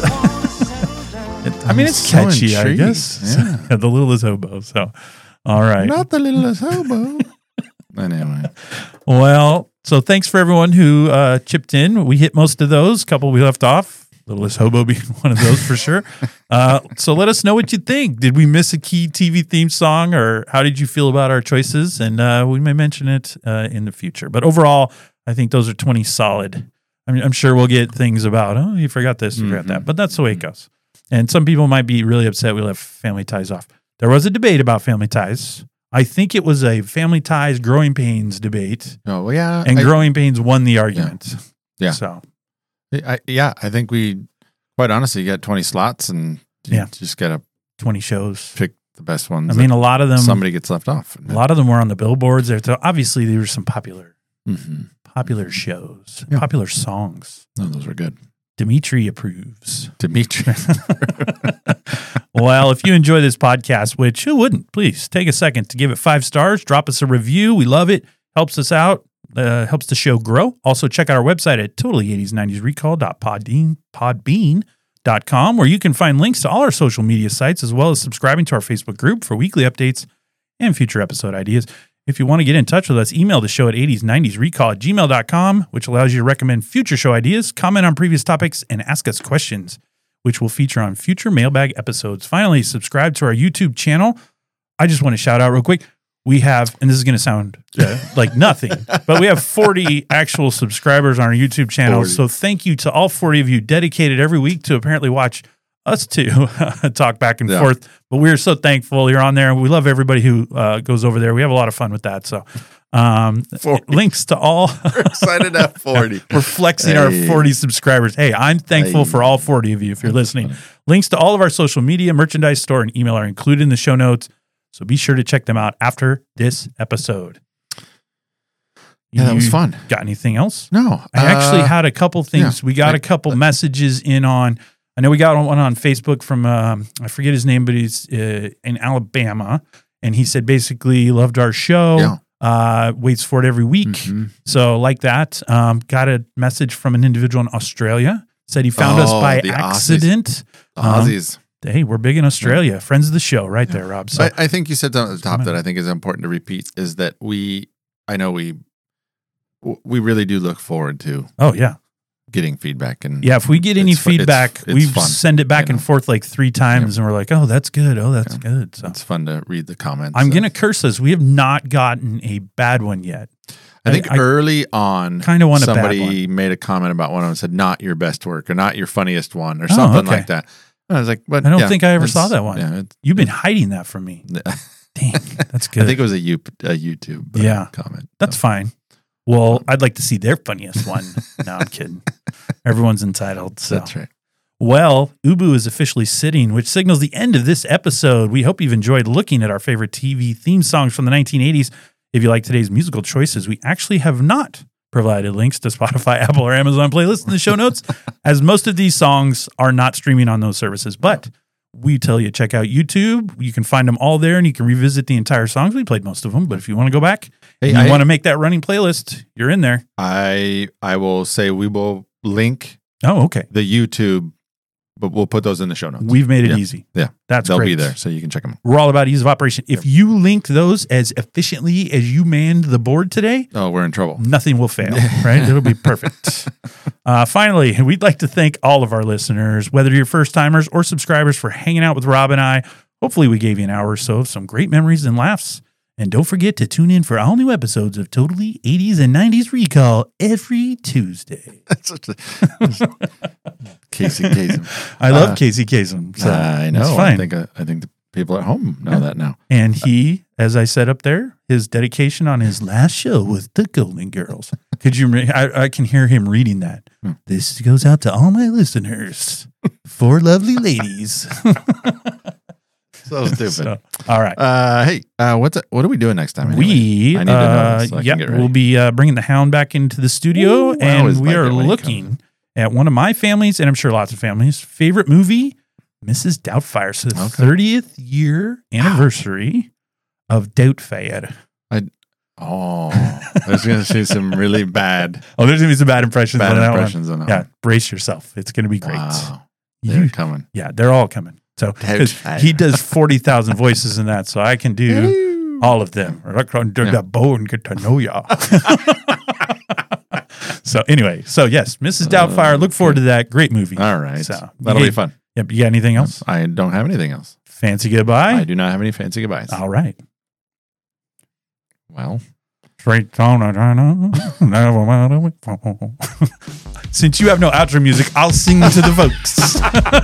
Speaker 1: I mean, it's
Speaker 2: so
Speaker 1: catchy, I
Speaker 2: intrigued.
Speaker 1: guess.
Speaker 2: Yeah.
Speaker 1: The Littlest Hobo. So, all right.
Speaker 2: Not the Littlest Hobo. Anyway.
Speaker 1: Well, So thanks for everyone who chipped in. We hit most of those. A couple we left off. Littlest Hobo being one of those for sure. So let us know what you think. Did we miss a key TV theme song, or how did you feel about our choices? And we may mention it in the future. But overall, I think those are 20 solid. I mean, I'm sure we'll get things about, oh, you forgot this, you forgot that. But that's the way it goes. And some people might be really upset we left Family Ties off. There was a debate about Family Ties. I think it was a Family Ties Growing Pains debate.
Speaker 2: Oh, well, yeah.
Speaker 1: And Growing Pains won the argument.
Speaker 2: Yeah.
Speaker 1: So.
Speaker 2: I think we, quite honestly, got 20 slots and you just got to
Speaker 1: 20 shows.
Speaker 2: Pick the best ones.
Speaker 1: I mean, a lot of them.
Speaker 2: Somebody gets left off.
Speaker 1: A lot of them were on the billboards. Obviously, there were some popular shows, popular songs.
Speaker 2: No, those were good.
Speaker 1: Dimitri approves.
Speaker 2: Dimitri.
Speaker 1: Well, if you enjoy this podcast, which who wouldn't, please take a second to give it 5 stars. Drop us a review. We love it. Helps us out. Helps the show grow. Also, check out our website at totally80s90srecall.podbean.com, where you can find links to all our social media sites, as well as subscribing to our Facebook group for weekly updates and future episode ideas. If you want to get in touch with us, email the show at 80s90srecall@gmail.com, which allows you to recommend future show ideas, comment on previous topics, and ask us questions, which will feature on future mailbag episodes. Finally, subscribe to our YouTube channel. I just want to shout out real quick. We have, and this is going to sound like nothing, but we have 40 actual subscribers on our YouTube channel.
Speaker 2: 40.
Speaker 1: So thank you to all 40 of you dedicated every week to apparently watch us two talk back and forth. But we're so thankful you're on there. We love everybody who goes over there. We have a lot of fun with that. So links to all.
Speaker 2: We're excited to have 40.
Speaker 1: We're flexing our 40 subscribers. Hey, I'm thankful for all 40 of you if you're listening. Links to all of our social media, merchandise store, and email are included in the show notes. So be sure to check them out after this episode.
Speaker 2: Yeah, that was fun.
Speaker 1: Got anything else?
Speaker 2: No.
Speaker 1: I actually had a couple things. We got a couple messages in on, I know we got one on Facebook from, I forget his name, but he's in Alabama. And he said basically loved our show, waits for it every week. So like that. Got a message from an individual in Australia. Said he found us by accident.
Speaker 2: Aussies.
Speaker 1: Hey, we're big in Australia. Friends of the show right there, Rob. So
Speaker 2: I think you said something at the top that I think is important to repeat is that we really do look forward to getting feedback. And
Speaker 1: if we get any feedback, we send it back and forth like 3 times and we're like, oh, that's good. Oh, that's good. So
Speaker 2: it's fun to read the comments.
Speaker 1: I'm going to curse us. We have not gotten a bad one yet.
Speaker 2: I think early on,
Speaker 1: kind of
Speaker 2: somebody made a comment about one of them and said, not your best work or not your funniest one or something like that. I was like, but
Speaker 1: I don't think I ever saw that one. Yeah, you've been hiding that from me. Dang, that's good.
Speaker 2: I think it was a YouTube comment.
Speaker 1: That's fine. Well, I'd like to see their funniest one. No, I'm kidding. Everyone's entitled. So.
Speaker 2: That's right.
Speaker 1: Well, Ubu is officially sitting, which signals the end of this episode. We hope you've enjoyed looking at our favorite TV theme songs from the 1980s. If you like today's musical choices, we actually have not provided links to Spotify, Apple, or Amazon playlists in the show notes, as most of these songs are not streaming on those services. But we tell you, check out YouTube. You can find them all there, and you can revisit the entire songs. We played most of them, but if you want to go back and you want to make that running playlist, you're in there.
Speaker 2: I will say we will link
Speaker 1: the
Speaker 2: YouTube, but we'll put those in the show notes.
Speaker 1: We've made it easy.
Speaker 2: Yeah.
Speaker 1: They'll
Speaker 2: be there, so you can check them.
Speaker 1: We're all about ease of operation. If you link those as efficiently as you manned the board today,
Speaker 2: we're in trouble.
Speaker 1: Nothing will fail, right? It'll be perfect. Finally, we'd like to thank all of our listeners, whether you're first-timers or subscribers, for hanging out with Rob and I. Hopefully we gave you an hour or so of some great memories and laughs. And don't forget to tune in for all new episodes of Totally 80s and 90s Recall every Tuesday.
Speaker 2: That's such a Casey Kasem.
Speaker 1: I love Casey Kasem. So
Speaker 2: I know.
Speaker 1: It's fine.
Speaker 2: I think the people at home know that now.
Speaker 1: And he, as I said up there, his dedication on his last show was the Golden Girls. Could you? I can hear him reading that. This goes out to all my listeners. 4 lovely ladies.
Speaker 2: So stupid.
Speaker 1: All right.
Speaker 2: Hey, what are we doing next time?
Speaker 1: Anyway?
Speaker 2: I need to know this so I can get ready.
Speaker 1: We'll be bringing the Hound back into the studio, and we are looking at one of my family's, and I'm sure lots of families' favorite movie, Mrs. Doubtfire. So the 30th year anniversary of Doubtfire.
Speaker 2: I was going to say some really bad.
Speaker 1: There's going to be some bad impressions on that one.
Speaker 2: On that
Speaker 1: one. Brace yourself. It's going to be great.
Speaker 2: Wow. They're coming.
Speaker 1: Yeah, they're all coming. So he does 40,000 voices in that, so I can do all of them. I can do that bow and get to know ya. So anyway, yes, Mrs. Doubtfire. Look forward to that. Great movie.
Speaker 2: All right.
Speaker 1: So
Speaker 2: That'll be fun.
Speaker 1: Yep. You got anything else?
Speaker 2: I don't have anything else.
Speaker 1: Fancy goodbye?
Speaker 2: I do not have any fancy goodbyes.
Speaker 1: All right.
Speaker 2: Well.
Speaker 1: Straight on Since you have no outro music, I'll sing to the folks.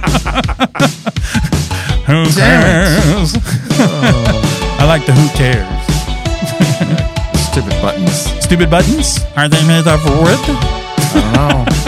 Speaker 1: Who cares? I like the who cares.
Speaker 2: Stupid buttons.
Speaker 1: Stupid buttons? Are they made of wood?
Speaker 2: I don't know.